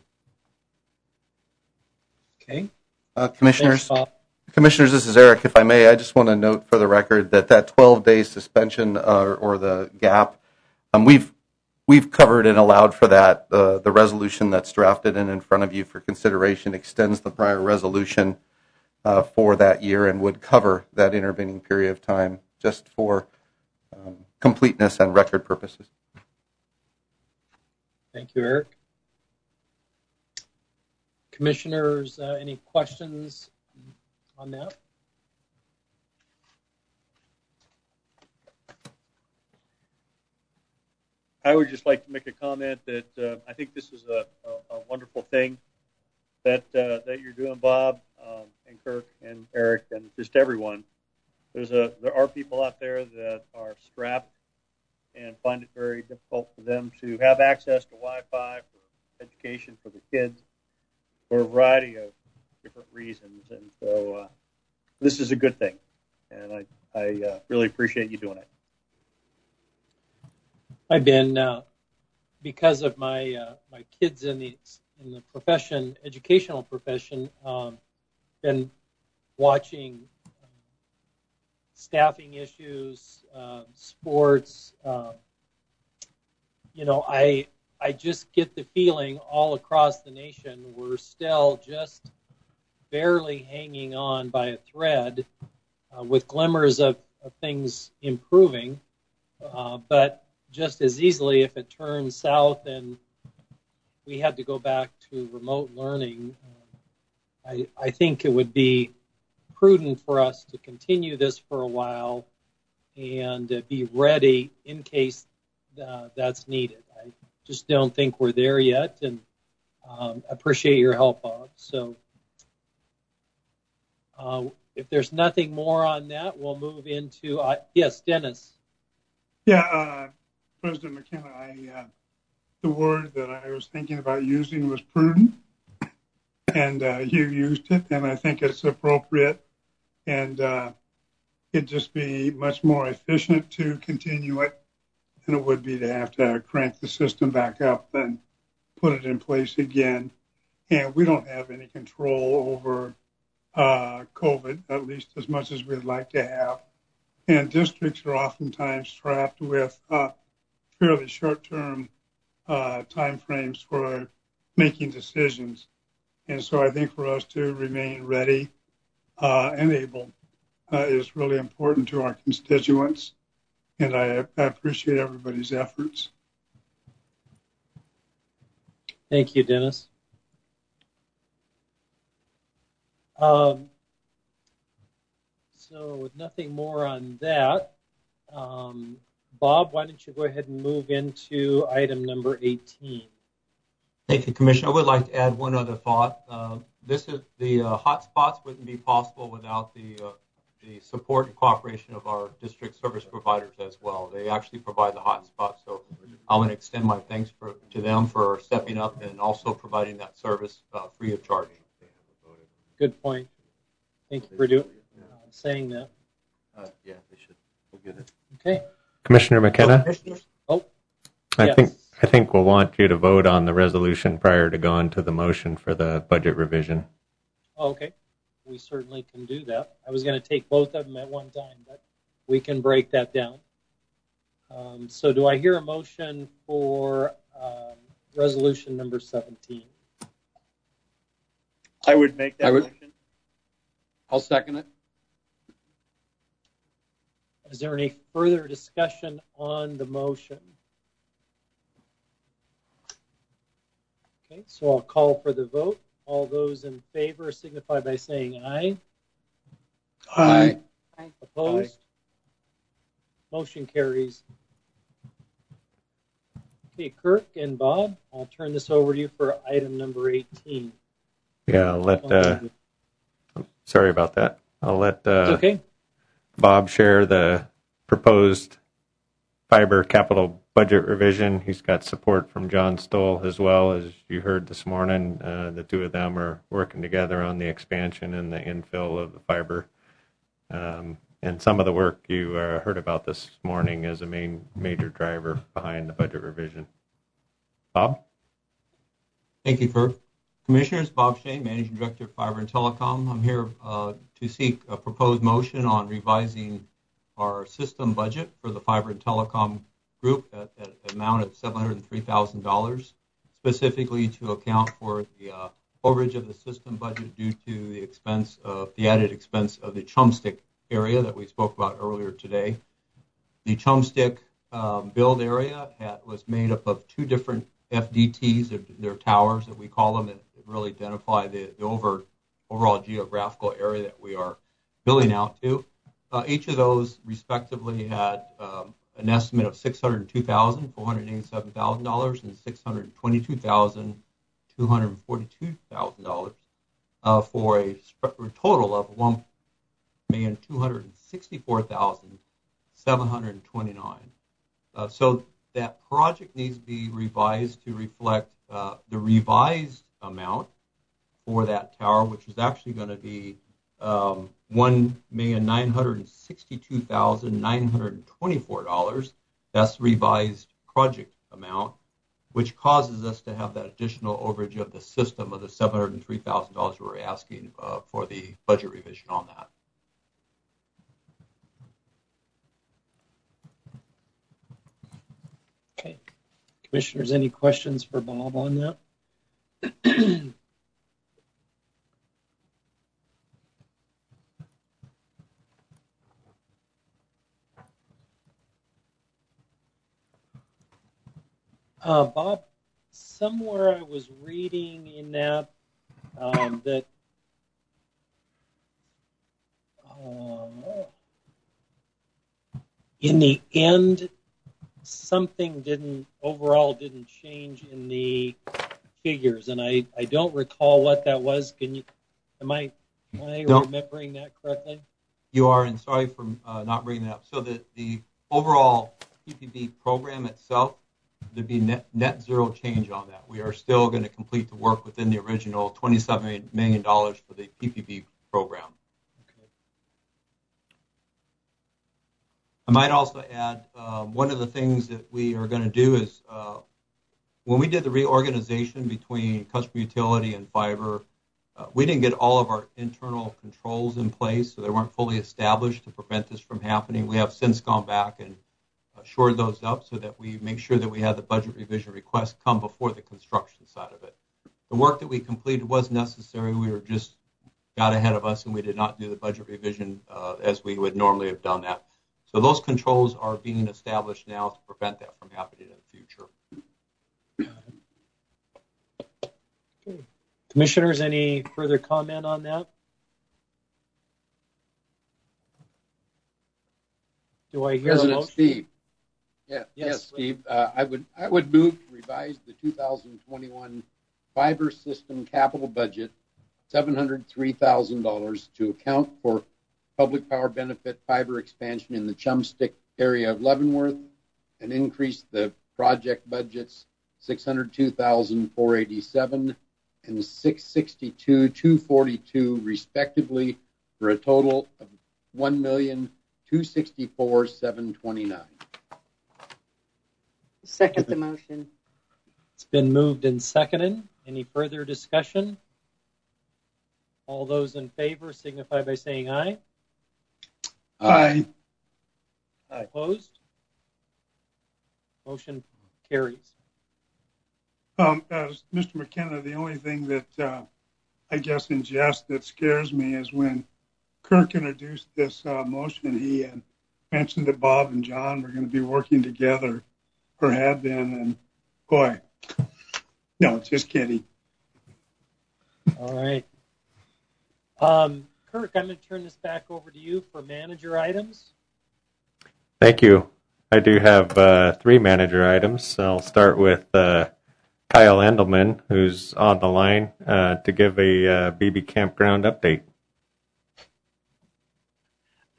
Okay. Uh, commissioners, Thanks, Commissioners, this is Eric. If I may, I just want to note for the record that that twelve-day suspension uh, or the gap, um, we've we've covered and allowed for that. Uh, the resolution that's drafted and in front of you for consideration extends the prior resolution uh, for that year and would cover that intervening period of time just for um, completeness and record purposes. Thank you, Eric. Commissioners, uh, any questions on that? I would just like to make a comment that uh, I think this is a, a, a wonderful thing that uh, that you're doing, Bob um, and Kirk and Eric and just everyone. There's a there are people out there that are strapped and find it very difficult for them to have access to Wi-Fi for education for the kids for a variety of different reasons, and so uh, this is a good thing, and I I uh, really appreciate you doing it. I've been uh, because of my uh, my kids in the in the profession, educational profession, um, been watching uh, staffing issues, uh, sports. Uh, you know, I I just get the feeling all across the nation we're still just barely hanging on by a thread, uh, with glimmers of, of things improving, uh, but just as easily if it turns south and we had to go back to remote learning, uh, I, I think it would be prudent for us to continue this for a while and uh, be ready in case uh, that's needed. I just don't think we're there yet, and um, appreciate your help, Bob. So uh, if there's nothing more on that, we'll move into, uh, yes, Dennis. Yeah, uh, President McKenna, I, uh, the word that I was thinking about using was prudent, and uh, you used it, and I think it's appropriate, and uh, it'd just be much more efficient to continue it than it would be to have to crank the system back up and put it in place again. And we don't have any control over uh, COVID, at least as much as we'd like to have. And districts are oftentimes trapped with uh, fairly short-term uh, time frames for making decisions. And so I think for us to remain ready uh, and able uh, is really important to our constituents. And I, I appreciate everybody's efforts. Thank you, Dennis. Um, so with nothing more on that, um, Bob, why don't you go ahead and move into item number eighteen? Thank you, Commissioner. I would like to add one other thought. Uh, this is the uh, hotspots wouldn't be possible without the uh, the support and cooperation of our district service providers as well. They actually provide the hotspots, so I want to extend my thanks for, to them for stepping up and also providing that service uh, free of charge. Good point. Thank you for doing uh, saying that. Uh, yeah, they should. We'll get it. Okay. Commissioner McKenna? Oh, I yes. think I think we'll want you to vote on the resolution prior to going to the motion for the budget revision. Oh, okay. We certainly can do that. I was going to take both of them at one time, but we can break that down. Um, so do I hear a motion for um, resolution number seventeen? I would make that I would, motion. I'll second it. Is there any further discussion on the motion? Okay, so I'll call for the vote. All those in favor signify by saying aye. Aye. Aye. Opposed? Aye. Motion carries. Okay, Kirk and Bob, I'll turn this over to you for item number eighteen. Yeah, I'll let. Uh, sorry about that. I'll let uh, okay. Bob share the proposed fiber capital budget revision. He's got support from John Stoll as well, as you heard this morning. Uh, the two of them are working together on the expansion and the infill of the fiber. Um, and some of the work you uh, heard about this morning is a main major driver behind the budget revision. Bob? Thank you, Kirk. Commissioners, Bob Shane, Managing Director of Fiber and Telecom. I'm here uh, to seek a proposed motion on revising our system budget for the Fiber and Telecom group at, at an amount of seven hundred three thousand dollars, specifically to account for the uh, overage of the system budget due to the expense of the added expense of the Chumstick area that we spoke about earlier today. The Chumstick um, build area had, was made up of two different F D Ts, they're, they're towers that we call them, that really identify the, the over, overall geographical area that we are building out to. Uh, each of those respectively had um, an estimate of six hundred two thousand four hundred eighty-seven thousand dollars and six hundred twenty-two thousand two hundred forty-two thousand dollars uh, for a, a total of one million two hundred sixty-four thousand seven hundred twenty-nine. Uh, so that project needs to be revised to reflect uh, the revised amount for that tower, which is actually going to be um, one million nine hundred sixty-two thousand nine hundred twenty-four dollars. That's the revised project amount, which causes us to have that additional overage of the system of the seven hundred three thousand dollars we're asking uh, for the budget revision on that. Okay. Commissioners, any questions for Bob on that? Uh, Bob, somewhere I was reading in that um, that uh, in the end, something didn't overall didn't change in the figures, and I, I don't recall what that was. Can you? Am I am I No. remembering that correctly? You are, and sorry for uh, not bringing that up. So the, the overall P P P program itself, there'd be net, net zero change on that. We are still going to complete the work within the original twenty-seven million dollars for the P P P program. Okay. I might also add, um, one of the things that we are going to do is uh, when we did the reorganization between customer utility and fiber, uh, we didn't get all of our internal controls in place, so they weren't fully established to prevent this from happening. We have since gone back and shored those up so that we make sure that we had the budget revision request come before the construction side of it. The work that we completed was necessary. We were just got ahead of us, and we did not do the budget revision uh, as we would normally have done that. So those controls are being established now to prevent that from happening in the future. Okay. Commissioners, any further comment on that? Do I hear President a motion? Steve. Yeah, Yes. yes, Steve. Uh, I would I would move to revise the two thousand twenty-one fiber system capital budget seven hundred three thousand dollars to account for public power benefit fiber expansion in the Chumstick area of Leavenworth and increase the project budgets six hundred two thousand four hundred eighty-seven dollars and six hundred sixty-two thousand two hundred forty-two dollars respectively for a total of one million two hundred sixty-four thousand seven hundred twenty-nine dollars. Second the motion. It's been moved and seconded. Any further discussion? All those in favor signify by saying aye. Aye. Aye. Opposed? Motion carries. Um, as Mister McKenna, the only thing that uh, I guess in jest that scares me is when Kirk introduced this uh, motion, he uh, mentioned that Bob and John were going to be working together, or had been, and boy, no, just kidding. All right. Um, Kirk, I'm going to turn this back over to you for manager items. Thank you. I do have uh, three manager items. I'll start with uh, Kyle Endelman, who's on the line uh, to give a uh, B B campground update.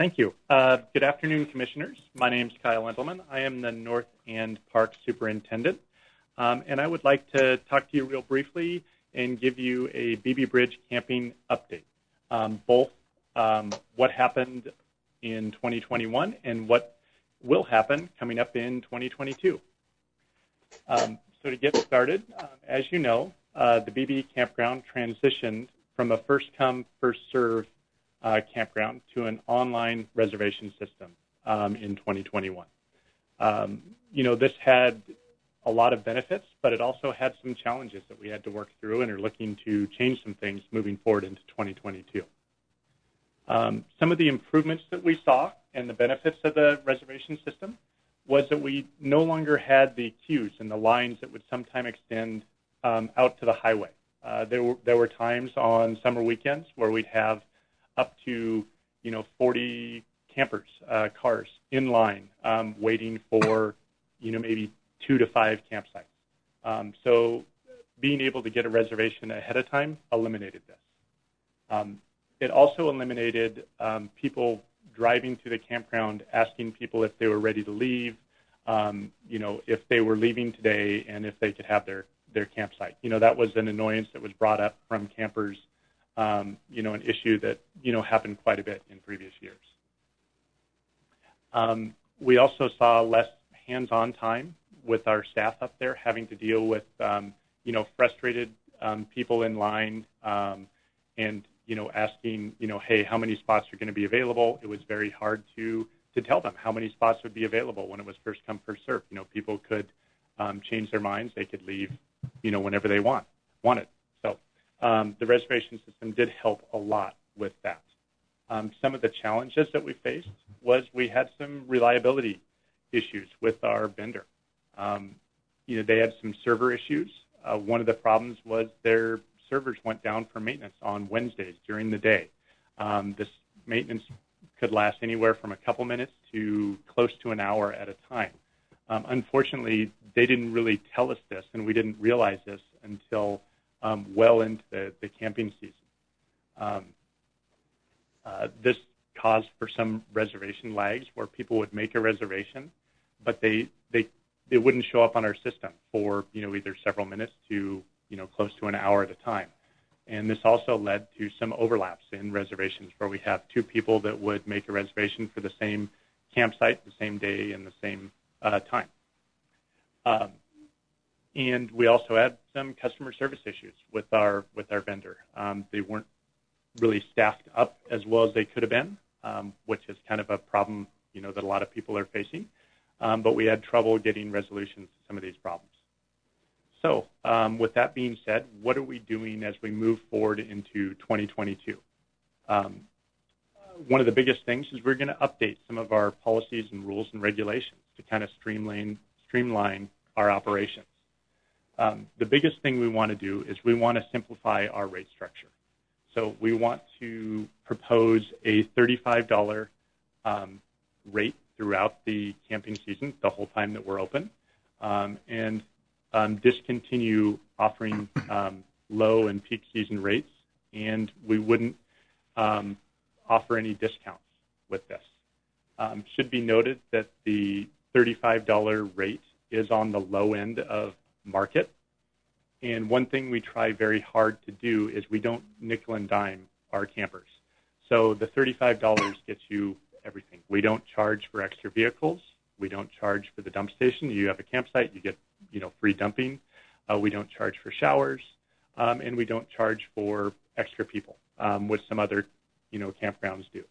thank you. Uh, good afternoon, Commissioners. My name is Kyle Entelman. I am the North End Park Superintendent, um, and I would like to talk to you real briefly and give you a Beebe Bridge camping update, um, both um, what happened in twenty twenty-one and what will happen coming up in twenty twenty-two. Um, so to get started, um, as you know, uh, the Beebe Campground transitioned from a first-come, first-served Uh, campground to an online reservation system um, in twenty twenty-one. Um, you know, this had a lot of benefits, but it also had some challenges that we had to work through and are looking to change some things moving forward into twenty twenty-two. Um, some of the improvements that we saw and the benefits of the reservation system was that we no longer had the queues and the lines that would sometimes extend um, out to the highway. Uh, there were there were times on summer weekends where we'd have up to, you know, forty campers, uh, cars in line, um, waiting for, you know, maybe two to five campsites. Um, so being able to get a reservation ahead of time eliminated this. Um, it also eliminated um, people driving to the campground, asking people if they were ready to leave, um, you know, if they were leaving today and if they could have their, their campsite. You know, that was an annoyance that was brought up from campers. Um, you know, an issue that, you know, happened quite a bit in previous years. Um, we also saw less hands-on time with our staff up there having to deal with, um, you know, frustrated um, people in line um, and, you know, asking, you know, hey, how many spots are going to be available? It was very hard to, to tell them how many spots would be available when it was first come, first served. You know, people could um, change their minds. They could leave, you know, whenever they want, wanted. Um, the reservation system did help a lot with that. Um, some of the challenges that we faced was we had some reliability issues with our vendor. Um, you know, they had some server issues. Uh, one of the problems was their servers went down for maintenance on Wednesdays during the day. Um, this maintenance could last anywhere from a couple minutes to close to an hour at a time. Um, unfortunately, they didn't really tell us this, and we didn't realize this until Um, well into the, the camping season. Um, uh, this caused for some reservation lags where people would make a reservation, but they they they wouldn't show up on our system for, you know, either several minutes to, you know, close to an hour at a time. And this also led to some overlaps in reservations where we have two people that would make a reservation for the same campsite, the same day, and the same uh, time. Um, And we also had some customer service issues with our with our vendor. Um, they weren't really staffed up as well as they could have been, um, which is kind of a problem, you know, that a lot of people are facing. Um, but we had trouble getting resolutions to some of these problems. So, um, with that being said, what are we doing as we move forward into twenty twenty-two? Um, one of the biggest things is we're going to update some of our policies and rules and regulations to kind of streamline streamline our operations. Um, the biggest thing we want to do is we want to simplify our rate structure. So we want to propose a thirty-five dollars um, rate throughout the camping season, the whole time that we're open, um, and um, discontinue offering um, low and peak season rates, and we wouldn't um, offer any discounts with this. Um, should be noted that the thirty-five dollars rate is on the low end of market. And one thing we try very hard to do is we don't nickel and dime our campers. So the thirty-five dollars gets you everything. We don't charge for extra vehicles. We don't charge for the dump station. You have a campsite, you get, you know, free dumping. Uh, we don't charge for showers, um, and we don't charge for extra people, um, which some other, you know, campgrounds do.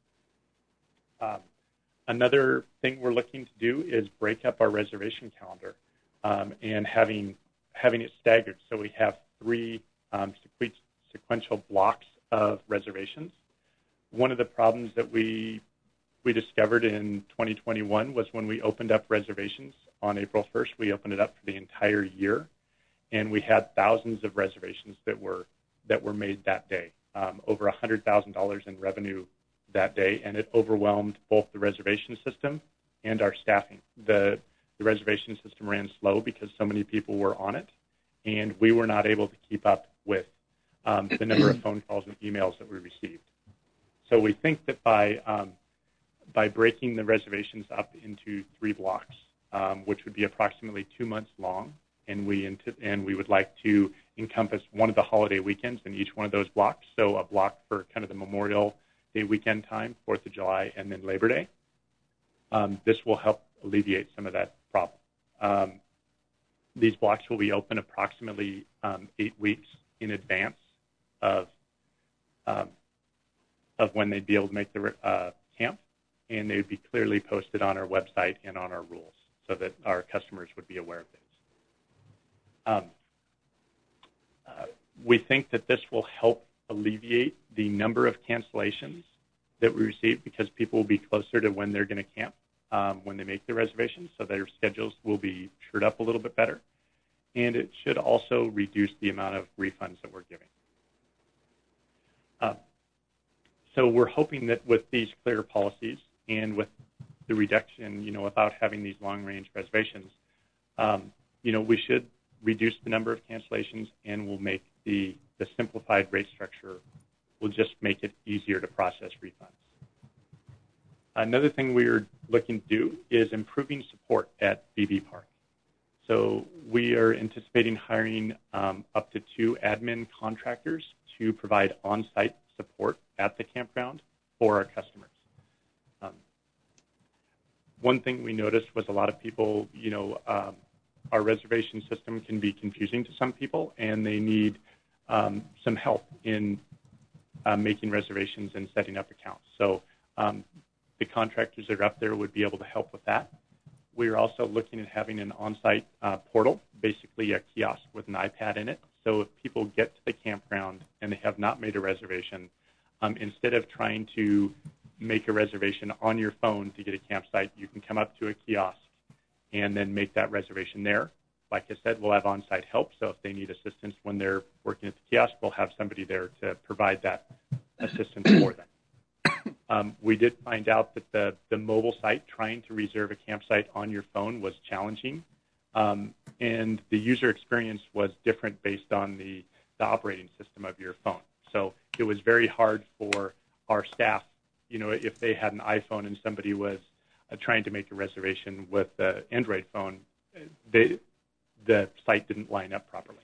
Um, another thing we're looking to do is break up our reservation calendar. Um, and having having it staggered, so we have three um, sequential blocks of reservations. One of the problems that we we discovered in twenty twenty-one was when we opened up reservations on April first. We opened it up for the entire year, and we had thousands of reservations that were that were made that day, um, over one hundred thousand dollars in revenue that day, and it overwhelmed both the reservation system and our staffing. The The reservation system ran slow because so many people were on it, and we were not able to keep up with um, the number of phone calls and emails that we received. So we think that by um, by breaking the reservations up into three blocks, um, which would be approximately two months long, and we int- and we would like to encompass one of the holiday weekends in each one of those blocks. So a block for kind of the Memorial Day weekend time, Fourth of July, and then Labor Day. Um, this will help alleviate some of that problem. Um, these blocks will be open approximately um, eight weeks in advance of um, of when they'd be able to make the uh, camp, and they would be clearly posted on our website and on our rules so that our customers would be aware of these. Um, uh, we think that this will help alleviate the number of cancellations that we receive because people will be closer to when they're going to camp um, when they make their reservations, so their schedules will be shored up a little bit better. And it should also reduce the amount of refunds that we're giving. Uh, so we're hoping that with these clear policies and with the reduction, you know, without having these long-range reservations, um, you know, we should reduce the number of cancellations, and we'll make the, the simplified rate structure, will just make it easier to process refunds. Another thing we're looking to do is improving support at B B Park. So we are anticipating hiring um, up to two admin contractors to provide on-site support at the campground for our customers. Um, one thing we noticed was a lot of people, you know, um, our reservation system can be confusing to some people, and they need um, some help in uh, making reservations and setting up accounts. So um, the contractors that are up there would be able to help with that. We're also looking at having an on-site uh, portal, basically a kiosk with an iPad in it. So if people get to the campground and they have not made a reservation, um, instead of trying to make a reservation on your phone to get a campsite, you can come up to a kiosk and then make that reservation there. Like I said, we'll have on-site help, so if they need assistance when they're working at the kiosk, we'll have somebody there to provide that assistance for them. Um, we did find out that the, the mobile site, trying to reserve a campsite on your phone, was challenging, um, and the user experience was different based on the, the operating system of your phone. So it was very hard for our staff, you know, if they had an iPhone and somebody was uh, trying to make a reservation with an Android phone, they, the site didn't line up properly.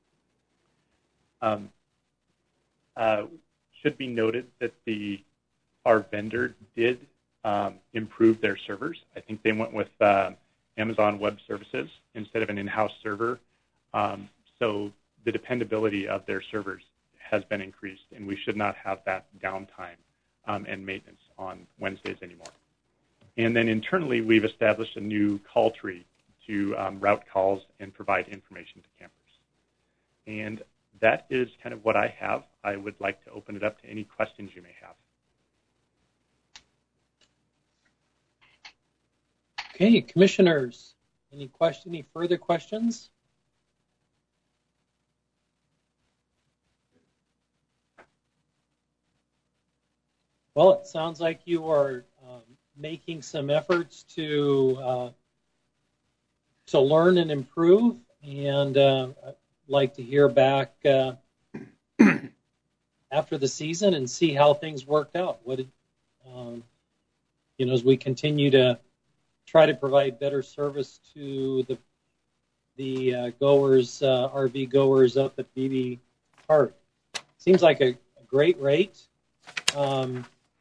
Um, uh, should be noted that the our vendor did um, improve their servers. I think they went with uh, Amazon Web Services instead of an in-house server. Um, so the dependability of their servers has been increased, and we should not have that downtime um, and maintenance on Wednesdays anymore. And then internally, we've established a new call tree to um, route calls and provide information to campers. And that is kind of what I have. I would like to open it up to any questions you may have. Okay, commissioners, any question, any further questions? Well, it sounds like you are um, making some efforts to uh, to learn and improve, and uh, I'd like to hear back uh, after the season and see how things worked out. What did, um, you know, as we continue to try to provide better service to the the uh, goers, uh, R V goers up at B B Park. Seems like a, a great rate, um,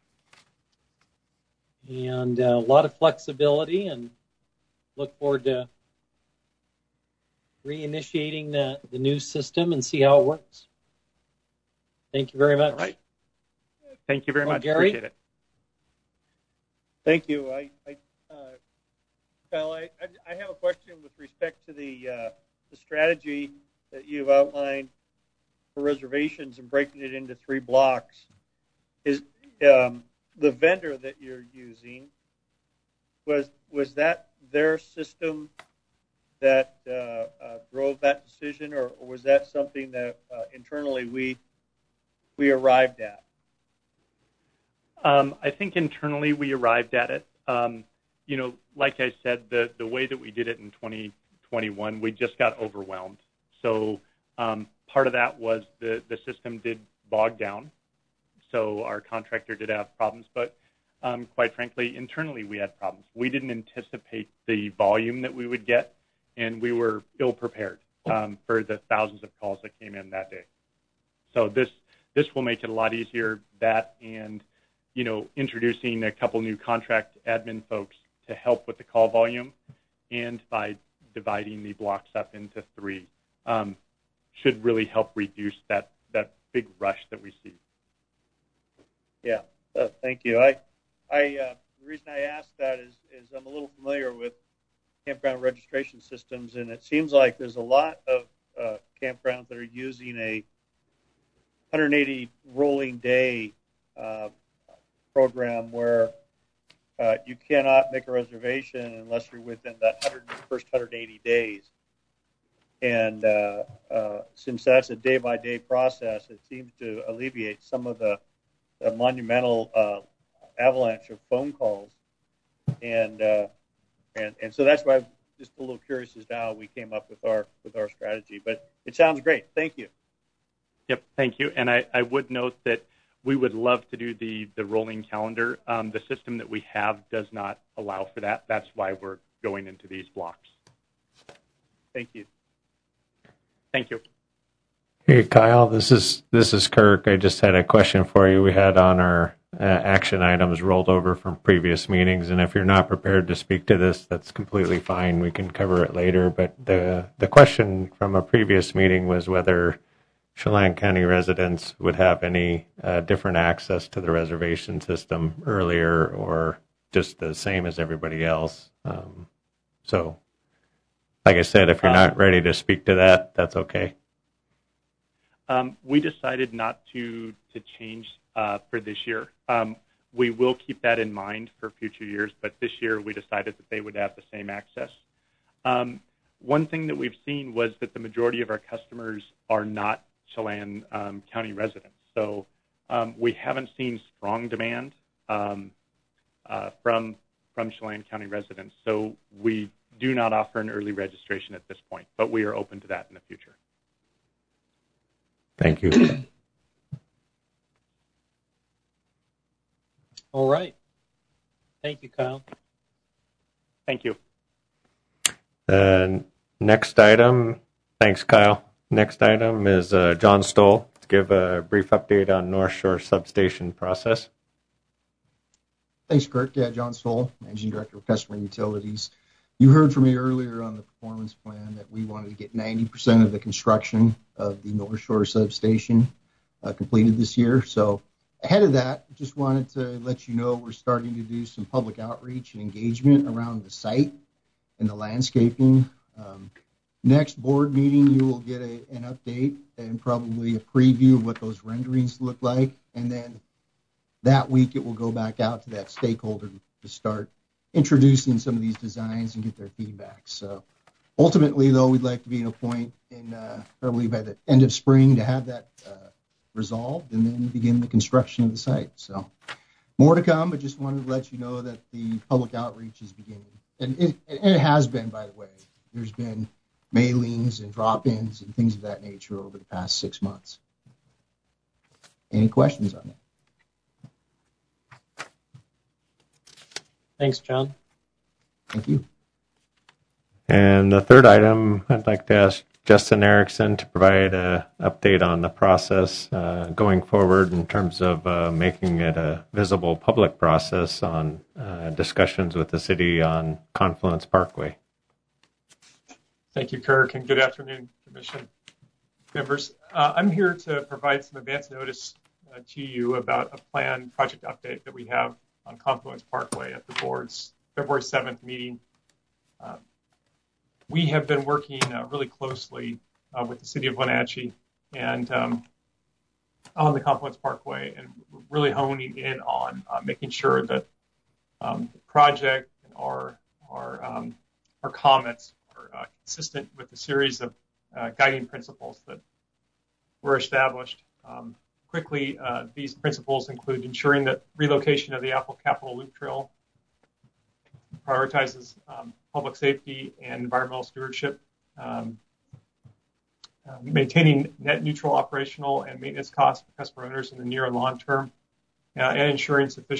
and a lot of flexibility, and look forward to reinitiating the, the new system and see how it works. Thank you very much. All right. Thank you very well, much. Gary? Appreciate it. Thank you. I, I uh, Kyle, I, I have a question with respect to the uh, the strategy that you've outlined for reservations and breaking it into three blocks. Is um, the vendor that you're using, was was that their system that uh, uh, drove that decision, or, or was that something that uh, internally we we arrived at? Um, I think internally we arrived at it. Um, you know, like I said, the, the way that we did it in twenty twenty-one, we just got overwhelmed. So um, part of that was the, the system did bog down. So our contractor did have problems. But um, quite frankly, internally we had problems. We didn't anticipate the volume that we would get, and we were ill prepared um, for the thousands of calls that came in that day. So this this will make it a lot easier. That and you know introducing a couple new contract admin folks to help with the call volume, and by dividing the blocks up into three, um, should really help reduce that that big rush that we see. Yeah, uh, thank you. I, I, uh, the reason I asked that is, is I'm a little familiar with campground registration systems, and it seems like there's a lot of uh, campgrounds that are using a one hundred eighty rolling day uh, program where uh, you cannot make a reservation unless you're within that one hundred, first one hundred eighty days. And uh, uh, since that's a day-by-day process, it seems to alleviate some of the, the monumental uh, avalanche of phone calls. And, uh, and and so that's why I'm just a little curious as to how we came up with our with our strategy. But it sounds great. Thank you. Yep, thank you. And I, I would note that we would love to do the, the rolling calendar. Um, the system that we have does not allow for that. That's why we're going into these blocks. Thank you. Thank you. Hey, Kyle, this is this is Kirk. I just had a question for you. We had on our uh, action items rolled over from previous meetings, and if you're not prepared to speak to this, that's completely fine. We can cover it later. But the the question from a previous meeting was whether Chelan County residents would have any uh, different access to the reservation system earlier or just the same as everybody else. Um, so, like I said, if you're not ready to speak to that, that's okay. Um, we decided not to to change uh, for this year. Um, we will keep that in mind for future years, but this year we decided that they would have the same access. Um, one thing that we've seen was that the majority of our customers are not Chelan um, County residents, so um, we haven't seen strong demand um, uh, from from Chelan County residents. So we do not offer an early registration at this point, but we are open to that in the future. Thank you. All right. Thank you, Kyle. Thank you. Uh, next item, thanks, Kyle. Next item is uh, John Stoll to give a brief update on North Shore substation process. Thanks, Kirk. Yeah, John Stoll, Managing Director of Customer Utilities. You heard from me earlier on the performance plan that we wanted to get ninety percent of the construction of the North Shore substation uh, completed this year. So ahead of that, just wanted to let you know we're starting to do some public outreach and engagement around the site and the landscaping. Um, next board meeting, you will get a, an update and probably a preview of what those renderings look like. And then that week, it will go back out to that stakeholder to start introducing some of these designs and get their feedback. So ultimately, though, we'd like to be in a point in uh, probably by the end of spring to have that uh, resolved and then begin the construction of the site. So more to come, but just wanted to let you know that the public outreach is beginning. And it, and it has been, by the way. There's been mailings and drop-ins and things of that nature over the past six months. Any questions on that? Thanks, John. Thank you. And the third item, I'd like to ask Justin Erickson to provide an update on the process uh, going forward in terms of uh, making it a visible public process on uh, discussions with the city on Confluence Parkway. Thank you, Kirk, and good afternoon, Commission members. Uh, I'm here to provide some advance notice uh, to you about a planned project update that we have on Confluence Parkway at the board's February seventh meeting. Uh, we have been working uh, really closely uh, with the city of Wenatchee and um, on the Confluence Parkway, and really honing in on uh, making sure that um, the project and our our um, our comments are uh, consistent with the series of uh, guiding principles that were established. Um, Quickly, uh, these principles include ensuring that relocation of the Apple Capitol Loop Trail prioritizes um, public safety and environmental stewardship, um, uh, maintaining net neutral operational and maintenance costs for customer owners in the near and long term, uh, and ensuring sufficient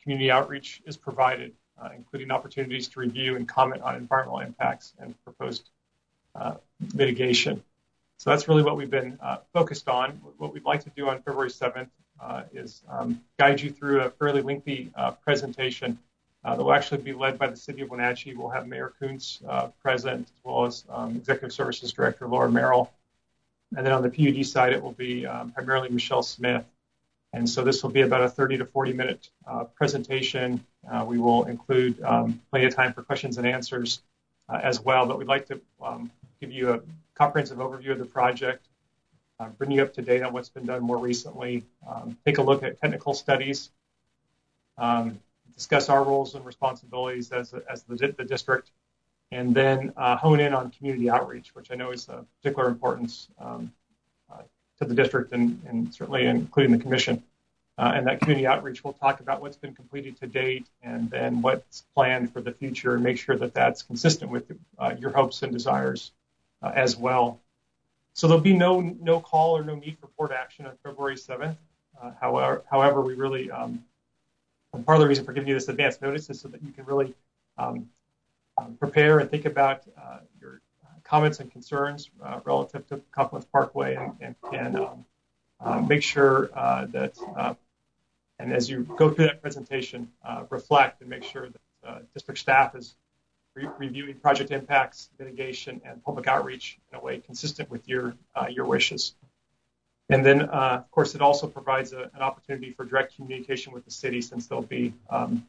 community outreach is provided, uh, including opportunities to review and comment on environmental impacts and proposed uh, mitigation. So that's really what we've been uh, focused on. What we'd like to do on February seventh uh, is um, guide you through a fairly lengthy uh, presentation uh, that will actually be led by the City of Wenatchee. We'll have Mayor Kuntz uh, present, as well as um, Executive Services Director Laura Merrill. And then on the P U D side, it will be um, primarily Michelle Smith. And so this will be about a thirty to forty minute uh, presentation. Uh, we will include um, plenty of time for questions and answers uh, as well. But we'd like to um, give you a comprehensive overview of the project, uh, bring you up to date on what's been done more recently, um, take a look at technical studies, um, discuss our roles and responsibilities as, a, as the, the district, and then uh, hone in on community outreach, which I know is of particular importance um, uh, to the district and, and certainly including the commission. Uh, and that community outreach, we'll talk about what's been completed to date and then what's planned for the future and make sure that that's consistent with uh, your hopes and desires uh, as well. So there'll be no no call or no need for board action on February seventh. Uh, however, however, we really, um, part of the reason for giving you this advance notice is so that you can really um, um, prepare and think about uh, your comments and concerns uh, relative to Confluence Parkway and, and can um, uh, make sure uh, that, uh, and as you go through that presentation, uh, reflect and make sure that uh, district staff is re- reviewing project impacts, mitigation, and public outreach in a way consistent with your uh, your wishes. And then, uh, of course, it also provides a, an opportunity for direct communication with the city since they'll be um,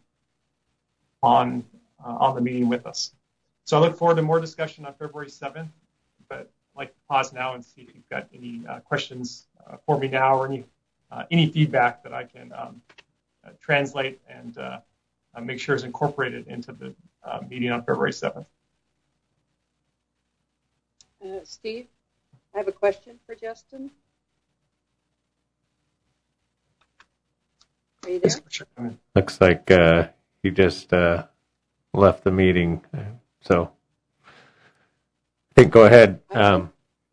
on uh, on the meeting with us. So I look forward to more discussion on February seventh, but I'd like to pause now and see if you've got any uh, questions uh, for me now or any uh, any feedback that I can um, uh, translate and uh, uh, make sure is incorporated into the uh, meeting on February seventh. Uh, Steve, I have a question for Justin. Are you there? Looks like uh, he just uh, left the meeting. So I think go ahead. Um,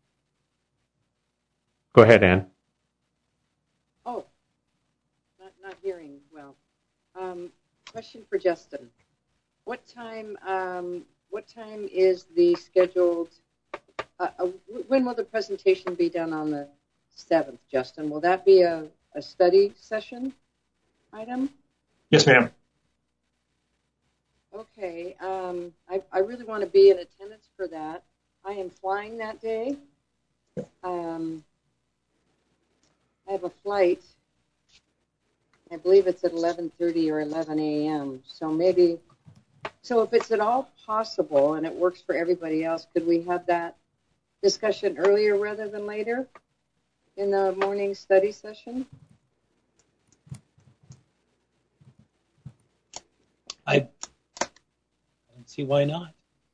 go ahead, Ann. Oh, not, not hearing well. Um, question for Justin. What time, um, what time is the scheduled, uh, uh, when will the presentation be done on the seventh, Justin? Will that be a, a study session item? Yes, ma'am. Okay. Um, I, I really want to be in attendance for that. I am flying that day. Um, I have a flight. I believe it's at eleven thirty or eleven a.m. So maybe, so if it's at all possible and it works for everybody else, could we have that discussion earlier rather than later in the morning study session? I don't see why not.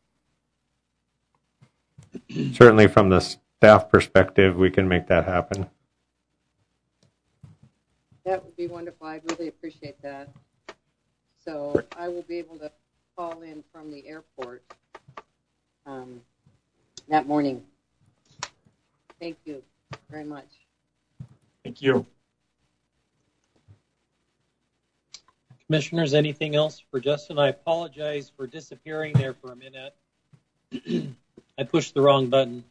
Certainly from the staff perspective, we can make that happen. That would be wonderful. I'd really appreciate that. So I will be able to call in from the airport um, that morning. Thank you very much. Thank you. Commissioners, anything else for Justin? I apologize for disappearing there for a minute. I pushed the wrong button.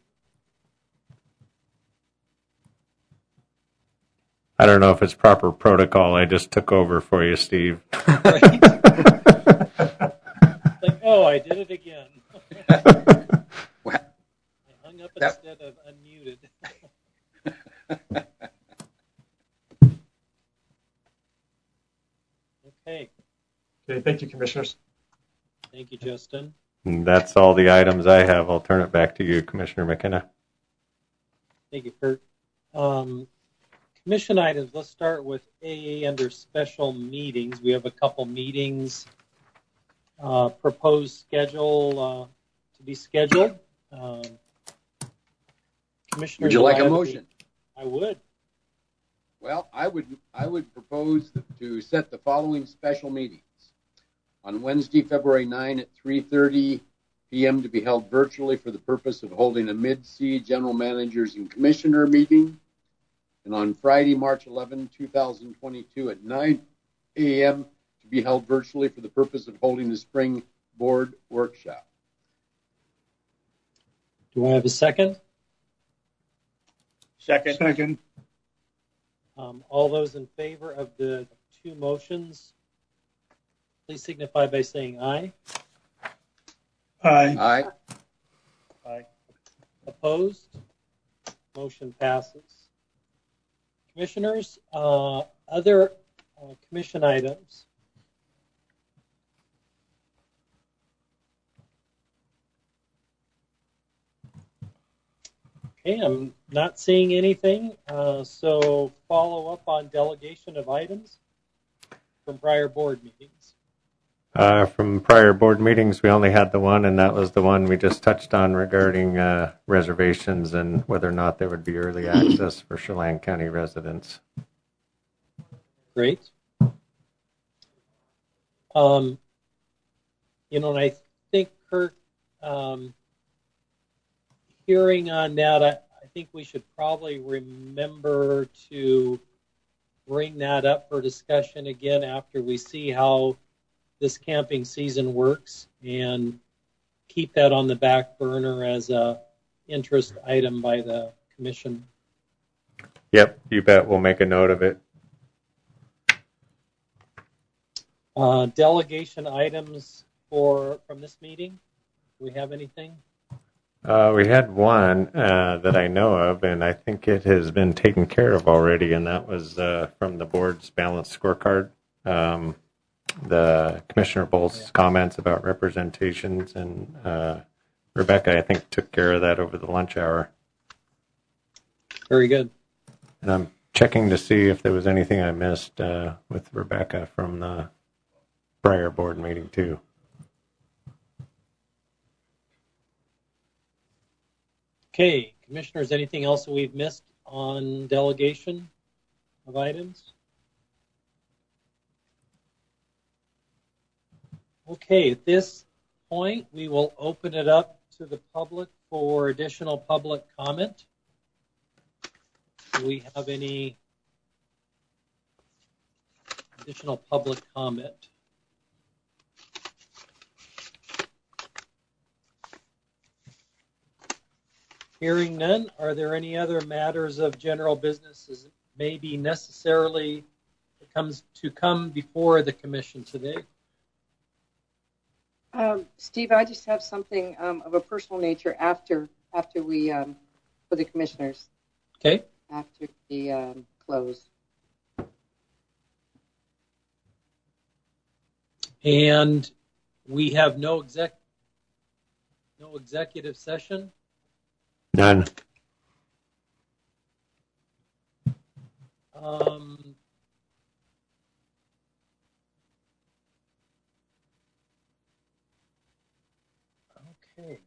I don't know if it's proper protocol. I just took over for you, Steve. Right. Like, oh, I did it again. I hung up instead of unmuted. Okay. Okay, thank you, Commissioners. Thank you, Justin. And that's all the items I have. I'll turn it back to you, Commissioner McKenna. Thank you, Kurt. Um, commission items, let's start with A A under special meetings. We have a couple meetings, uh, proposed schedule uh, to be scheduled. Um, Commissioner, would you like a motion? I would. Well, I would I would propose to set the following special meetings. On Wednesday, February ninth at three thirty p.m. to be held virtually for the purpose of holding a mid-C general managers and commissioner meeting. And on Friday, March eleventh, twenty twenty-two at nine a.m. to to be held virtually for the purpose of holding the spring board workshop. Do I have a second? Second. Second. Um, all those in favor of the two motions, please signify by saying aye. Aye. Aye. Aye. Opposed? Motion passes. Commissioners, uh, other uh, commission items. Okay, I'm not seeing anything, uh, so follow up on delegation of items from prior board meetings. Uh, from prior board meetings, we only had the one, and that was the one we just touched on regarding uh, reservations and whether or not there would be early access for Chelan County residents. Great. Um, you know, and I think, Kirk, um, hearing on that, I, I think we should probably remember to bring that up for discussion again after we see how this camping season works, and keep that on the back burner as a interest item by the commission. Yep, you bet. We'll make a note of it. Uh, delegation items for from this meeting. Do we have anything? Uh, we had one uh, that I know of, and I think it has been taken care of already, and that was uh, from the board's balanced scorecard. Um, the Commissioner Bowles' yeah. comments about representations, and uh, Rebecca, I think, took care of that over the lunch hour. Very good. And I'm checking to see if there was anything I missed uh, with Rebecca from the prior board meeting, too. Okay, Commissioners, anything else that we've missed on delegation of items? Okay, at this point, we will open it up to the public for additional public comment. Do we have any additional public comment? Hearing none, are there any other matters of general business that may be necessarily comes to come before the commission today? Um, Steve, I just have something um, of a personal nature after after we um, for the commissioners. Okay. After the um, close. And we have no exec no executive session. None. Um, okay.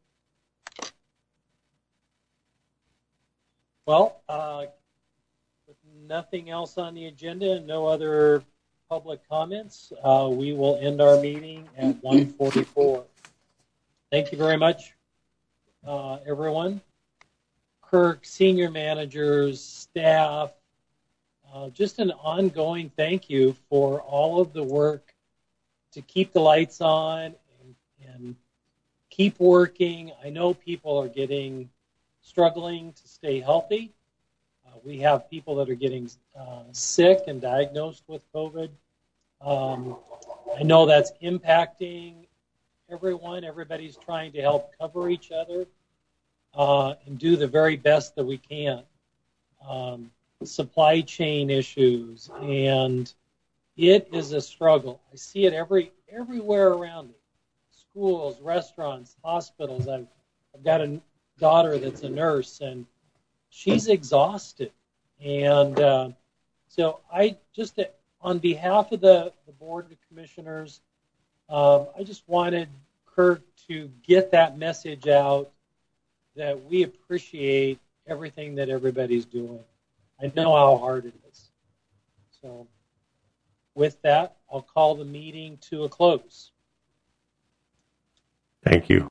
Well, uh, with nothing else on the agenda and no other public comments, uh, we will end our meeting at one forty-four. Thank you very much, uh, everyone. Kirk, senior managers, staff, uh, just an ongoing thank you for all of the work to keep the lights on and, and keep working. I know people are getting, struggling to stay healthy. Uh, we have people that are getting uh, sick and diagnosed with COVID. Um, I know that's impacting everyone. Everybody's trying to help cover each other. Uh, and do the very best that we can. Um, supply chain issues, and it is a struggle. I see it every everywhere around me. Schools, restaurants, hospitals. I've, I've got a daughter that's a nurse, and she's exhausted. And uh, so I just, on behalf of the, the Board of Commissioners, um, I just wanted Kirk to get that message out that we appreciate everything that everybody's doing. I know how hard it is. So with that, I'll call the meeting to a close. Thank you.